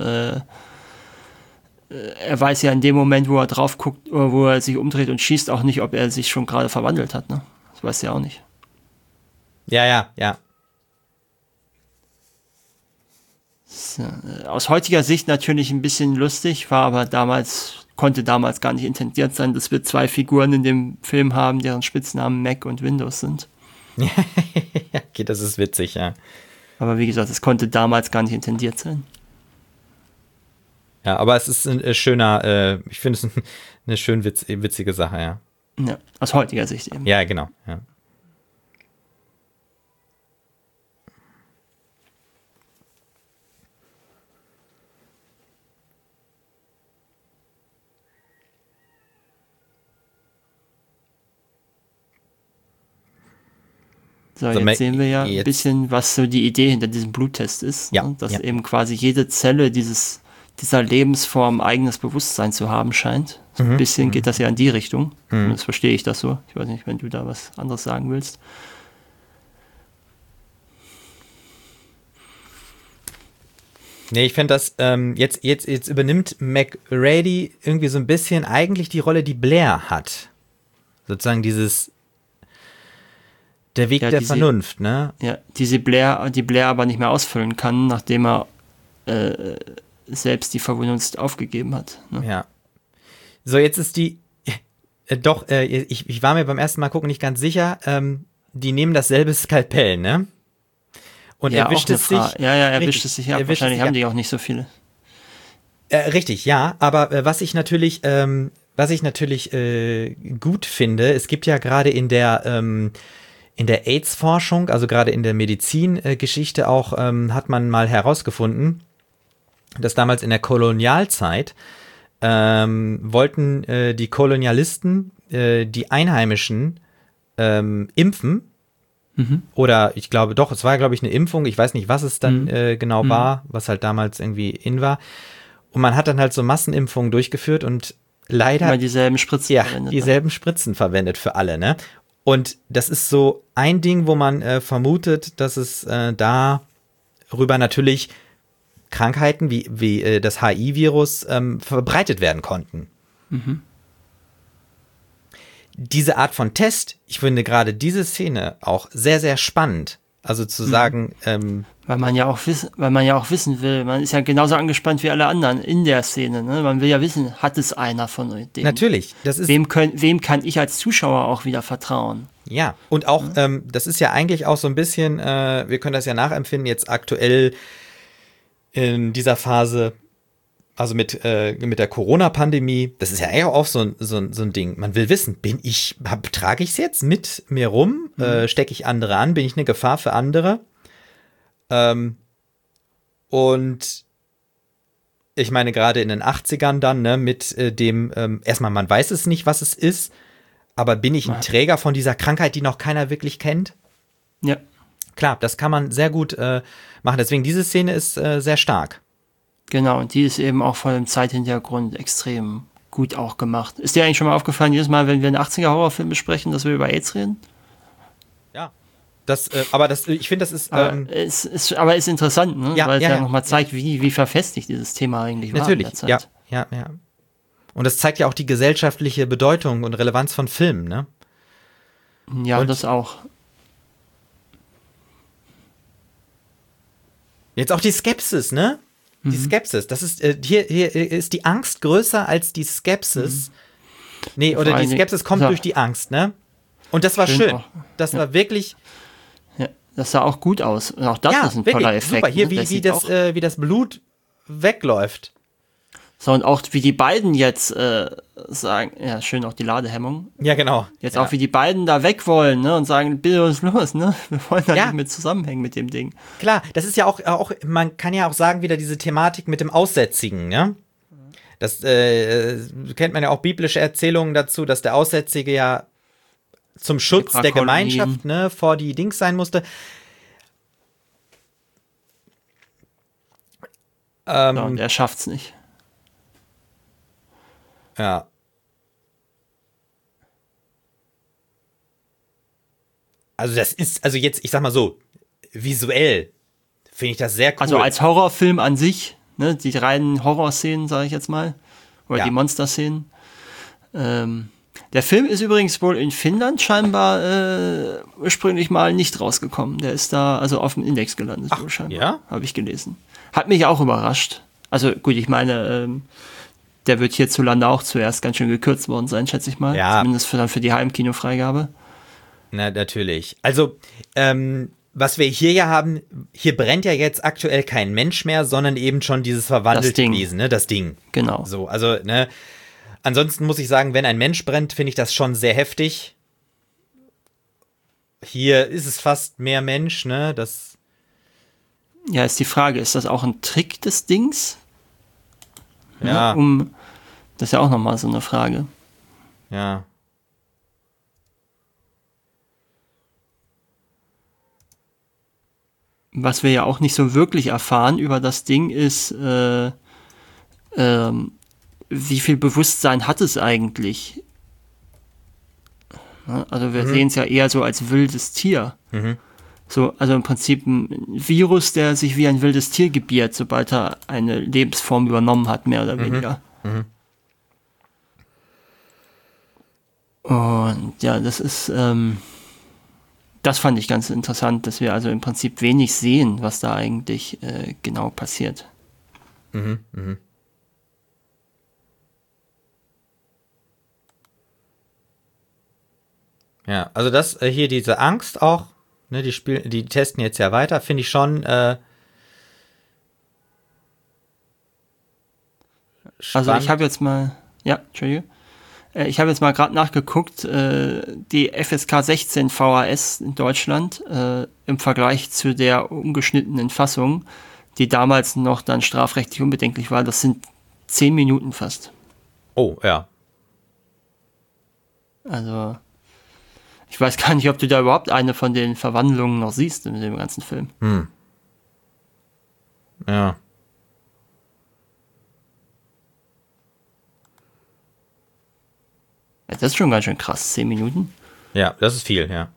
[SPEAKER 2] er weiß ja in dem Moment, wo er drauf guckt, oder wo er sich umdreht und schießt, auch nicht, ob er sich schon gerade verwandelt hat, ne? Das weiß er auch nicht.
[SPEAKER 1] Ja.
[SPEAKER 2] Aus heutiger Sicht natürlich ein bisschen lustig, war aber konnte damals gar nicht intendiert sein, dass wir zwei Figuren in dem Film haben, deren Spitznamen Mac und Windows sind.
[SPEAKER 1] Okay, das ist witzig, ja.
[SPEAKER 2] Aber wie gesagt, es konnte damals gar nicht intendiert sein.
[SPEAKER 1] Ja, aber es ist ein schöner, ich finde es eine schön witzige Sache, ja.
[SPEAKER 2] Ja, aus heutiger Sicht eben.
[SPEAKER 1] Ja, genau, ja.
[SPEAKER 2] So, jetzt sehen wir ja ein bisschen, was so die Idee hinter diesem Bluttest ist.
[SPEAKER 1] Ja,
[SPEAKER 2] ne? Dass eben quasi jede Zelle dieser Lebensform eigenes Bewusstsein zu haben scheint. So ein bisschen geht das ja in die Richtung. Das verstehe ich das so. Ich weiß nicht, wenn du da was anderes sagen willst.
[SPEAKER 1] Nee, ich finde das, jetzt übernimmt McReady irgendwie so ein bisschen eigentlich die Rolle, die Blair hat. Sozusagen der Weg der Vernunft, ne?
[SPEAKER 2] Ja, die Blair aber nicht mehr ausfüllen kann, nachdem er selbst die Vernunft aufgegeben hat. Ne?
[SPEAKER 1] Ja. So, jetzt ist ich war mir beim ersten Mal gucken nicht ganz sicher, die nehmen dasselbe Skalpell, ne? Und
[SPEAKER 2] ja,
[SPEAKER 1] er wischt es sich.
[SPEAKER 2] Ja, er wischt es sich ab. Wahrscheinlich haben die auch nicht so viele.
[SPEAKER 1] Richtig, ja, aber was ich natürlich gut finde, es gibt ja gerade in der AIDS-Forschung, also gerade in der Medizingeschichte auch, hat man mal herausgefunden, dass damals in der Kolonialzeit wollten die Kolonialisten die Einheimischen impfen, Oder ich glaube doch, es war, glaube ich, eine Impfung. Ich weiß nicht, was es dann genau war, was halt damals irgendwie in war. Und man hat dann halt so Massenimpfungen durchgeführt und leider
[SPEAKER 2] Immer dieselben Spritzen verwendet.
[SPEAKER 1] Dieselben Spritzen verwendet für alle, ne? Und das ist so ein Ding, wo man vermutet, dass es darüber natürlich Krankheiten wie das HIV-Virus verbreitet werden konnten. Diese Art von Test, ich finde gerade diese Szene auch sehr, sehr spannend. Also zu sagen,
[SPEAKER 2] Weil man ja auch wissen will, man ist ja genauso angespannt wie alle anderen in der Szene. Ne? Man will ja wissen, hat es einer von denen?
[SPEAKER 1] Natürlich, das ist
[SPEAKER 2] wem kann ich als Zuschauer auch wieder vertrauen?
[SPEAKER 1] Ja, und auch, das ist ja eigentlich auch so ein bisschen, wir können das ja nachempfinden, jetzt aktuell in dieser Phase, also mit der Corona-Pandemie, das ist ja eigentlich auch so ein Ding. Man will wissen, trage ich es jetzt mit mir rum? Stecke ich andere an? Bin ich eine Gefahr für andere? Und ich meine, gerade in den 80ern dann, ne, mit dem, erstmal, man weiß es nicht, was es ist, aber bin ich ein Träger von dieser Krankheit, die noch keiner wirklich kennt?
[SPEAKER 2] Ja.
[SPEAKER 1] Klar, das kann man sehr gut machen. Deswegen, diese Szene ist sehr stark.
[SPEAKER 2] Genau, und die ist eben auch vor dem Zeithintergrund extrem gut auch gemacht. Ist dir eigentlich schon mal aufgefallen, jedes Mal, wenn wir einen 80er-Horrorfilm besprechen, dass wir über AIDS reden?
[SPEAKER 1] Ja. Ich finde, das ist.
[SPEAKER 2] Aber ist interessant, ne?
[SPEAKER 1] Ja,
[SPEAKER 2] weil es
[SPEAKER 1] ja
[SPEAKER 2] nochmal zeigt, wie verfestigt dieses Thema eigentlich war.
[SPEAKER 1] Natürlich,
[SPEAKER 2] in der Zeit.
[SPEAKER 1] ja. Und das zeigt ja auch die gesellschaftliche Bedeutung und Relevanz von Filmen, ne?
[SPEAKER 2] Ja,
[SPEAKER 1] und
[SPEAKER 2] das auch.
[SPEAKER 1] Jetzt auch die Skepsis, ne? Die Skepsis, das ist, hier ist die Angst größer als die Skepsis. Nee, oder die Skepsis kommt durch die Angst, ne? Und das war schön. Das war wirklich.
[SPEAKER 2] Ja, das sah auch gut aus. Und auch das ist ein toller Effekt.
[SPEAKER 1] Super, hier,
[SPEAKER 2] ne?
[SPEAKER 1] wie das Blut wegläuft.
[SPEAKER 2] So, und auch wie die beiden jetzt sagen, ja, schön auch die Ladehemmung.
[SPEAKER 1] Ja, genau.
[SPEAKER 2] Jetzt auch wie die beiden da weg wollen, ne, und sagen, bitte was los, ne? Wir wollen da nicht mit zusammenhängen mit dem Ding.
[SPEAKER 1] Klar, das ist ja auch, man kann ja auch sagen, wieder diese Thematik mit dem Aussätzigen, ne? Das kennt man ja auch biblische Erzählungen dazu, dass der Aussätzige ja zum Schutz der Gemeinschaft, ne, vor die Dings sein musste.
[SPEAKER 2] Und er schafft's nicht.
[SPEAKER 1] Ja. Also jetzt, ich sag mal so, visuell finde ich das sehr cool.
[SPEAKER 2] Also als Horrorfilm an sich, ne, die reinen Horrorszenen, sage ich jetzt mal, oder die Monster-Szenen. Der Film ist übrigens wohl in Finnland scheinbar ursprünglich mal nicht rausgekommen. Der ist da also auf dem Index gelandet, wohl scheinbar. Ja? Habe ich gelesen. Hat mich auch überrascht. Also gut, ich meine, der wird hierzulande auch zuerst ganz schön gekürzt worden sein, schätze ich mal. Ja. Zumindest für die Heimkinofreigabe.
[SPEAKER 1] Na, natürlich. Also, was wir hier ja haben, hier brennt ja jetzt aktuell kein Mensch mehr, sondern eben schon dieses verwandelte Wesen, ne? Das Ding.
[SPEAKER 2] Genau.
[SPEAKER 1] So, also, ne? Ansonsten muss ich sagen, wenn ein Mensch brennt, finde ich das schon sehr heftig. Hier ist es fast mehr Mensch, ne?
[SPEAKER 2] Ja, ist die Frage, ist das auch ein Trick des Dings?
[SPEAKER 1] Ja.
[SPEAKER 2] Das ist ja auch nochmal so eine Frage.
[SPEAKER 1] Ja.
[SPEAKER 2] Was wir ja auch nicht so wirklich erfahren über das Ding ist, wie viel Bewusstsein hat es eigentlich? Also wir sehen es ja eher so als wildes Tier. So, also im Prinzip ein Virus, der sich wie ein wildes Tier gebiert, sobald er eine Lebensform übernommen hat, mehr oder weniger. Und ja, das ist, das fand ich ganz interessant, dass wir also im Prinzip wenig sehen, was da eigentlich genau passiert.
[SPEAKER 1] Ja, also das hier, diese Angst auch, ne, die testen jetzt ja weiter, finde ich schon spannend.
[SPEAKER 2] Also ich habe jetzt mal, ich habe jetzt mal gerade nachgeguckt, die FSK 16 VHS in Deutschland im Vergleich zu der ungeschnittenen Fassung, die damals noch dann strafrechtlich unbedenklich war, das sind 10 Minuten fast.
[SPEAKER 1] Oh, ja.
[SPEAKER 2] Also Ich weiß gar nicht, ob du da überhaupt eine von den Verwandlungen noch siehst in dem ganzen Film.
[SPEAKER 1] Ja.
[SPEAKER 2] Das ist schon ganz schön krass, 10 Minuten.
[SPEAKER 1] Ja, das ist viel, ja.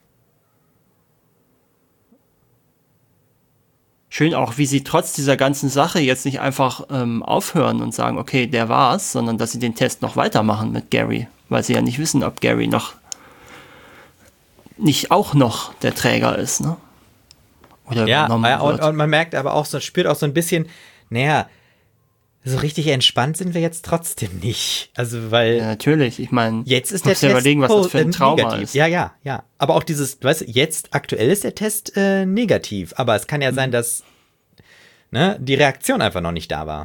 [SPEAKER 2] Schön auch, wie sie trotz dieser ganzen Sache jetzt nicht einfach aufhören und sagen, okay, der war's, sondern dass sie den Test noch weitermachen mit Gary, weil sie ja nicht wissen, ob Gary nicht auch noch der Träger ist, ne? Oder
[SPEAKER 1] ja,
[SPEAKER 2] wird.
[SPEAKER 1] und man merkt aber auch, spürt auch so ein bisschen, naja, so richtig entspannt sind wir jetzt trotzdem nicht. Also, weil.
[SPEAKER 2] Ja, natürlich, ich meine,
[SPEAKER 1] jetzt ist der Test
[SPEAKER 2] überlegen, was das für ein Trauma
[SPEAKER 1] negativ.
[SPEAKER 2] ist.
[SPEAKER 1] Ja. Aber auch dieses, weißt du, jetzt aktuell ist der Test negativ. Aber es kann ja sein, dass die Reaktion einfach noch nicht da war.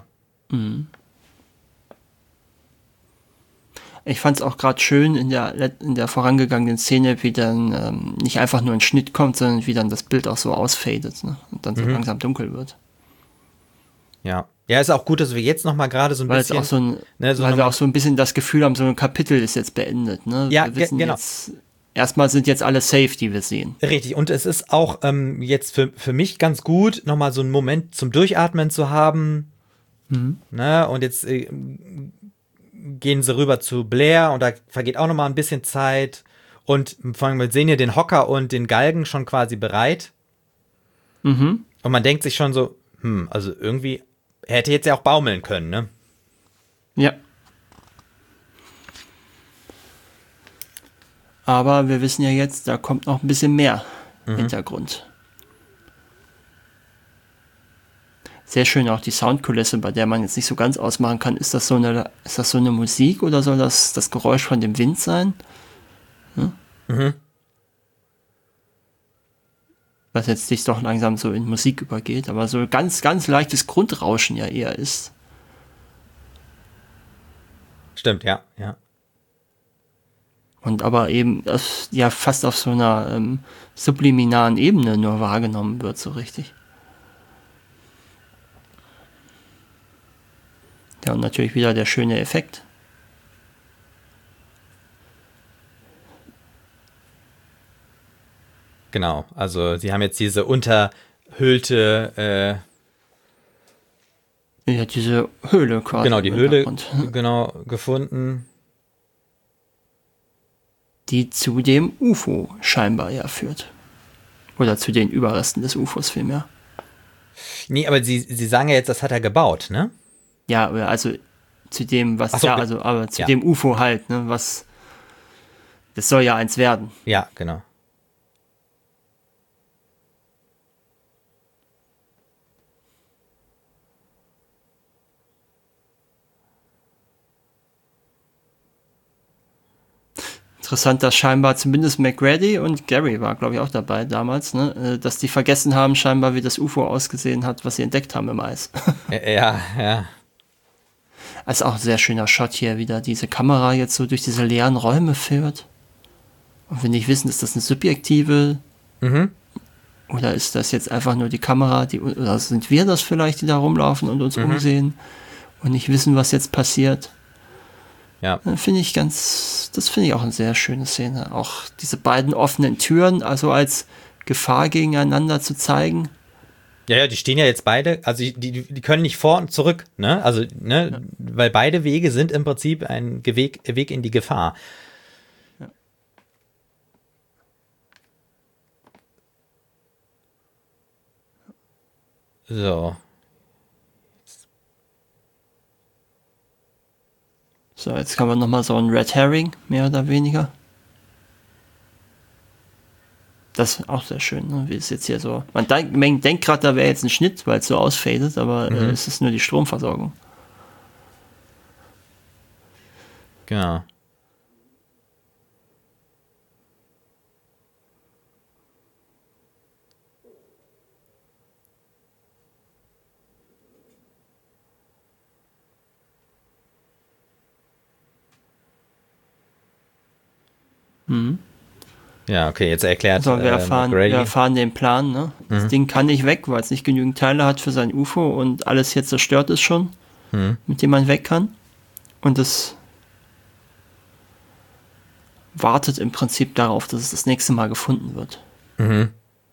[SPEAKER 2] Ich fand es auch gerade schön in der vorangegangenen Szene, wie dann nicht einfach nur ein Schnitt kommt, sondern wie dann das Bild auch so ausfadet, ne? Und dann so langsam dunkel wird.
[SPEAKER 1] Ja. Ja, ist auch gut, dass wir jetzt noch mal gerade so ein bisschen...
[SPEAKER 2] Weil wir auch so ein bisschen das Gefühl haben, so ein Kapitel ist jetzt beendet, ne?
[SPEAKER 1] Ja,
[SPEAKER 2] wir wissen
[SPEAKER 1] genau.
[SPEAKER 2] Erstmal sind jetzt alle safe, die wir sehen.
[SPEAKER 1] Richtig, und es ist auch jetzt für mich ganz gut, noch mal so einen Moment zum Durchatmen zu haben. Ne? Und jetzt gehen sie rüber zu Blair und da vergeht auch noch mal ein bisschen Zeit. Und vor allem, wir sehen hier den Hocker und den Galgen schon quasi bereit. Und man denkt sich schon so, also irgendwie... Er hätte jetzt ja auch baumeln können, ne?
[SPEAKER 2] Ja. Aber wir wissen ja jetzt, da kommt noch ein bisschen mehr Hintergrund. Sehr schön auch die Soundkulisse, bei der man jetzt nicht so ganz ausmachen kann, ist das so eine Musik oder soll das Geräusch von dem Wind sein? Was jetzt sich doch langsam so in Musik übergeht, aber so ganz, ganz leichtes Grundrauschen ja eher ist.
[SPEAKER 1] Stimmt, ja.
[SPEAKER 2] Und aber eben ja fast auf so einer subliminaren Ebene nur wahrgenommen wird, so richtig. Ja, und natürlich wieder der schöne Effekt.
[SPEAKER 1] Genau, also sie haben jetzt diese unterhöhlte
[SPEAKER 2] ja, diese Höhle quasi.
[SPEAKER 1] Genau, die Höhle gefunden.
[SPEAKER 2] Die zu dem UFO scheinbar ja führt. Oder zu den Überresten des UFOs vielmehr.
[SPEAKER 1] Nee, aber sie sagen ja jetzt, das hat er gebaut, ne?
[SPEAKER 2] Ja, also zu dem, was aber zu dem UFO halt, ne, das soll ja eins werden.
[SPEAKER 1] Ja, genau.
[SPEAKER 2] Interessant, dass scheinbar zumindest McGrady und Gary war, glaube ich, auch dabei damals, ne, dass die vergessen haben scheinbar, wie das UFO ausgesehen hat, was sie entdeckt haben im Eis.
[SPEAKER 1] Ja.
[SPEAKER 2] Also auch ein sehr schöner Shot hier, wieder diese Kamera jetzt so durch diese leeren Räume führt. Und wir nicht wissen, ist das eine subjektive oder ist das jetzt einfach nur die Kamera, oder sind wir das vielleicht, die da rumlaufen und uns umsehen und nicht wissen, was jetzt passiert.
[SPEAKER 1] Ja.
[SPEAKER 2] Das finde ich auch eine sehr schöne Szene. Auch diese beiden offenen Türen, also als Gefahr gegeneinander zu zeigen.
[SPEAKER 1] Ja, die stehen ja jetzt beide, also die können nicht vor und zurück, ne? Also, ne, ja. Weil beide Wege sind im Prinzip ein Weg in die Gefahr.
[SPEAKER 2] Ja. So, jetzt kann man nochmal so ein Red Herring, mehr oder weniger. Das ist auch sehr schön, ne? Wie es jetzt hier so. Man denkt gerade, da wäre jetzt ein Schnitt, weil es so ausfadet, aber es ist nur die Stromversorgung.
[SPEAKER 1] Genau. Ja, okay, jetzt erklärt
[SPEAKER 2] wir erfahren den Plan, ne? Das Ding kann nicht weg, weil es nicht genügend Teile hat für sein UFO und alles hier zerstört ist schon, mit dem man weg kann. Und das wartet im Prinzip darauf, dass es das nächste Mal gefunden wird.
[SPEAKER 1] Mhm.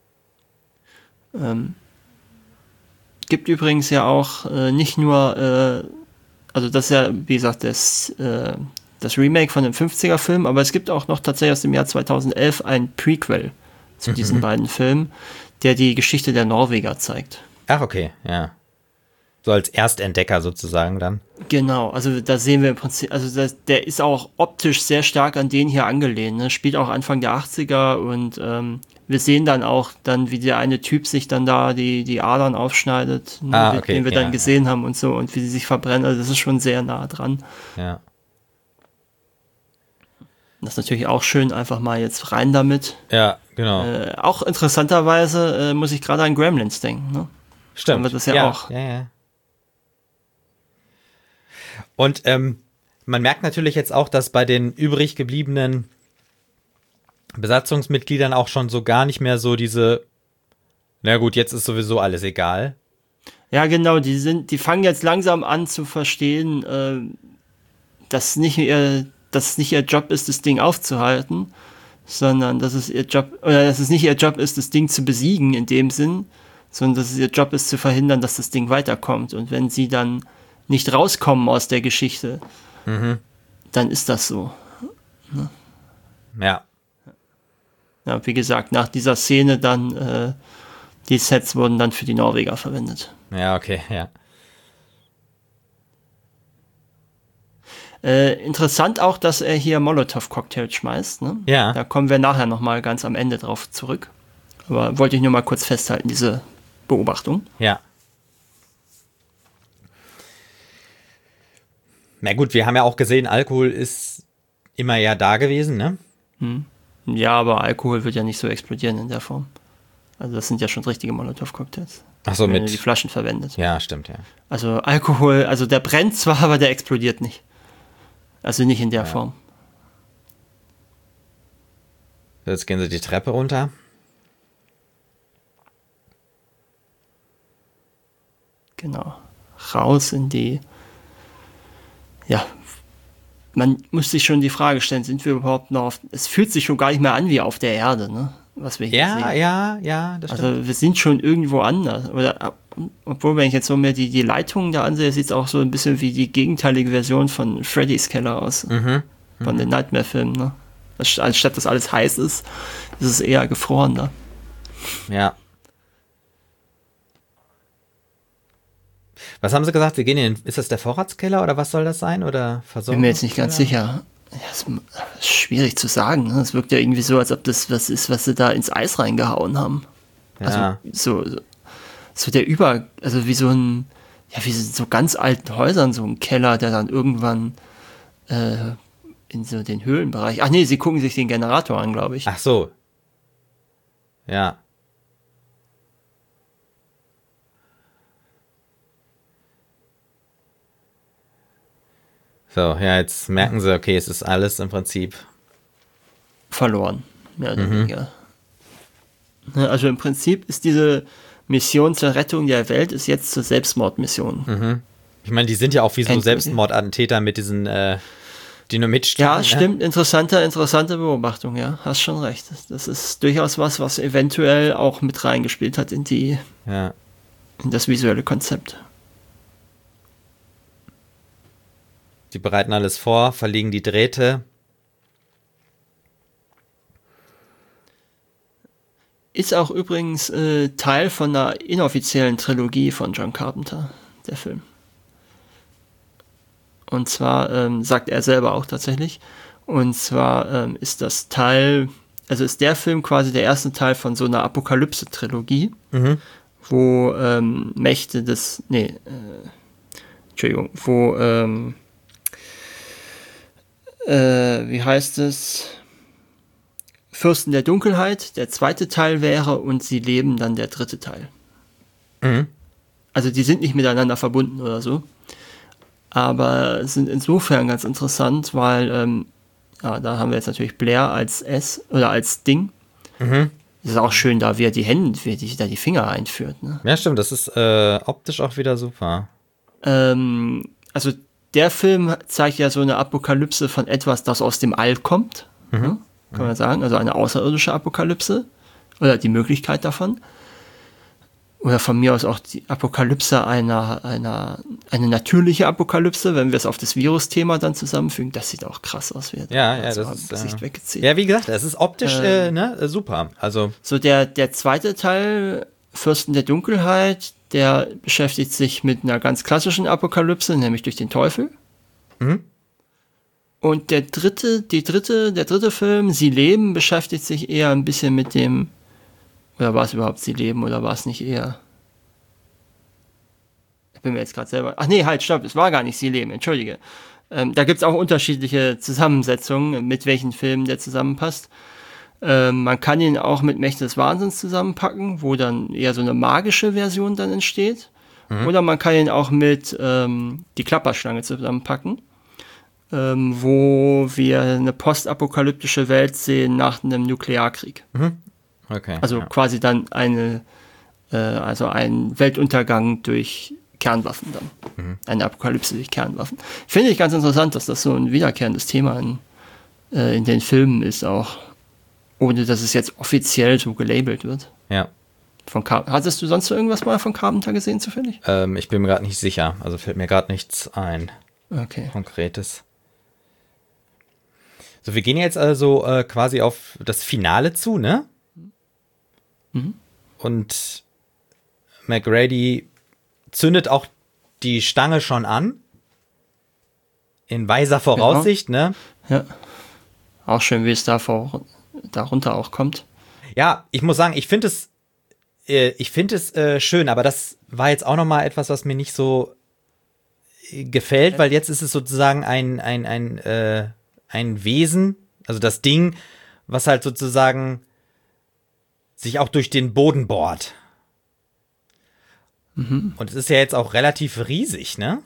[SPEAKER 2] Gibt übrigens ja auch nicht nur, also das ist ja, wie gesagt, das Remake von dem 50er-Film, aber es gibt auch noch tatsächlich aus dem Jahr 2011 ein Prequel zu diesen beiden Filmen, der die Geschichte der Norweger zeigt.
[SPEAKER 1] Ach, okay, ja. So als Erstentdecker sozusagen dann.
[SPEAKER 2] Genau, also da sehen wir im Prinzip, also der ist auch optisch sehr stark an den hier angelehnt, ne? Spielt auch Anfang der 80er und wir sehen dann auch, wie der eine Typ sich dann da die Adern aufschneidet, ne,
[SPEAKER 1] okay,
[SPEAKER 2] den wir dann gesehen haben und so und wie sie sich verbrennen, also das ist schon sehr nah dran.
[SPEAKER 1] Ja.
[SPEAKER 2] Das ist natürlich auch schön, einfach mal jetzt rein damit.
[SPEAKER 1] Ja, genau.
[SPEAKER 2] Auch interessanterweise muss ich gerade an Gremlins denken, ne?
[SPEAKER 1] Stimmt.
[SPEAKER 2] Haben wir das ja auch.
[SPEAKER 1] Ja. Und man merkt natürlich jetzt auch, dass bei den übrig gebliebenen Besatzungsmitgliedern auch schon so gar nicht mehr so diese, na gut, jetzt ist sowieso alles egal.
[SPEAKER 2] Ja, genau, die fangen jetzt langsam an zu verstehen, dass nicht ihr Job ist, das Ding aufzuhalten, sondern dass es nicht ihr Job ist, das Ding zu besiegen in dem Sinn, sondern dass es ihr Job ist, zu verhindern, dass das Ding weiterkommt. Und wenn sie dann nicht rauskommen aus der Geschichte, dann ist das so. Ne?
[SPEAKER 1] Ja.
[SPEAKER 2] Ja, wie gesagt, nach dieser Szene dann, die Sets wurden dann für die Norweger verwendet.
[SPEAKER 1] Ja, okay, ja.
[SPEAKER 2] Interessant auch, dass er hier Molotow-Cocktails schmeißt. Ne?
[SPEAKER 1] Ja.
[SPEAKER 2] Da kommen wir nachher nochmal ganz am Ende drauf zurück. Aber wollte ich nur mal kurz festhalten, diese Beobachtung.
[SPEAKER 1] Ja. Na gut, wir haben ja auch gesehen, Alkohol ist immer ja da gewesen, ne?
[SPEAKER 2] Ja, aber Alkohol wird ja nicht so explodieren in der Form. Also das sind ja schon richtige Molotow-Cocktails.
[SPEAKER 1] Ach so,
[SPEAKER 2] wenn
[SPEAKER 1] mit
[SPEAKER 2] die Flaschen verwendet.
[SPEAKER 1] Ja, stimmt, ja.
[SPEAKER 2] Also Alkohol, also der brennt zwar, aber der explodiert nicht. Also nicht in der Form.
[SPEAKER 1] Jetzt gehen sie die Treppe runter.
[SPEAKER 2] Genau. Raus in die... Ja, man muss sich schon die Frage stellen, sind wir überhaupt noch auf... Es fühlt sich schon gar nicht mehr an wie auf der Erde, ne? Was wir hier sehen.
[SPEAKER 1] Ja, das stimmt.
[SPEAKER 2] Also wir sind schon irgendwo anders. Obwohl, wenn ich jetzt so mehr die Leitungen da ansehe, sieht es auch so ein bisschen wie die gegenteilige Version von Freddy's Keller aus. Von den Nightmare-Filmen, ne? Anstatt dass alles heiß ist, ist es eher gefroren da.
[SPEAKER 1] Ja. Was haben sie gesagt? Sie gehen ist das der Vorratskeller oder was soll das sein? Oder Versorgung?
[SPEAKER 2] Bin mir jetzt nicht ganz sicher. Ja, das ist schwierig zu sagen. Ne? Es wirkt ja irgendwie so, als ob das was ist, was sie da ins Eis reingehauen haben.
[SPEAKER 1] Ja.
[SPEAKER 2] Also so der also wie so ein, ja, wie so ganz alten Häusern, so ein Keller, der dann irgendwann in so den Höhlenbereich. Ach nee, sie gucken sich den Generator an, glaube ich.
[SPEAKER 1] Ach so. Ja. So, ja, jetzt merken sie, okay, es ist alles im Prinzip
[SPEAKER 2] verloren, mehr oder weniger. Also im Prinzip ist diese Mission zur Rettung der Welt ist jetzt zur Selbstmordmission.
[SPEAKER 1] Ich meine, die sind ja auch wie so Selbstmordattentäter mit diesen Dynamitstäben.
[SPEAKER 2] Ja, stimmt, interessante Beobachtung, ja, hast schon recht. Das ist durchaus was eventuell auch mit reingespielt hat in das visuelle Konzept.
[SPEAKER 1] Die bereiten alles vor, verlegen die Drähte.
[SPEAKER 2] Ist auch übrigens Teil von einer inoffiziellen Trilogie von John Carpenter, der Film. Und zwar sagt er selber auch tatsächlich. Und zwar ist das Teil, also ist der Film quasi der erste Teil von so einer Apokalypse-Trilogie, wo Mächte des, wie heißt es? Fürsten der Dunkelheit, der zweite Teil wäre und sie leben dann der dritte Teil. Also die sind nicht miteinander verbunden oder so. Aber sind insofern ganz interessant, weil da haben wir jetzt natürlich Blair als als Ding. Das ist auch schön da, wie er die Finger einführt. Ne?
[SPEAKER 1] Ja, stimmt, das ist optisch auch wieder super.
[SPEAKER 2] Also der Film zeigt ja so eine Apokalypse von etwas, das aus dem All kommt. ne? Kann man sagen. Also eine außerirdische Apokalypse oder die Möglichkeit davon. Oder von mir aus auch die Apokalypse eine natürliche Apokalypse, wenn wir es auf das Virus-Thema dann zusammenfügen. Das sieht auch krass aus.
[SPEAKER 1] Das ist Gesicht weggezieht. Ja, wie gesagt, das ist optisch super. Also
[SPEAKER 2] so der zweite Teil, Fürsten der Dunkelheit, der beschäftigt sich mit einer ganz klassischen Apokalypse, nämlich durch den Teufel. Und der dritte Film, Sie leben, beschäftigt sich eher ein bisschen mit dem. Oder war es überhaupt Sie leben oder war es nicht eher? Ich bin mir jetzt gerade selber. Ach nee, halt, stopp, es war gar nicht Sie leben, entschuldige. Da gibt es auch unterschiedliche Zusammensetzungen, mit welchen Filmen der zusammenpasst. Man kann ihn auch mit Mächte des Wahnsinns zusammenpacken, wo dann eher so eine magische Version dann entsteht. Oder man kann ihn auch mit Die Klapperschlange zusammenpacken, wo wir eine postapokalyptische Welt sehen nach einem Nuklearkrieg.
[SPEAKER 1] Okay,
[SPEAKER 2] also quasi dann ein Weltuntergang durch Kernwaffen dann. Eine Apokalypse durch Kernwaffen. Finde ich ganz interessant, dass das so ein wiederkehrendes Thema in den Filmen ist, auch ohne dass es jetzt offiziell so gelabelt wird.
[SPEAKER 1] Ja.
[SPEAKER 2] Hattest du sonst irgendwas mal von Carpenter gesehen zufällig?
[SPEAKER 1] Ich bin mir gerade nicht sicher. Also fällt mir gerade nichts ein.
[SPEAKER 2] Okay.
[SPEAKER 1] Konkretes. So, wir gehen jetzt also quasi auf das Finale zu, ne? Und McGrady zündet auch die Stange schon an. In weiser Voraussicht, ne?
[SPEAKER 2] Ja. Auch schön, wie es darunter auch kommt.
[SPEAKER 1] Ja, ich muss sagen, ich finde es schön, aber das war jetzt auch nochmal etwas, was mir nicht so gefällt, weil jetzt ist es sozusagen ein Wesen, also das Ding, was halt sozusagen sich auch durch den Boden bohrt. Und es ist ja jetzt auch relativ riesig, ne?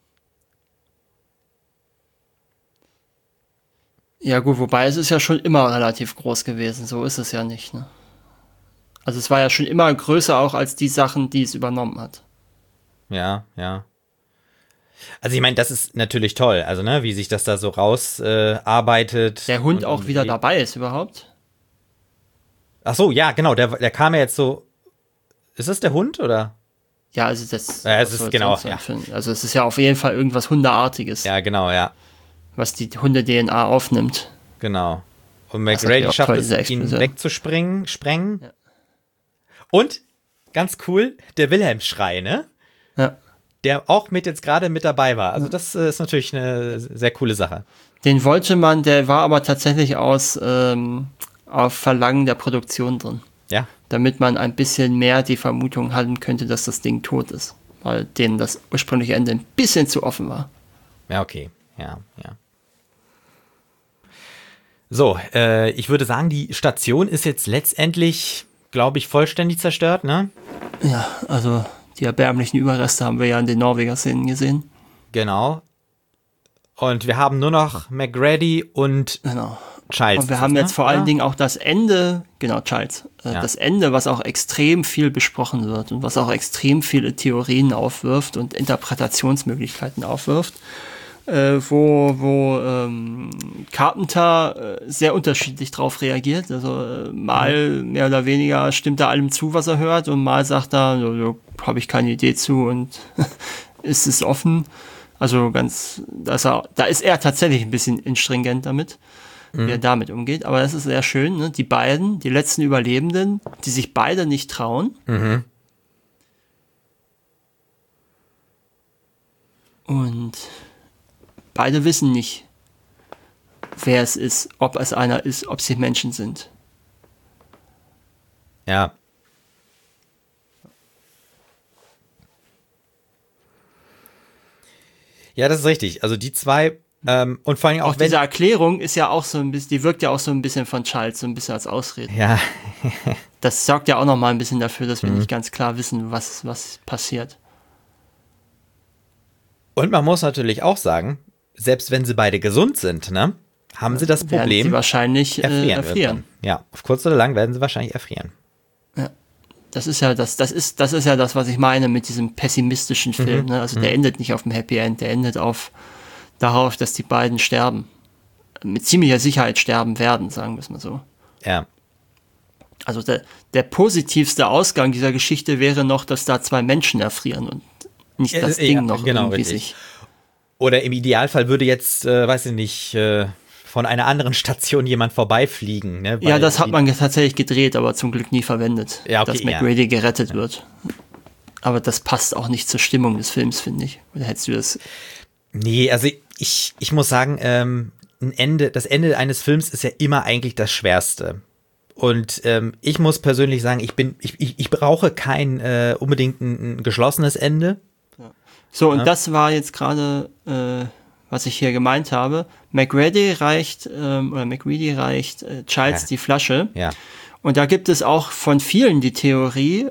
[SPEAKER 2] Ja gut, wobei es ist ja schon immer relativ groß gewesen, so ist es ja nicht, ne? Also es war ja schon immer größer auch als die Sachen, die es übernommen hat.
[SPEAKER 1] Ja. Also ich meine, das ist natürlich toll, also ne, wie sich das da so rausarbeitet.
[SPEAKER 2] Der Hund auch wieder dabei ist überhaupt.
[SPEAKER 1] Ach so, ja, genau, der kam ja jetzt so. Ist das der Hund, oder?
[SPEAKER 2] Ja, also das.
[SPEAKER 1] Ja, es ist genau, ja.
[SPEAKER 2] Also es ist ja auf jeden Fall irgendwas Hundeartiges.
[SPEAKER 1] Ja, genau, ja.
[SPEAKER 2] Was die Hunde-DNA aufnimmt.
[SPEAKER 1] Genau. Und McGrady schafft es, ihn sprengen. Ja. Und, ganz cool, der Wilhelm-Schrei, ne?
[SPEAKER 2] Ja.
[SPEAKER 1] Der auch jetzt gerade mit dabei war. Also das ist natürlich eine sehr coole Sache.
[SPEAKER 2] Den wollte man, der war aber tatsächlich auf Verlangen der Produktion drin.
[SPEAKER 1] Ja.
[SPEAKER 2] Damit man ein bisschen mehr die Vermutung halten könnte, dass das Ding tot ist. Weil denen das ursprüngliche Ende ein bisschen zu offen war.
[SPEAKER 1] Ja, okay. Ja. So, ich würde sagen, die Station ist jetzt letztendlich, glaube ich, vollständig zerstört, ne?
[SPEAKER 2] Ja, also die erbärmlichen Überreste haben wir ja in den Norweger-Szenen gesehen.
[SPEAKER 1] Genau. Und wir haben nur noch McGrady und Childs.
[SPEAKER 2] Und wir haben jetzt vor allen Dingen auch das Ende, Childs, das Ende, was auch extrem viel besprochen wird und was auch extrem viele Theorien aufwirft und Interpretationsmöglichkeiten aufwirft, wo Carpenter sehr unterschiedlich drauf reagiert. Also mal mehr oder weniger stimmt er allem zu, was er hört, und mal sagt er, habe ich keine Idee zu und ist es offen. Also da ist er tatsächlich ein bisschen instringent damit, wie er damit umgeht. Aber das ist sehr schön, ne? Die letzten Überlebenden, die sich beide nicht trauen. Und beide wissen nicht, wer es ist, ob es einer ist, ob sie Menschen sind.
[SPEAKER 1] Ja. Ja, das ist richtig. Also die zwei, und vor allem auch
[SPEAKER 2] diese Erklärung ist ja auch so ein bisschen, die wirkt ja auch so ein bisschen von Charles, so ein bisschen als Ausrede.
[SPEAKER 1] Ja.
[SPEAKER 2] Das sorgt ja auch noch mal ein bisschen dafür, dass wir nicht ganz klar wissen, was passiert.
[SPEAKER 1] Und man muss natürlich auch sagen, selbst wenn sie beide gesund sind, ne, haben sie das Problem,
[SPEAKER 2] werden sie wahrscheinlich erfrieren.
[SPEAKER 1] Ja, auf kurz oder lang werden sie wahrscheinlich erfrieren.
[SPEAKER 2] Ja. Das ist ja das ist ja das, was ich meine mit diesem pessimistischen Film. Ne? Also der endet nicht auf dem Happy End, der endet darauf, dass die beiden sterben. mit ziemlicher Sicherheit sterben werden, sagen wir es mal so.
[SPEAKER 1] Ja.
[SPEAKER 2] Also der positivste Ausgang dieser Geschichte wäre noch, dass da 2 Menschen erfrieren und nicht das Ding noch
[SPEAKER 1] genau,
[SPEAKER 2] irgendwie
[SPEAKER 1] richtig.
[SPEAKER 2] sich...
[SPEAKER 1] Oder im Idealfall würde jetzt, weiß ich nicht, von einer anderen Station jemand vorbeifliegen. Ne?
[SPEAKER 2] Ja, das hat man tatsächlich gedreht, aber zum Glück nie verwendet,
[SPEAKER 1] ja, okay,
[SPEAKER 2] dass McGrady gerettet wird. Aber das passt auch nicht zur Stimmung des Films, finde ich. Oder hättest du das...
[SPEAKER 1] Nee, also ich muss sagen, das Ende eines Films ist ja immer eigentlich das Schwerste. Und ich muss persönlich sagen, ich brauche kein unbedingt ein geschlossenes Ende.
[SPEAKER 2] So, und das war jetzt gerade, was ich hier gemeint habe. McGrady reicht Childs die Flasche.
[SPEAKER 1] Ja.
[SPEAKER 2] Und da gibt es auch von vielen die Theorie,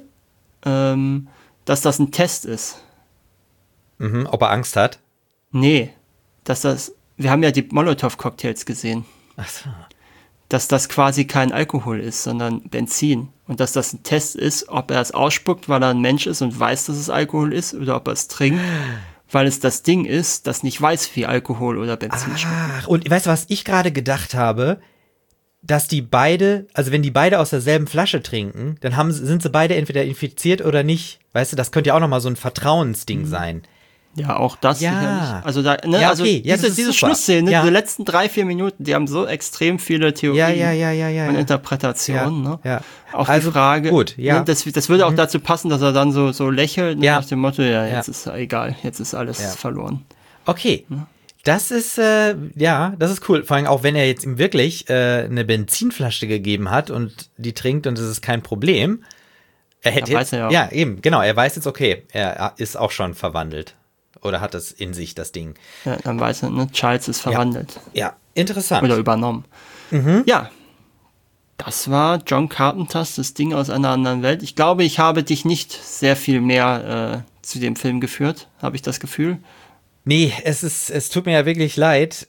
[SPEAKER 2] dass das ein Test ist.
[SPEAKER 1] Mhm, ob er Angst hat?
[SPEAKER 2] Nee, wir haben ja die Molotow-Cocktails gesehen.
[SPEAKER 1] Ach so.
[SPEAKER 2] Dass das quasi kein Alkohol ist, sondern Benzin. Und dass das ein Test ist, ob er es ausspuckt, weil er ein Mensch ist und weiß, dass es Alkohol ist, oder ob er es trinkt, weil es das Ding ist, das nicht weiß, wie Alkohol oder Benzin schmeckt.
[SPEAKER 1] Ach, und weißt du, was ich gerade gedacht habe? Dass die beide, also wenn die beide aus derselben Flasche trinken, dann sind sie beide entweder infiziert oder nicht. Weißt du, das könnte ja auch nochmal so ein Vertrauensding sein.
[SPEAKER 2] Ja, auch das
[SPEAKER 1] Ja.
[SPEAKER 2] sicherlich. Also da, ne,
[SPEAKER 1] Ja,
[SPEAKER 2] also
[SPEAKER 1] okay. Ja, das ist
[SPEAKER 2] diese
[SPEAKER 1] super.
[SPEAKER 2] Schlussszene,
[SPEAKER 1] Ja.
[SPEAKER 2] diese letzten 3-4 Minuten, die haben so extrem viele Theorien
[SPEAKER 1] Ja.
[SPEAKER 2] und Interpretationen. Ne?
[SPEAKER 1] Ja.
[SPEAKER 2] Auch
[SPEAKER 1] Also,
[SPEAKER 2] die Frage,
[SPEAKER 1] gut, ja.
[SPEAKER 2] ne, das würde auch dazu passen, dass er dann so lächelt, ne,
[SPEAKER 1] Ja.
[SPEAKER 2] nach dem Motto, ja, jetzt
[SPEAKER 1] Ja.
[SPEAKER 2] ist egal, jetzt ist alles verloren.
[SPEAKER 1] Okay. Das ist, das ist cool. Vor allem auch, wenn er jetzt ihm wirklich eine Benzinflasche gegeben hat und die trinkt und es ist kein Problem. Er hätte
[SPEAKER 2] weiß er ja auch.
[SPEAKER 1] Ja, eben, genau. Er weiß jetzt, okay, er ist auch schon verwandelt. Oder hat es in sich, das Ding.
[SPEAKER 2] Ja, dann weiß er, ne, Charles ist verwandelt.
[SPEAKER 1] Ja, interessant.
[SPEAKER 2] Oder übernommen. Ja, das war John Carpenters Das Ding aus einer anderen Welt. Ich glaube, ich habe dich nicht sehr viel mehr zu dem Film geführt, habe ich das Gefühl.
[SPEAKER 1] Nee, es tut mir ja wirklich leid.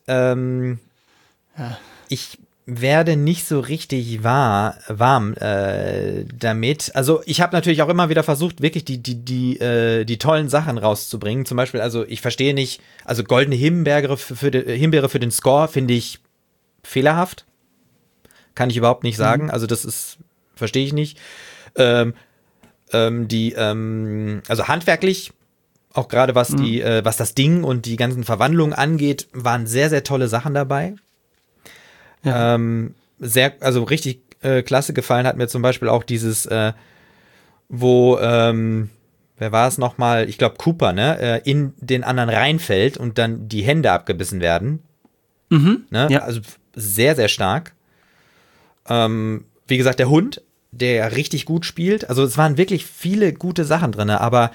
[SPEAKER 1] Ich werde nicht so richtig warm damit. Also ich habe natürlich auch immer wieder versucht, wirklich die tollen Sachen rauszubringen. Zum Beispiel, also ich verstehe nicht, also goldene Himbeere für den Score finde ich fehlerhaft. Kann ich überhaupt nicht sagen. Also verstehe ich nicht. Also handwerklich, auch gerade was was das Ding und die ganzen Verwandlungen angeht, waren sehr, sehr tolle Sachen dabei.
[SPEAKER 2] Ja.
[SPEAKER 1] Also richtig klasse gefallen hat mir zum Beispiel auch dieses, wo, wer war es nochmal? Ich glaube Cooper, ne? In den anderen reinfällt und dann die Hände abgebissen werden. Ne?
[SPEAKER 2] Ja.
[SPEAKER 1] Also sehr, sehr stark. Wie gesagt, der Hund, der richtig gut spielt. Also es waren wirklich viele gute Sachen drin, aber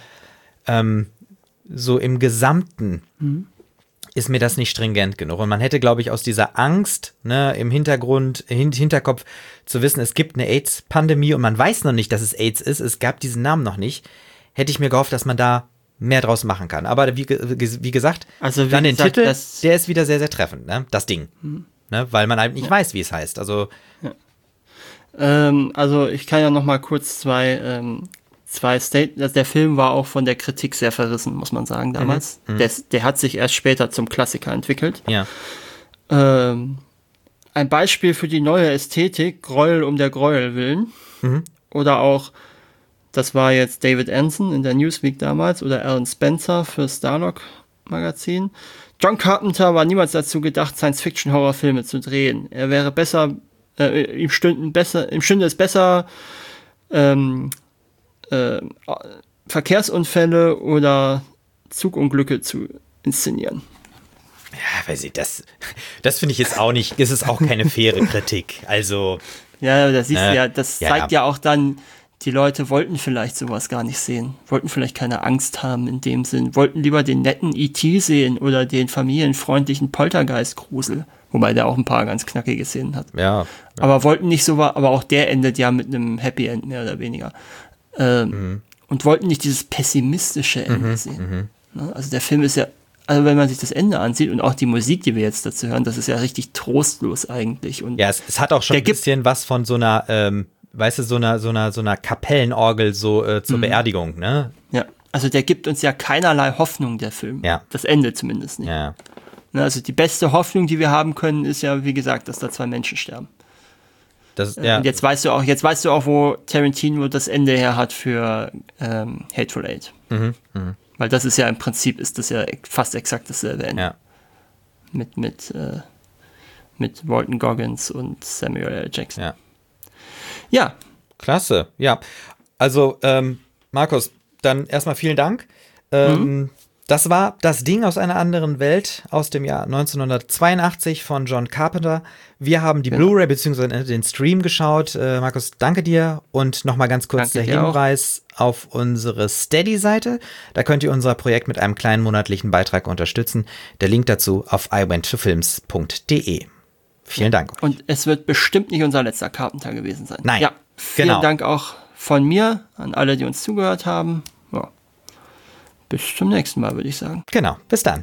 [SPEAKER 1] so im Gesamten ist mir das nicht stringent genug. Und man hätte, glaube ich, aus dieser Angst, ne, im Hinterkopf zu wissen, es gibt eine AIDS-Pandemie und man weiß noch nicht, dass es AIDS ist, es gab diesen Namen noch nicht, hätte ich mir gehofft, dass man da mehr draus machen kann. Aber wie gesagt,
[SPEAKER 2] Also
[SPEAKER 1] dann den
[SPEAKER 2] gesagt,
[SPEAKER 1] Titel, der ist wieder sehr, sehr treffend, ne? Das Ding. Ne? Weil man halt nicht weiß, wie es heißt. Also
[SPEAKER 2] also ich kann ja noch mal kurz zwei Statements. Der Film war auch von der Kritik sehr verrissen, muss man sagen, damals. Der hat sich erst später zum Klassiker entwickelt.
[SPEAKER 1] ja.
[SPEAKER 2] Ein Beispiel für die neue Ästhetik, Gräuel um der Gräuel willen. Oder auch, das war jetzt David Anson in der Newsweek damals oder Alan Spencer für Starlog Magazin. John Carpenter war niemals dazu gedacht, Science-Fiction-Horrorfilme zu drehen. Er wäre besser, ihm stünde es besser, Verkehrsunfälle oder Zugunglücke zu inszenieren.
[SPEAKER 1] Ja, weiß ich, das finde ich jetzt auch nicht, das ist auch keine faire Kritik. Also.
[SPEAKER 2] Ja, das siehst du ja, das
[SPEAKER 1] ja,
[SPEAKER 2] zeigt ja auch dann, die Leute wollten vielleicht sowas gar nicht sehen, wollten vielleicht keine Angst haben in dem Sinn, wollten lieber den netten E.T. sehen oder den familienfreundlichen Poltergeist-Grusel, wobei der auch ein paar ganz knackige Szenen hat.
[SPEAKER 1] Ja.
[SPEAKER 2] Aber wollten nicht so, aber auch der endet ja mit einem Happy End mehr oder weniger. Und wollten nicht dieses pessimistische Ende sehen. Ne? Also der Film ist ja, also wenn man sich das Ende ansieht und auch die Musik, die wir jetzt dazu hören, das ist ja richtig trostlos eigentlich. Und
[SPEAKER 1] ja, es hat auch schon ein bisschen was von so einer, weißt du, so einer Kapellenorgel so zur Beerdigung, ne?
[SPEAKER 2] Ja, also der gibt uns ja keinerlei Hoffnung, der Film.
[SPEAKER 1] Ja.
[SPEAKER 2] Das Ende zumindest nicht.
[SPEAKER 1] Ja.
[SPEAKER 2] Ne, also die beste Hoffnung, die wir haben können, ist ja, wie gesagt, dass da 2 Menschen sterben. Und jetzt weißt du auch, wo Tarantino das Ende her hat für Hateful Eight. Weil das ist ja im Prinzip, ist das ja fast exakt dasselbe Ende.
[SPEAKER 1] Ja.
[SPEAKER 2] Mit Walton Goggins und Samuel L. Jackson.
[SPEAKER 1] Ja.
[SPEAKER 2] Ja.
[SPEAKER 1] Klasse, ja. Also, Markus, dann erstmal vielen Dank. Das war Das Ding aus einer anderen Welt aus dem Jahr 1982 von John Carpenter. Wir haben die Blu-ray bzw. den Stream geschaut. Markus, danke dir. Und nochmal ganz kurz der Hinweis auf unsere Steady-Seite. Da könnt ihr unser Projekt mit einem kleinen monatlichen Beitrag unterstützen. Der Link dazu auf iwenttofilms.de. Vielen Dank.
[SPEAKER 2] Und es wird bestimmt nicht unser letzter Carpenter gewesen sein.
[SPEAKER 1] Nein,
[SPEAKER 2] ja, vielen Dank auch von mir an alle, die uns zugehört haben. Ja. Bis zum nächsten Mal, würde ich sagen.
[SPEAKER 1] Genau, bis dann.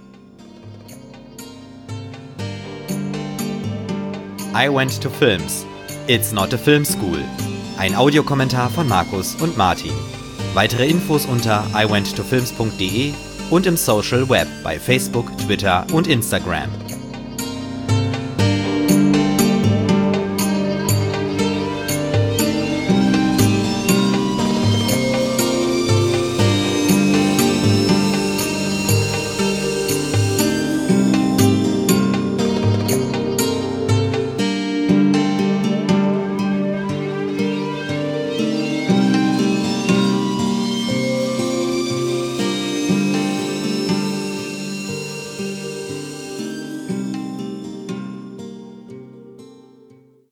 [SPEAKER 1] I Went to Films. It's not a film school. Ein Audiokommentar von Markus und Martin. Weitere Infos unter iwenttofilms.de und im Social Web bei Facebook, Twitter und Instagram.